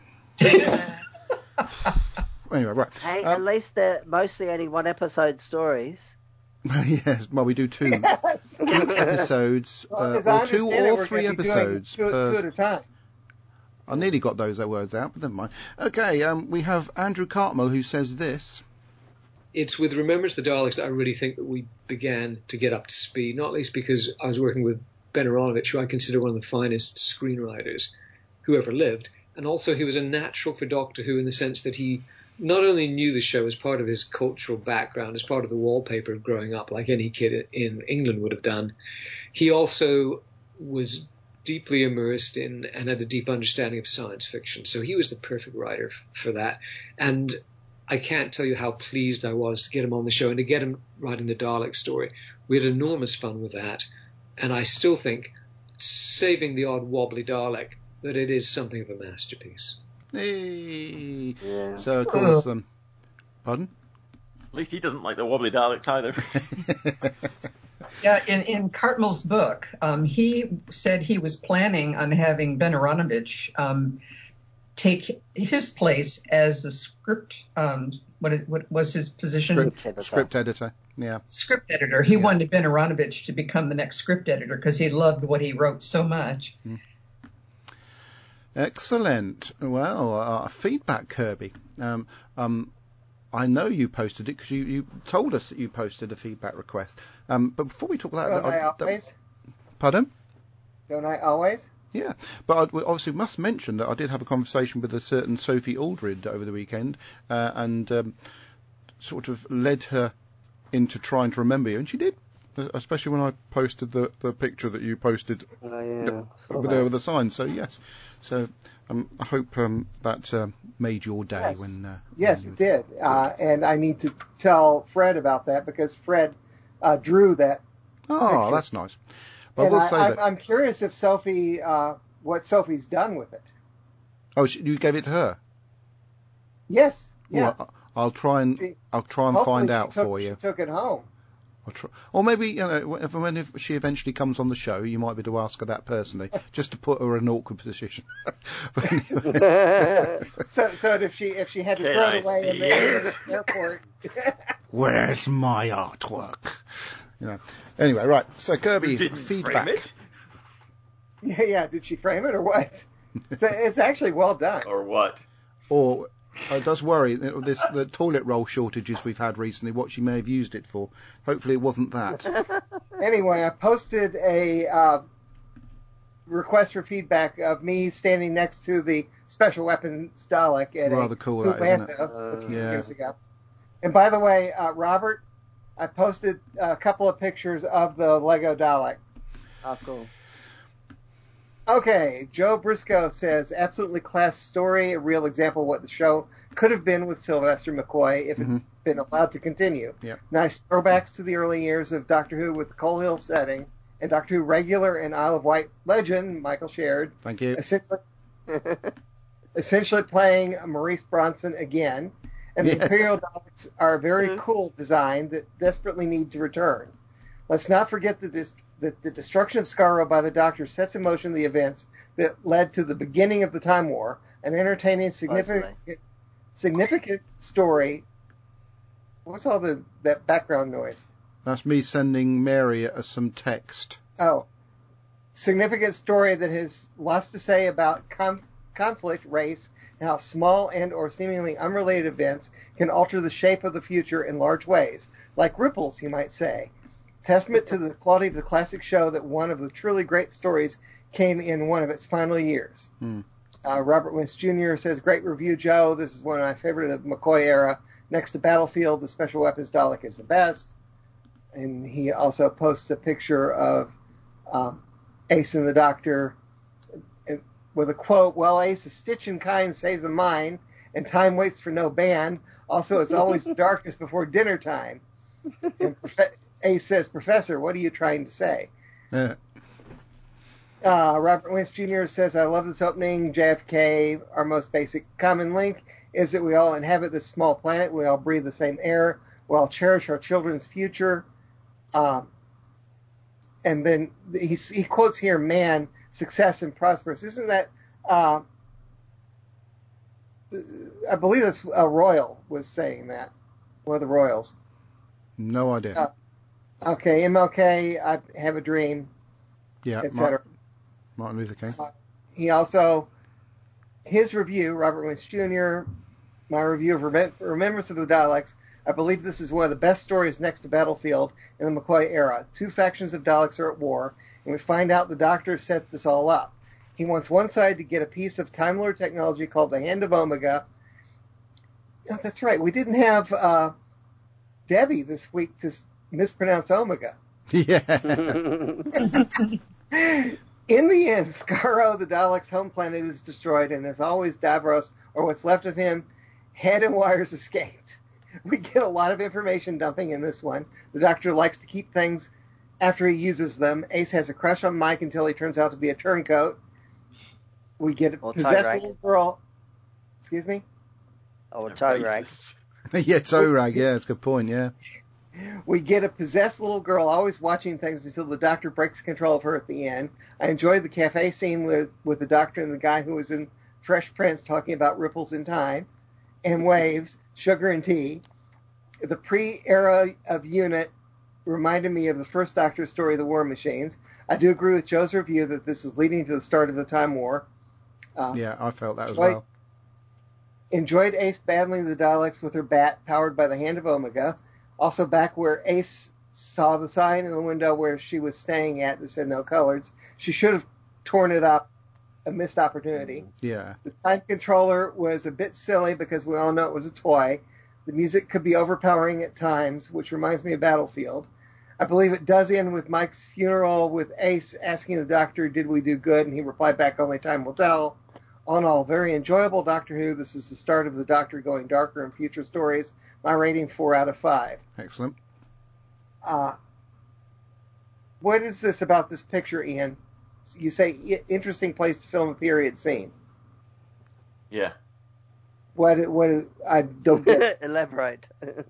Anyway, right. Hey, at least they're mostly only one episode stories. Yes, well, we do two episodes, or 2 or 3 episodes. Two at a time. I nearly got those words out, but never mind. Okay, we have Andrew Cartmel who says this. It's with Remembrance of the Daleks that I really think that we began to get up to speed, not least because I was working with Ben Aronovich, who I consider one of the finest screenwriters who ever lived, and also he was a natural for Doctor Who in the sense that he not only knew the show as part of his cultural background, as part of the wallpaper growing up, like any kid in England would have done, he also was deeply immersed in and had a deep understanding of science fiction. So he was the perfect writer for that. And I can't tell you how pleased I was to get him on the show and to get him writing the Dalek story. We had enormous fun with that. And I still think, saving the odd wobbly Dalek, that it is something of a masterpiece. Hey. Yeah. So, of course, pardon? At least he doesn't like the wobbly Daleks either. Yeah, in Cartmel's book, he said he was planning on having Ben Aronovich take his place as the script. What was his position? Script editor. Yeah. Script editor. He wanted Ben Aronovich to become the next script editor because he loved what he wrote so much. Excellent. Well, feedback, Kirby. I know you posted it because you told us that you posted a feedback request. But before we talk about Don't I always? Pardon? Don't I always? Yeah, but I obviously must mention that I did have a conversation with a certain Sophie Aldred over the weekend, and sort of led her into trying to remember you, and she did, especially when I posted the picture that you posted with the sign. So yes, so I hope that made your day. Yes, it did. And I need to tell Fred about that because Fred drew that. Oh, picture. That's nice. But and I will say that I'm curious if Sophie, what Sophie's done with it. Oh, you gave it to her? Yes. Yeah. Well, I'll try and find out for you. She took it home. Or maybe if she eventually comes on the show, you might be able to ask her that personally, just to put her in an awkward position. So if she had to throw it away in the airport, where's my artwork? Anyway, right. So Kirby, feedback. Yeah. Did she frame it or what? It's actually well done. Or what? Or it does worry the toilet roll shortages we've had recently. What she may have used it for. Hopefully, it wasn't that. Anyway, I posted a request for feedback of me standing next to the Special Weapons Dalek at rather cool, Atlanta a few years ago. And by the way, Robert, I posted a couple of pictures of the Lego Dalek. Oh, cool. Okay, Joe Briscoe says, absolutely class story, a real example of what the show could have been with Sylvester McCoy if it had been allowed to continue. Yeah. Nice throwbacks to the early years of Doctor Who with the Coal Hill setting, and Doctor Who regular and Isle of Wight legend, Michael Shared. Thank you. Essentially playing Maurice Bronson again. And the Imperial Daleks are a very cool design that desperately need to return. Let's not forget that the destruction of Skaro by the Doctor sets in motion the events that led to the beginning of the Time War, an entertaining, significant story. What's all that background noise? That's me sending Mary some text. Oh. Significant story that has lots to say about conflict, race, and how small and or seemingly unrelated events can alter the shape of the future in large ways, like ripples, you might say. Testament to the quality of the classic show that one of the truly great stories came in one of its final years. Robert Wentz Jr. says, great review, Joe. This is one of my favorite of the McCoy era. Next to Battlefield, the Special Weapons Dalek is the best. And he also posts a picture of Ace and the Doctor with a quote, well, Ace, a stitch in kind saves a mind, and time waits for no band. Also, it's always the darkest before dinner time. And Ace says, Professor, what are you trying to say? Robert Wentz Jr. says, I love this opening. JFK, our most basic common link is that we all inhabit this small planet. We all breathe the same air. We all cherish our children's future. And then he quotes here, man, success and prosperous. Isn't that, I believe that's Royal was saying that. One of the Royals. No idea. Okay, MLK, I have a dream, etc. Martin Luther King. He also, his review, Robert Wentz Jr., my review of Remembrance of the Daleks, I believe this is one of the best stories next to Battlefield in the McCoy era. Two factions of Daleks are at war, and we find out the Doctor set this all up. He wants one side to get a piece of Time Lord technology called the Hand of Omega. Oh, that's right, we didn't have Debbie this week to mispronounce Omega. Yeah. In the end, Skaro, the Dalek's home planet, is destroyed, and as always, Davros, or what's left of him, head and wires escaped. We get a lot of information dumping in this one. The Doctor likes to keep things after he uses them. Ace has a crush on Mike until he turns out to be a turncoat. We get a possessed little girl. Excuse me? Oh, a toe rag. Yeah, toe rag. Yeah, that's a good point. Yeah. We get a possessed little girl always watching things until the Doctor breaks control of her at the end. I enjoyed the cafe scene with the Doctor and the guy who was in Fresh Prince talking about ripples in time and waves, sugar and tea. The pre-era of Unit reminded me of the first Doctor story, The War Machines. I do agree with Joe's review that this is leading to the start of the Time War. Yeah, I felt that as well. Enjoyed Ace battling the Daleks with her bat powered by the hand of Omega. Also back where Ace saw the sign in the window where she was staying at that said no colors. She should have torn it up. A missed opportunity. Yeah. The time controller was a bit silly because we all know it was a toy. The music could be overpowering at times, which reminds me of Battlefield. I believe it does end with Mike's funeral with Ace asking the Doctor, did we do good? And he replied back, only time will tell. All in all, very enjoyable Doctor Who. This is the start of the Doctor going darker in future stories. My rating, 4 out of 5. Excellent. What is this about this picture, Ian? You say interesting place to film a period scene. Yeah. What I don't get. Elaborate.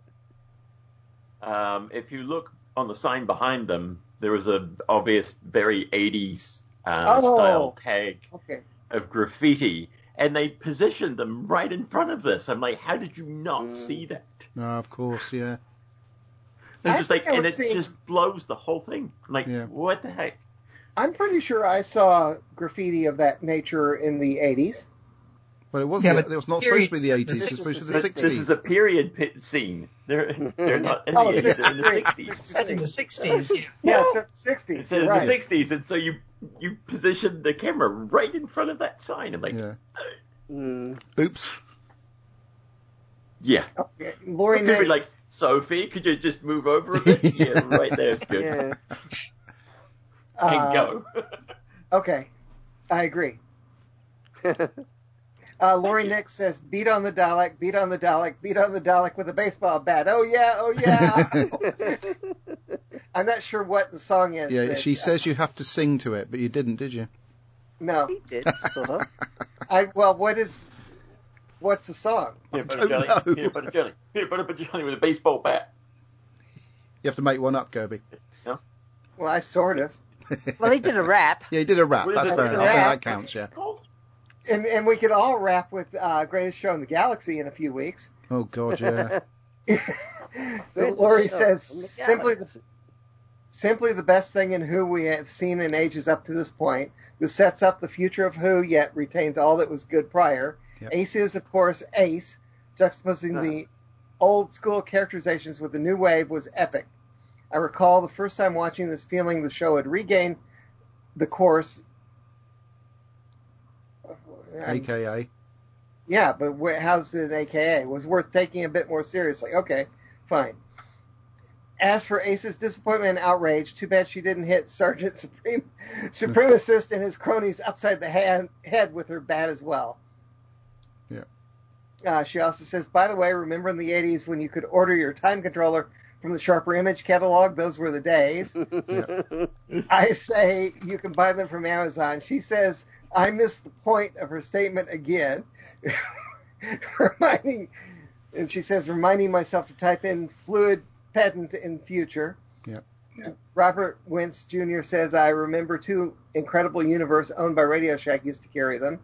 If you look on the sign behind them, there was a obvious, very 80s style tag of graffiti, and they positioned them right in front of this. I'm like, how did you not see that? No, of course, yeah. It's just like, and it just blows the whole thing. I'm like, what the heck? I'm pretty sure I saw graffiti of that nature in the 80s. But it wasn't. It was not supposed to be the 80s. It's supposed to be the 60s. This is a period scene. They're not in the 80s. They're in the 60s. Set in the 60s. Yeah, it's in the 60s. It's in the 60s, and so you position the camera right in front of that sign. I'm like, oops. Yeah. Okay. Laurie Nix, like, Sophie, could you just move over a bit? Yeah, right there's good. Yeah. And go. Okay, I agree. Laurie Nix says, beat on the Dalek, beat on the Dalek, beat on the Dalek with a baseball bat. Oh, yeah, oh, yeah. I'm not sure what the song is. Yeah, she says you have to sing to it, but you didn't, did you? No. He did, sort of. What's the song? Peanut butter jelly. Peanut butter jelly. Peanut butter jelly with a baseball bat. You have to make one up, Kirby. No? Well, I sort of. Well, he did a rap. Yeah, he did a rap. That's fair enough. That counts, yeah. And we could all rap with Greatest Show in the Galaxy in a few weeks. Oh, God, yeah. Laurie says, simply the best thing in Who we have seen in ages up to this point. This sets up the future of Who, yet retains all that was good prior. Yep. Ace is, of course, Ace. Juxtaposing the old school characterizations with the new wave was epic. I recall the first time watching this feeling the show had regained the course. AKA. Yeah, but how's it an AKA? It was worth taking a bit more seriously. Okay, fine. As for Ace's disappointment and outrage, too bad she didn't hit Sergeant Supremacist and his cronies upside the head with her bat as well. Yeah. She also says, by the way, remember in the 80s when you could order your time controller from the Sharper Image catalog? Those were the days. Yeah. I say you can buy them from Amazon. She says, I missed the point of her statement again. reminding myself to type in fluid patent in future. Yeah. Robert Wentz Jr. says, I remember two Incredible Universe owned by Radio Shack used to carry them.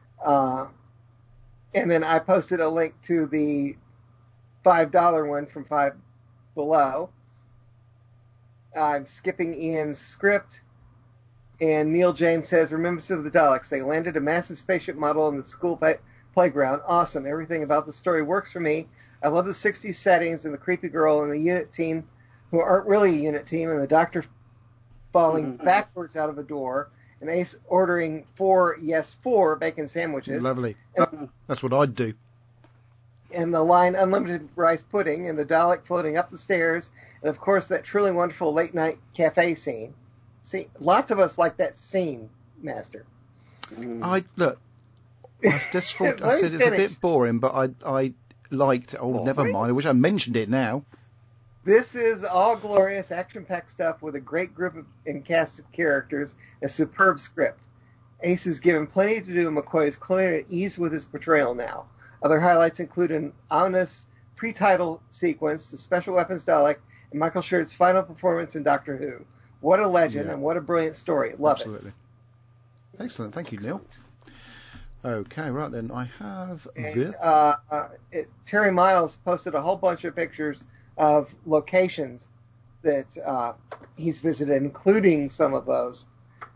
And then I posted a link to the $5 one from Five Below. I'm skipping Ian's script. And Neil James says, Remembrance of the Daleks. They landed a massive spaceship model in the school playground. Awesome. Everything about the story works for me. I love the 60s settings and the creepy girl and the unit team who aren't really a unit team, and the Doctor falling backwards out of a door, and Ace ordering 4 bacon sandwiches. Lovely. That's what I'd do. And the line, unlimited rice pudding, and the Dalek floating up the stairs, and of course that truly wonderful late night cafe scene. See, lots of us like that scene Master. I just thought I said it's a bit boring, but I liked it. Oh, never mind. I wish I mentioned it now. This is all glorious, action-packed stuff with a great group of cast of characters, a superb script. Ace is given plenty to do, and McCoy is clearly at ease with his portrayal now. Other highlights include an ominous pre-title sequence, the Special Weapons Dalek, and Michael Shirt's final performance in Doctor Who. What a legend, and what a brilliant story. Love Absolutely. Excellent. Thank you, Neil. Okay, right then. I have this. Terry Miles posted a whole bunch of pictures of locations that he's visited, including some of those.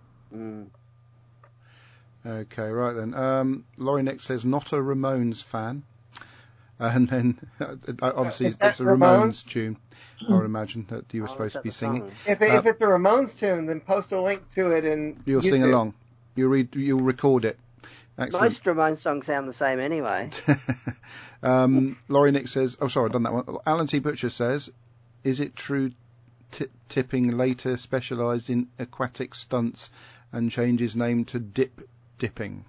Okay, right then. Laurie Nick says, not a Ramones fan. And then, obviously, it's a Ramones tune, I would imagine, that you were supposed to be singing. If it's a Ramones tune, then post a link to it and you'll sing along. You'll record it. Excellent. Most Ramones songs sound the same anyway. Laurie Nick says, oh, sorry, I've done that one. Alan T. Butcher says, is it true Tipping later specialised in aquatic stunts and changed his name to Dipping?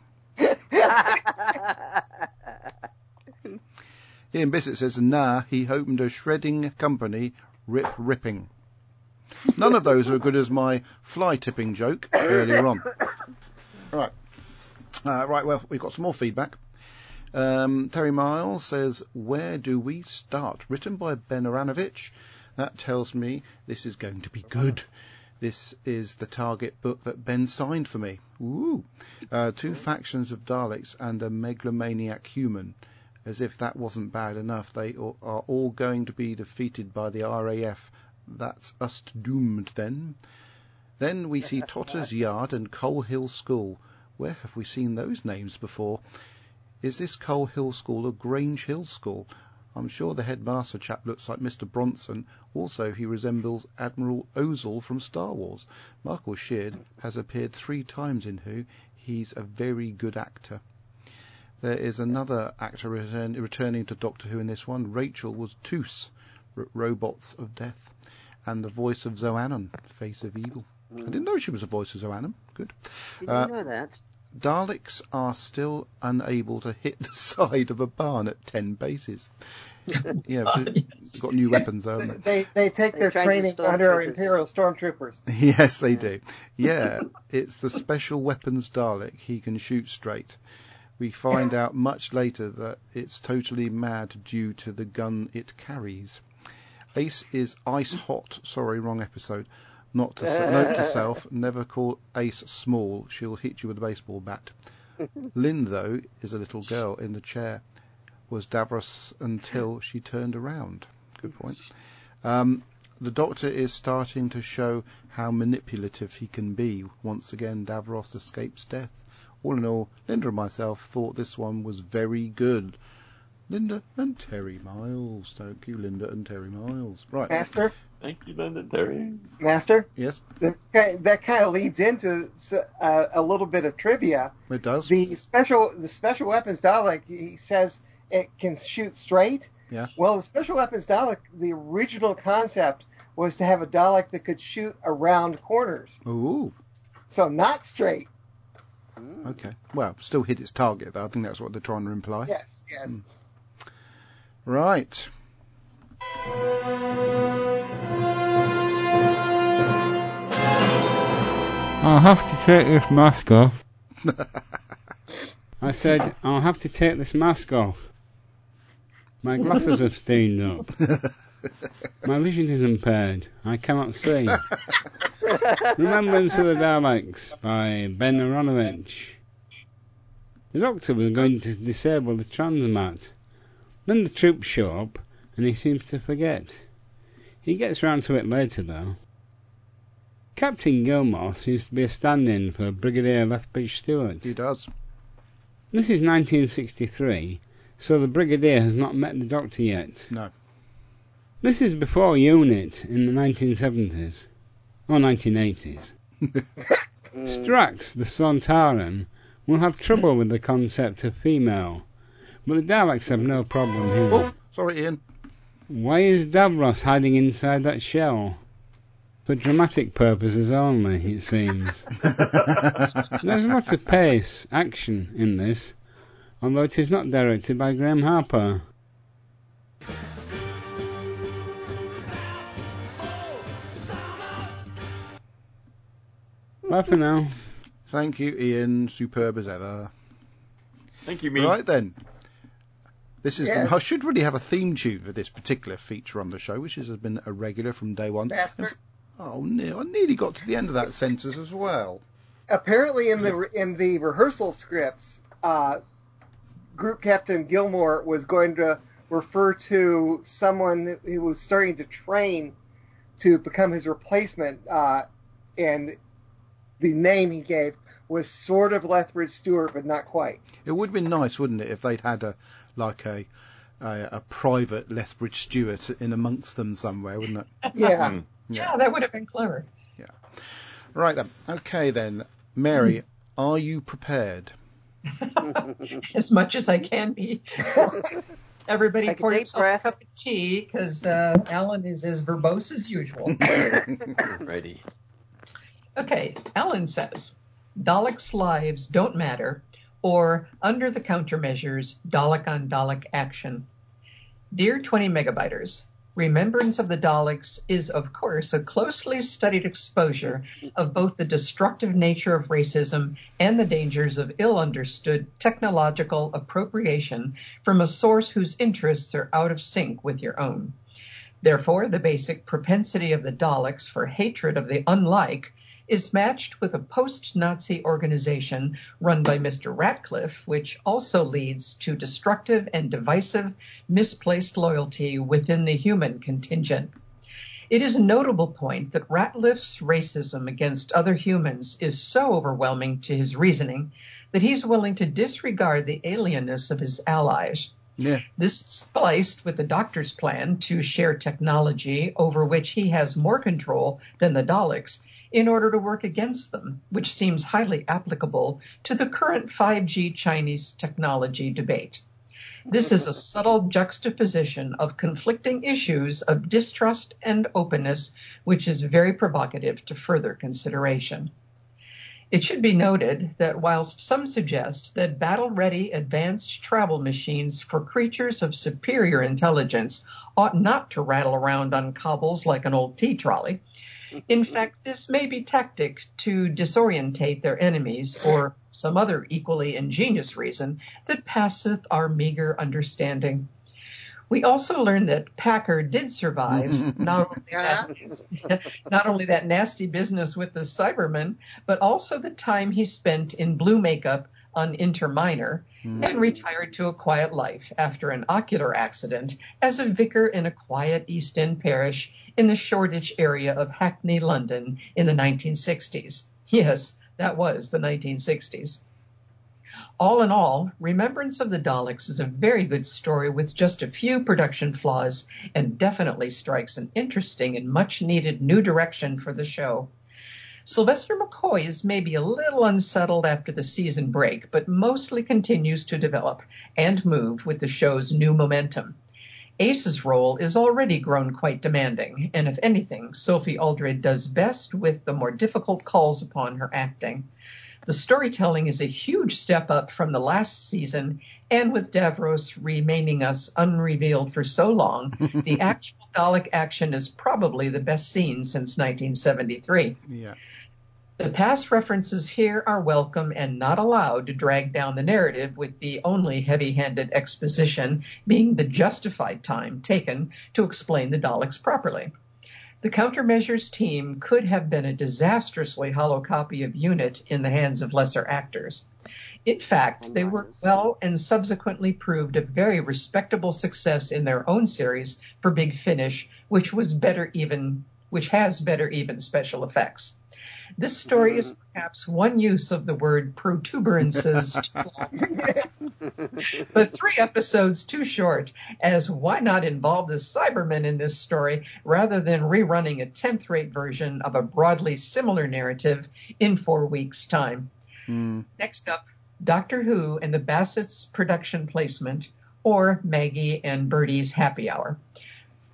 Ian Bissett says, nah, he opened a shredding company, ripping. None of those are as good as my fly tipping joke earlier on. Right. Right, well, we've got some more feedback. Terry Miles says, where do we start? Written by Ben Aranovich. That tells me this is going to be good. This is the target book that Ben signed for me. Ooh. 2 factions of Daleks and a megalomaniac human. As if that wasn't bad enough, they are all going to be defeated by the RAF. That's us doomed then. Then we see Totter's Yard and Coal Hill School. Where have we seen those names before? Is this Coal Hill School or Grange Hill School? I'm sure the headmaster chap looks like Mr. Bronson. Also, he resembles Admiral Ozzel from Star Wars. Michael Sheard has appeared 3 times in Who. He's a very good actor. There is another actor returning to Doctor Who in this one. Rachel was Toos, Robots of Death, and the voice of Zoannon, Face of Evil. I didn't know she was the voice of Zoannon. Good. Did you know that? Daleks are still unable to hit the side of a barn at 10 paces. Yeah, they've got new weapons, haven't they? They take their training under our Imperial Stormtroopers. Yes, they do. Yeah, it's the Special Weapons Dalek. He can shoot straight. We find out much later that it's totally mad due to the gun it carries. Ace is ice hot. Sorry, wrong episode. Note to self, never call Ace small. She'll hit you with a baseball bat. Lynn, though, is a little girl in the chair. Was Davros until she turned around. Good point. The Doctor is starting to show how manipulative he can be. Once again, Davros escapes death. All in all, Linda and myself thought this one was very good. Linda and Terry Miles. Thank you, Linda and Terry Miles. Right. Master? Thank you, Linda and Terry. Master? Yes? That kind of leads into a little bit of trivia. It does. The special weapons Dalek, he says it can shoot straight. Yeah. Well, the special weapons Dalek, the original concept was to have a Dalek that could shoot around corners. Ooh. So not straight. Okay. Well, still hit its target, though. I think that's what they're trying to imply. Yes. Right. I'll have to take this mask off. I said, I'll have to take this mask off. My glasses have stained up. My vision is impaired. I cannot see. Remembrance of the Daleks by Ben Aronovich. The Doctor was going to disable the transmat. Then the troops show up, and he seems to forget. He gets round to it later, though. Captain Gilmore seems to be a stand-in for Brigadier Lethbridge Stewart. He does. This is 1963, so the Brigadier has not met the Doctor yet. No. This is before UNIT in the 1970s. Or 1980s. Strax, the Sontaran, will have trouble with the concept of female, but the Daleks have no problem here. Oh, sorry, Ian. Why is Davros hiding inside that shell? For dramatic purposes only, it seems. There's a lot of pace, action in this, although it is not directed by Graham Harper. Bye for now. Thank you, Ian. Superb as ever. Thank you, me. Right then. This is. Yes. I should really have a theme tune for this particular feature on the show, which has been a regular from day one. Bastard. Oh, I nearly got to the end of that sentence as well. Apparently, in the rehearsal scripts, Group Captain Gilmore was going to refer to someone who was starting to train to become his replacement, and the name he gave was sort of Lethbridge Stewart, but not quite. It would have been nice, wouldn't it, if they'd had a private Lethbridge Stewart in amongst them somewhere, wouldn't it? Yeah. Yeah, that would have been clever. Yeah. Right then. Okay then. Mary, are you prepared? As much as I can be. Everybody Take a pour deep yourself breath. a cup of tea, because Alan is as verbose as usual. Ready. Okay, Alan says, Daleks' lives don't matter, or under the countermeasures, Dalek on Dalek action. Dear 20 Megabyters, Remembrance of the Daleks is, of course, a closely studied exposure of both the destructive nature of racism and the dangers of ill-understood technological appropriation from a source whose interests are out of sync with your own. Therefore, the basic propensity of the Daleks for hatred of the unlike is matched with a post-Nazi organization run by Mr. Ratcliffe, which also leads to destructive and divisive misplaced loyalty within the human contingent. It is a notable point that Ratcliffe's racism against other humans is so overwhelming to his reasoning that he's willing to disregard the alienness of his allies. Yeah. This is spliced with the Doctor's plan to share technology over which he has more control than the Daleks, in order to work against them, which seems highly applicable to the current 5G Chinese technology debate. This is a subtle juxtaposition of conflicting issues of distrust and openness, which is very provocative to further consideration. It should be noted that whilst some suggest that battle-ready advanced travel machines for creatures of superior intelligence ought not to rattle around on cobbles like an old tea trolley, in fact, this may be tactic to disorientate their enemies, or some other equally ingenious reason that passeth our meager understanding. We also learned that Packer did survive not only that nasty business with the Cybermen, but also the time he spent in blue makeup on Interminor, and retired to a quiet life after an ocular accident as a vicar in a quiet East End parish in the Shoreditch area of Hackney, London in the 1960s. Yes, that was the 1960s. All in all, Remembrance of the Daleks is a very good story with just a few production flaws, and definitely strikes an interesting and much-needed new direction for the show. Sylvester McCoy is maybe a little unsettled after the season break, but mostly continues to develop and move with the show's new momentum. Ace's role is already grown quite demanding, and if anything, Sophie Aldred does best with the more difficult calls upon her acting. The storytelling is a huge step up from the last season, and with Davros remaining us unrevealed for so long, the actual Dalek action is probably the best seen since 1973. Yeah. The past references here are welcome and not allowed to drag down the narrative, with the only heavy-handed exposition being the justified time taken to explain the Daleks properly. The countermeasures team could have been a disastrously hollow copy of UNIT in the hands of lesser actors. In fact, they worked well and subsequently proved a very respectable success in their own series for Big Finish, which has better even special effects. This story is perhaps one use of the word protuberances too long, but 3 episodes too short, as why not involve the Cybermen in this story rather than rerunning a 10th-rate version of a broadly similar narrative in 4 weeks' time? Next up, Doctor Who and the Bassett's production placement, or Maggie and Bertie's happy hour.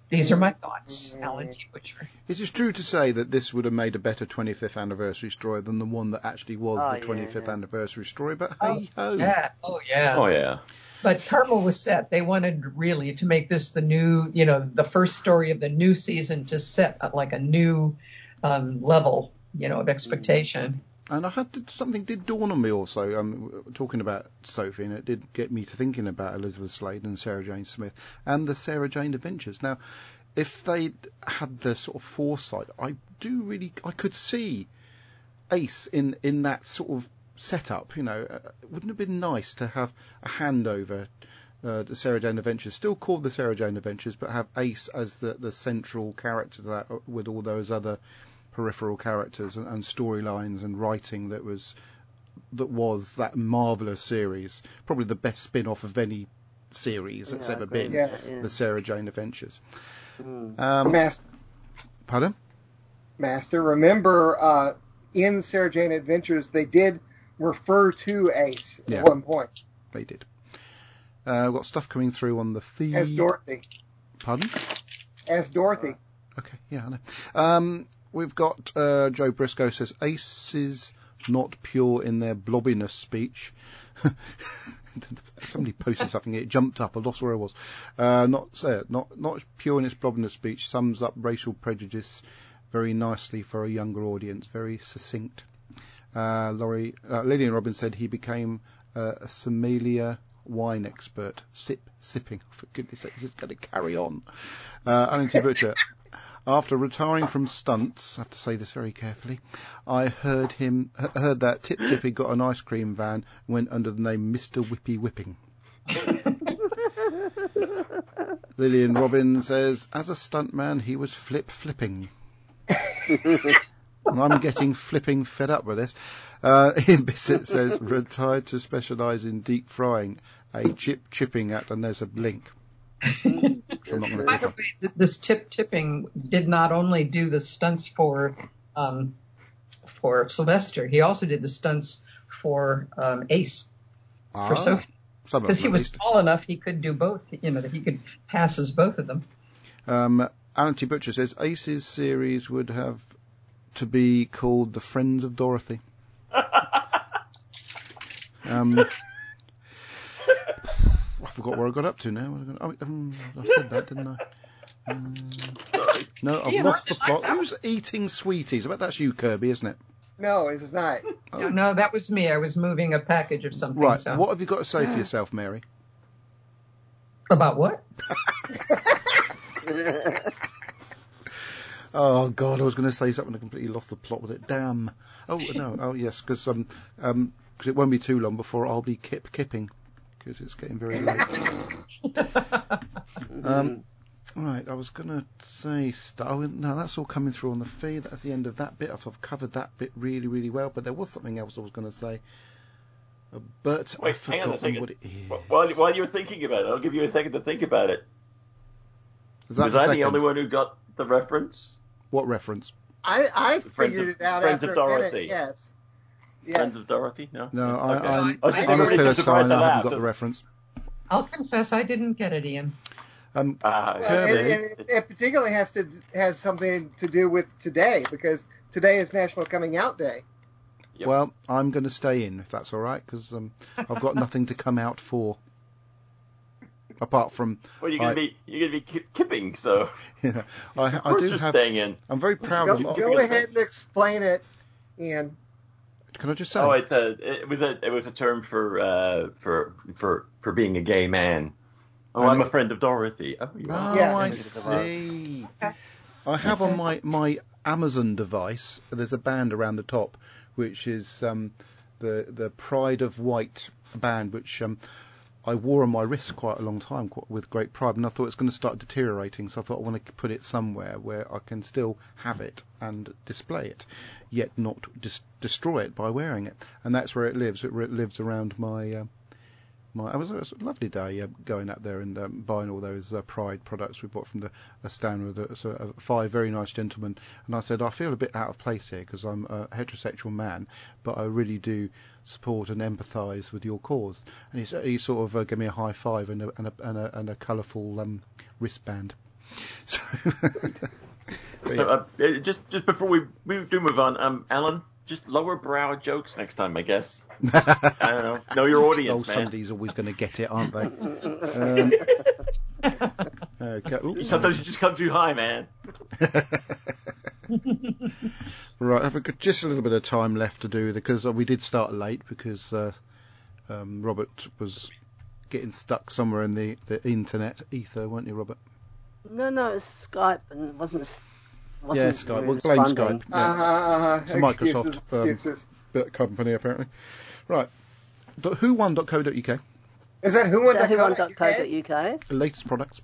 These are my thoughts, Alan T. Butcher. It is true to say that this would have made a better 25th anniversary story than the one that actually was the 25th anniversary story, but hey-ho. Yeah. Oh, yeah. Oh, yeah. But Carmel was set. They wanted really to make this the new, the first story of the new season to set like a new level, of expectation. And something did dawn on me also, talking about Sophie, and it did get me to thinking about Elizabeth Slade and Sarah Jane Smith and the Sarah Jane Adventures. Now, if they had the sort of foresight, I could see Ace in that sort of setup. Wouldn't it have been nice to have a handover the Sarah Jane Adventures, still called the Sarah Jane Adventures, but have Ace as the central character to that, with all those other peripheral characters and storylines and writing that was that marvellous series, probably the best spin-off of any series that's ever been, the Sarah Jane Adventures. Pardon? Master, remember in Sarah Jane Adventures they did refer to Ace at one point. They did. We've got stuff coming through on the feed. As Dorothy. Pardon? As Dorothy. Okay, yeah, I know. We've got Joe Briscoe says Ace is not pure in their blobbiness speech. Somebody posted something, it jumped up, I lost where I was. Not pure in its blobbiness speech, sums up racial prejudice very nicely for a younger audience, very succinct. Lillian Robbins said he became a sommelier wine expert, sipping. For goodness sake, this is going to carry on. Alan T. Butcher. After retiring from stunts, I have to say this very carefully, I heard that Tip Tippy got an ice cream van and went under the name Mr. Whippy Whipping. Lillian Robbins says, as a stuntman, he was flipping. And I'm getting flipping fed up with this. Ian Bissett says, retired to specialise in deep frying, a chipping at, and there's a link. I'm not By the way, this Tipping did not only do the stunts for Sylvester, he also did the stunts for Ace, for Sophie. Because he was tall enough, he could do both, that he could pass as both of them. Alan T. Butcher says, Ace's series would have to be called The Friends of Dorothy. I forgot where I got up to now. I said that, didn't I? No, I've lost the plot. Who's eating sweeties? I bet that's you, Kirby, isn't it? No, it's not. Oh. No, that was me. I was moving a package of something. Right. So. What have you got to say for yourself, Mary? About what? Oh, God, I was going to say something. I completely lost the plot with it. Damn. Oh, no. Oh, yes, because it won't be too long before I'll be kipping. Because it's getting very late. Right, I was going to say no, that's all coming through on the feed. That's the end of that bit. I've covered that bit really, really well. But there was something else I was going to say. But I've forgotten what it is. While you're thinking about it, I'll give you a second to think about it. Was I the only one who got the reference? What reference? I figured it out Friends after of Dorothy. a minute, yes. Friends of Dorothy? No? No, okay. I'm a Philistine. I haven't got the reference. I'll confess I didn't get it, Ian. It particularly has something to do with today, because today is National Coming Out Day. Yep. Well, I'm going to stay in, if that's all right, because I've got nothing to come out for. Apart from... Well, you're going to be kipping, so... Yeah, I do have... staying in. I'm very proud of... Go ahead and explain it, Ian. Can I just say? Oh, it was a term for being a gay man. Oh, I'm a friend of Dorothy. Oh, you are. Yeah. I see. I have on my Amazon device. There's a band around the top, which is the Pride of White band, which I wore on my wrist quite a long time with great pride, and I thought it's going to start deteriorating, so I thought I want to put it somewhere where I can still have it and display it, yet not destroy it by wearing it. And that's where it lives. It lives around my... It was a lovely day going up there and buying all those Pride products we bought from a stand with 5 very nice gentlemen. And I said, I feel a bit out of place here because I'm a heterosexual man, but I really do support and empathise with your cause. And he sort of gave me a high five and a colourful wristband. So, just before we do move on, Alan, just lower brow jokes next time, I guess. Just, I don't know your audience, man. Somebody's always going to get it, aren't they? Okay. Ooh. Sometimes you just come too high, man. Right, I've got just a little bit of time left to do because we did start late because Robert was getting stuck somewhere in the internet ether, weren't you, Robert? No, it's Skype and wasn't Skype. We'll blame Skype. Yeah. It's a Excuses. Microsoft company, apparently. Right. Whowon.co.uk. Is that whowon.co.uk? whowon.co.uk? The latest products.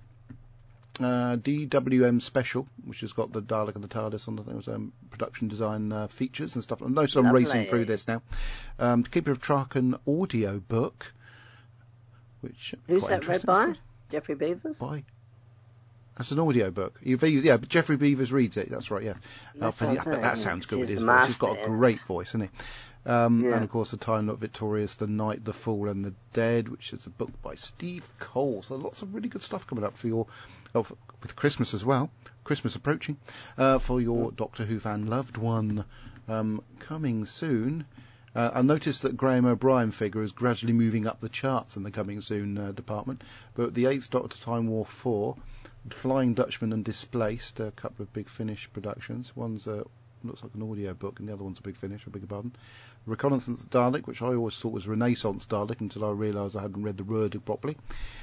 DWM Special, which has got the Dalek and the TARDIS on the production design features and stuff. I notice I'm racing through this now. Keeper of Traken audio book, which who's that read by? Geoffrey Beavers? That's an audio book. But Geoffrey Beavers reads it. That's right. Yeah. But that sounds good with his voice. He's got a great voice, hasn't he? And of course, The Time Not Victorious, The Night, The Fool, and the Dead, which is a book by Steve Cole. So lots of really good stuff coming up for your, with Christmas as well. Christmas approaching, for your Doctor Who fan loved one, coming soon. I noticed that Graham O'Brien figure is gradually moving up the charts in the coming soon department. But the 8th Doctor Time War 4, Flying Dutchman and Displaced, a couple of Big Finish productions. One's looks like an audio book, and the other one's a Big Finish, I beg your pardon. Reconnaissance Dalek, which I always thought was Renaissance Dalek until I realised I hadn't read the word properly.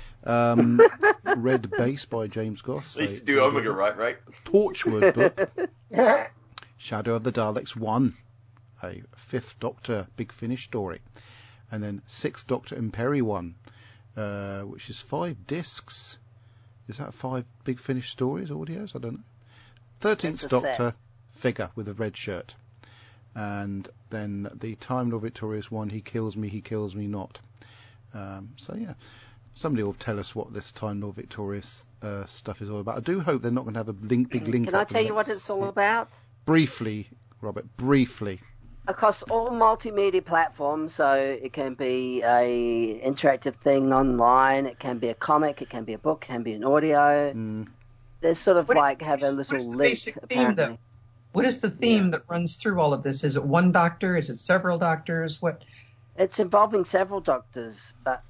Red Base by James Goss. At least you do Omega right? Torchwood book. Shadow of the Daleks 1, a 5th Doctor Big Finish story. And then 6th Doctor Imperi 1, which is 5 discs. Is that 5 Big Finish stories, audios? I don't know. 13th Doctor figure with a red shirt. And then the Time Lord Victorious 1, He Kills Me Not. Somebody will tell us what this Time Lord Victorious stuff is all about. I do hope they're not going to have a big link. Can I tell you what it's all about? Briefly, Robert, briefly. Across all multimedia platforms, so it can be a interactive thing online, it can be a comic, it can be a book, it can be an audio. There's sort of have a little link, apparently. What is the theme that runs through all of this? Is it one doctor? Is it several doctors? What? It's involving several doctors, but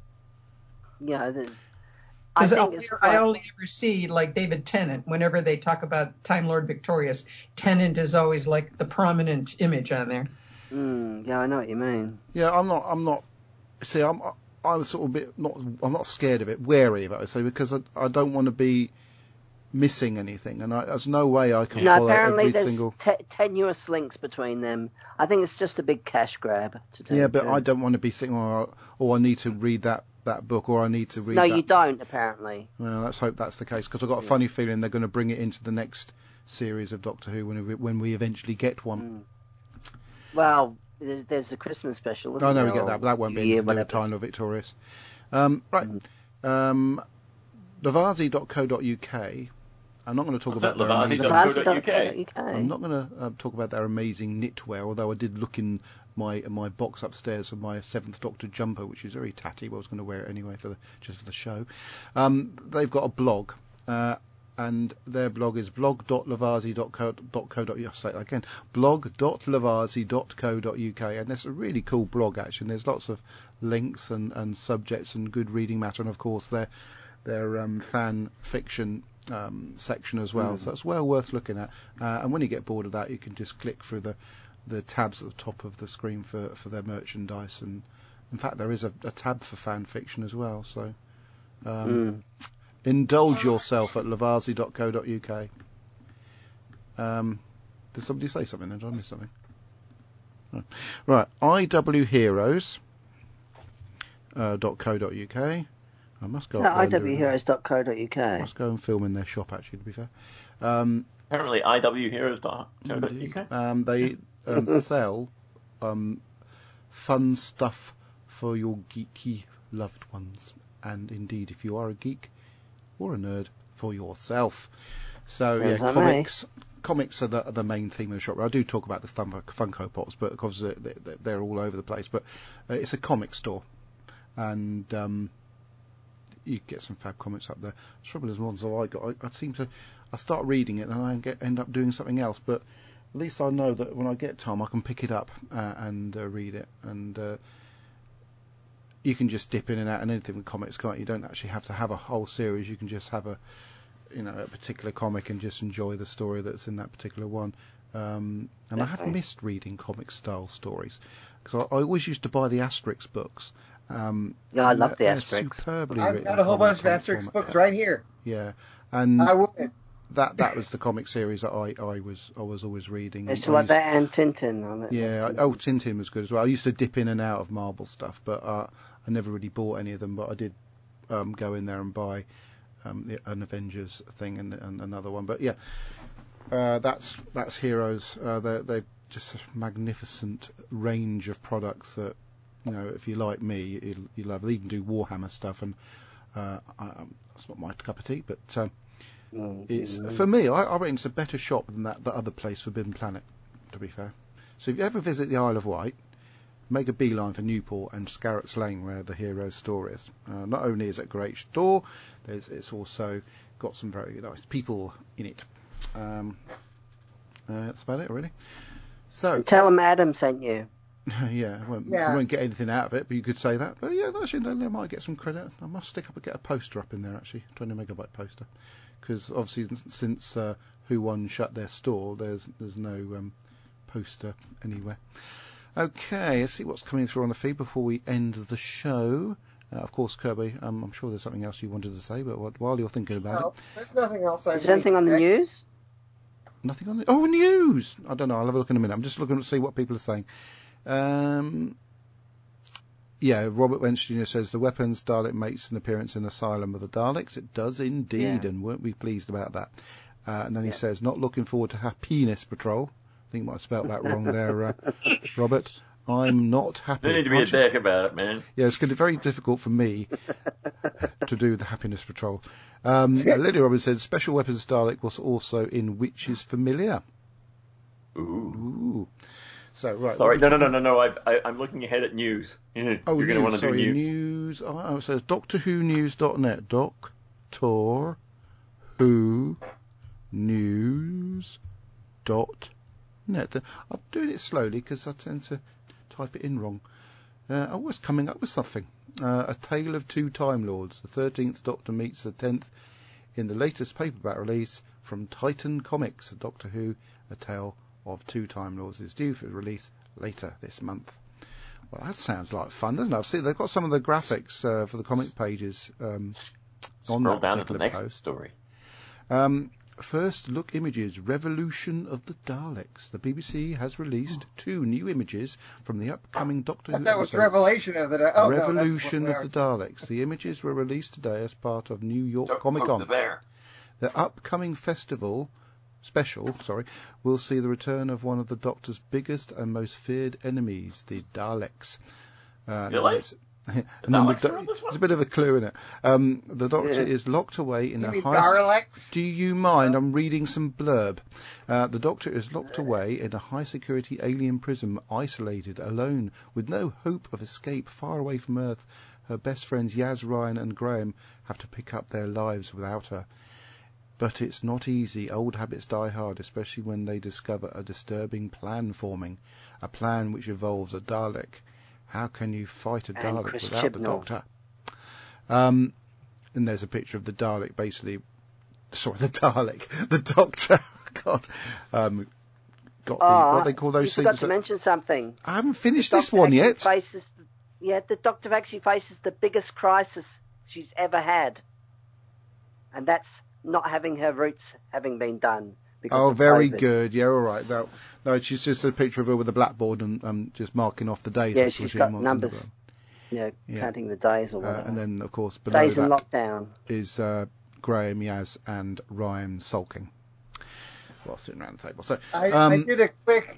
I only ever see David Tennant. Whenever they talk about Time Lord Victorious, Tennant is always like the prominent image on there. Yeah, I know what you mean. Yeah, I'm not. See, I'm sort of a bit not. I'm not scared of it, wary of it. I say because I don't want to be missing anything, and there's no way I can follow apparently every single. Tenuous links between them. I think it's just a big cash grab. But I don't want to be thinking, I need to read that book, or I need to read. No, you don't. Apparently. Well, let's hope that's the case, because I've got a funny feeling they're going to bring it into the next series of Doctor Who when we eventually get one. Well, there's a Christmas special. I know we get that, but that won't be in the Time of Victorious. Right. Lavazi.co.uk. I'm not going to talk about Lavazi.co.uk. I'm not going to talk about their amazing knitwear, although I did look in my box upstairs for my 7th Doctor jumper, which is very tatty, but I was going to wear it anyway just for the show. They've got a blog, and their blog is blog.lavazi.co.uk. I'll say that again, blog.lavazi.co.uk, and it's a really cool blog actually. And there's lots of links and subjects and good reading matter, and of course their fan fiction section as well, so it's well worth looking at. And when you get bored of that, you can just click through the tabs at the top of the screen for their merchandise, and in fact there is a tab for fan fiction as well, so indulge yourself at lavazi.co.uk. Did somebody say something? Did I miss something? Right, iwheroes.co.uk. I must go. iwheroes.co.uk. I must go and film in their shop, actually, to be fair. Apparently, iwheroes.co.uk. They sell fun stuff for your geeky loved ones, and indeed, if you are a geek or a nerd, for yourself. So comics are the main theme of the shop. I do talk about the Funko Pops, but of course they're all over the place. But it's a comic store, and you get some fab comics up there. The trouble is, the ones that I got, I start reading it, and I end up doing something else. But at least I know that when I get time, I can pick it up and read it. And you can just dip in and out and anything with comics, can't you? You don't actually have to have a whole series. You can just have a particular comic and just enjoy the story that's in that particular one. And I have missed reading comic style stories because I always used to buy the Asterix books. I love the Asterix. Superbly I've written got a whole bunch of comic Asterix format. books right here. Yeah, and I would. that was the comic series that I was always reading. It's like that and Tintin on it. Yeah, Tintin was good as well. I used to dip in and out of Marvel stuff, but I never really bought any of them. But I did go in there and buy an Avengers thing and another one. But yeah, that's Heroes. They're just a magnificent range of products that, if you like me, you love. They even do Warhammer stuff, and that's not my cup of tea, but it's for me. I reckon it's a better shop than that other place, Forbidden Planet, to be fair. So if you ever visit the Isle of Wight, make a beeline for Newport and Scarrett's Lane, where the Heroes store is. Not only is it a great store, it's also got some very nice people in it. That's about it, really. So tell them Adam sent you. Yeah, I won't get anything out of it, but you could say that. But yeah, actually, they might get some credit. I must get a poster up in there, actually, 20 megabyte poster, because obviously since Who Won shut their store, there's no poster anywhere. Okay, let's see what's coming through on the feed before we end the show. Of course, Kirby, I'm sure there's something else you wanted to say, but while you're thinking about it, there's nothing else. Is there anything on the news? Nothing on it. Oh, news! I don't know. I'll have a look in a minute. I'm just looking to see what people are saying. Yeah, Robert Wentz Jr. says the weapons Dalek makes an appearance in Asylum of the Daleks. It does indeed, and weren't we pleased about that? And then he says, not looking forward to Happiness Patrol. I think you might have spelt that wrong there, Robert. I'm not happy. You need to be a dick about it, man. Yeah, it's going to be very difficult for me to do the Happiness Patrol. Lily Robbins said Special Weapons Dalek was also in Witches Familiar. Ooh. So, right. Sorry, no. I'm looking ahead at news. You're going to want to do news. Oh, it says DoctorWhoNews.net. Doctor Who News.net. I'm doing it slowly because I tend to type it in wrong. I was coming up with something. A Tale of Two Time Lords. The 13th Doctor meets the 10th in the latest paperback release from Titan Comics. Doctor Who, A Tale of Two Time Lords is due for release later this month. Well, that sounds like fun, doesn't it? I've seen they've got some of the graphics for the comic pages on that down to the next post. Story. First look images, Revolution of the Daleks. The BBC has released 2 new images from the upcoming Doctor Who that was episode. Revelation of the Daleks. Revolution of the Daleks. The images were released today as part of New York Comic Con. The upcoming special will see the return of one of the Doctor's biggest and most feared enemies, the Daleks. Really? There's a bit of a clue in it. The Doctor is locked away in Daleks? Do you mind? I'm reading some blurb. The Doctor is locked away in a high-security alien prison, isolated, alone, with no hope of escape, far away from Earth. Her best friends Yaz, Ryan, and Graham have to pick up their lives without her. But it's not easy. Old habits die hard, especially when they discover a disturbing plan forming. A plan which involves a Dalek. How can you fight a Dalek without the Doctor? And there's a picture of the Dalek, basically. Sorry, the Dalek. The Doctor. God. Got what they call those things. You forgot to mention something. I haven't finished this one yet. The Doctor actually faces the biggest crisis she's ever had. And that's not having her roots having been done. Oh, very good. Yeah, all right. No, she's just a picture of her with a blackboard and just marking off the days. Yeah, she's got numbers. Counting the days or whatever. And then, of course, below days in that lockdown is Graham, Yaz, and Ryan sulking while sitting around the table. So I did a quick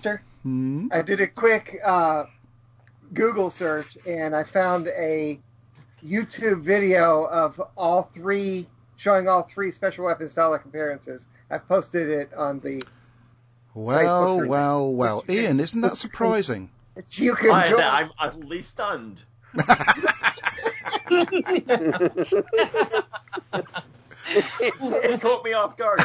I did a quick Google search, and I found a YouTube video of showing all 3 Special Weapons Dalek appearances. I posted it on the Facebook. Well. Ian, isn't that surprising? You can I'm utterly stunned. It caught me off guard.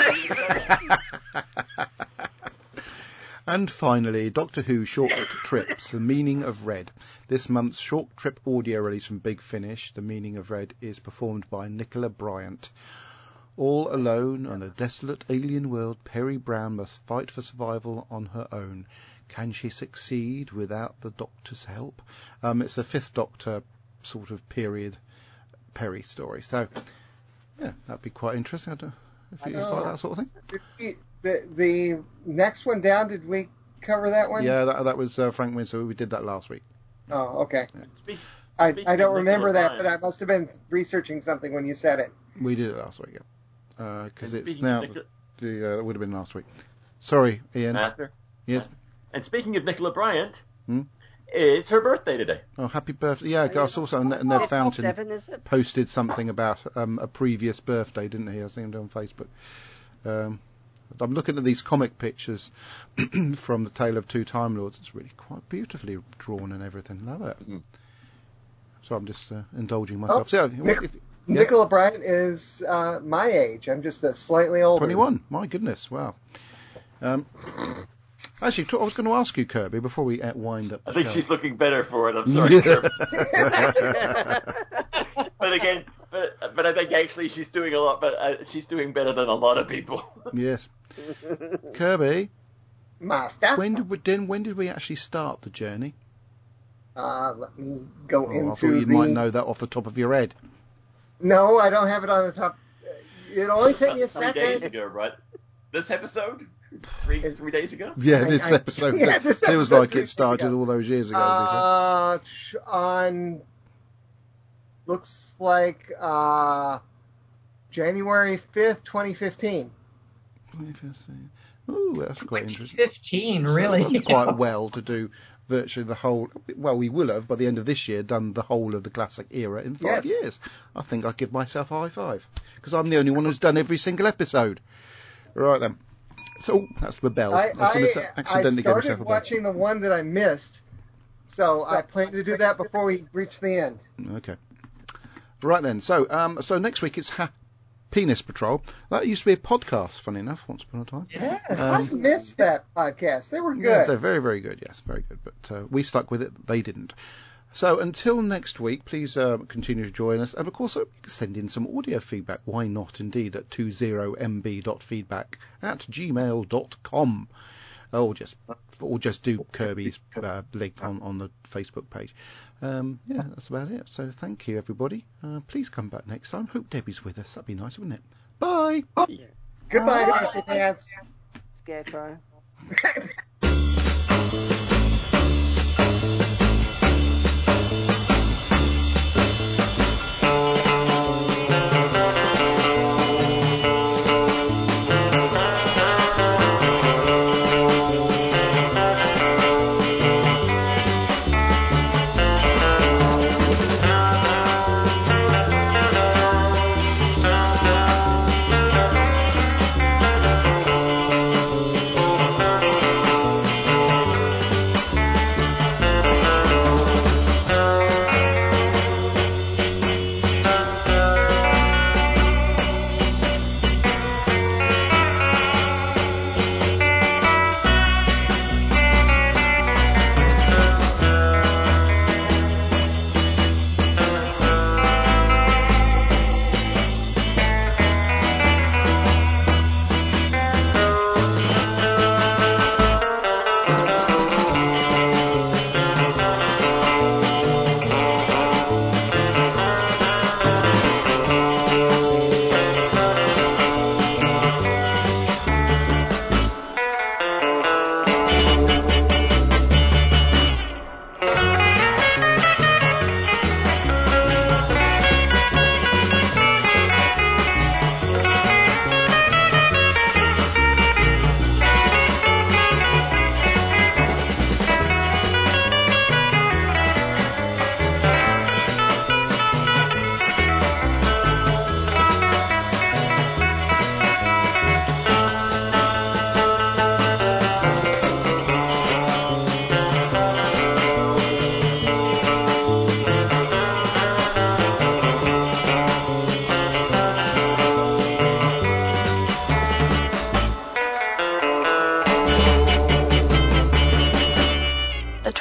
And finally, Doctor Who Short Trips, The Meaning of Red. This month's short trip audio release from Big Finish, The Meaning of Red, is performed by Nicola Bryant. All alone on a desolate alien world, Peri Brown must fight for survival on her own. Can she succeed without the Doctor's help? It's a Fifth Doctor sort of period Peri story. So, yeah, that'd be quite interesting. I don't know if you like that sort of thing. The next one down, did we cover that one? Yeah, that was Frank Winsor. We did that last week. Oh, okay. Yeah. I don't remember that, but I must have been researching something when you said it. We did it last week, yeah. Because it's now... it would have been last week. Sorry, Ian. Master? Yes? And speaking of Nicola Bryant, it's her birthday today. Oh, happy birthday. Yeah, I saw something, and Ned Fountain posted something about a previous birthday, didn't he? I seen it on Facebook. I'm looking at these comic pictures from The Tale of Two Time Lords. It's really quite beautifully drawn and everything. Love it. Mm-hmm. So I'm just indulging myself. Nicola Bryant is my age. I'm just slightly older. 21. My goodness. Wow. Actually, I was going to ask you, Kirby, before we wind up the I think show. She's looking better for it. I'm sorry, Kirby. But again, but I think actually she's doing a lot. But she's doing better than a lot of people. Yes. Kirby. Master. When did we actually start the journey? Let me go into I thought you might know that off the top of your head. No, I don't have it on the top. It'll only take me a second. 3 days ago, right? This episode? 3 days ago? Yeah, this episode. This feels like it started all those years ago. On looks like January 5th, 2015. 2015. Ooh, that's quite interesting. 2015, really? So quite well to do virtually the whole. Well, we will have by the end of this year done the whole of the classic era in 5 years. I think I'd give myself a high five because I'm the only one who's done every single episode. Right then. So that's the bell. I started watching the one that I missed, so I plan to do that before we reach the end. Okay. Right then. So next week it's Penis Patrol. That used to be a podcast, funny enough, once upon a time. Yeah. I missed that podcast. They were good. Yeah, they're very, very good. Yes, very good. But we stuck with it. They didn't. So until next week, please continue to join us. And, of course, send in some audio feedback. Why not, indeed, at 20mb.feedback@gmail.com. Or just do Kirby's link on the Facebook page. Yeah, that's about it. So thank you, everybody. Please come back next time. Hope Debbie's with us. That'd be nice, wouldn't it? Bye. Yeah. Goodbye, Nancy Pants. Scarecrow.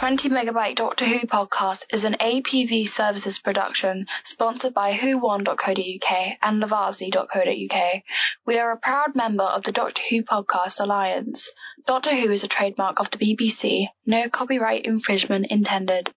20 Megabyte Doctor Who podcast is an APV Services production sponsored by whowon.co.uk and Lavazzi.co.uk. We are a proud member of the Doctor Who Podcast Alliance. Doctor Who is a trademark of the BBC. No copyright infringement intended.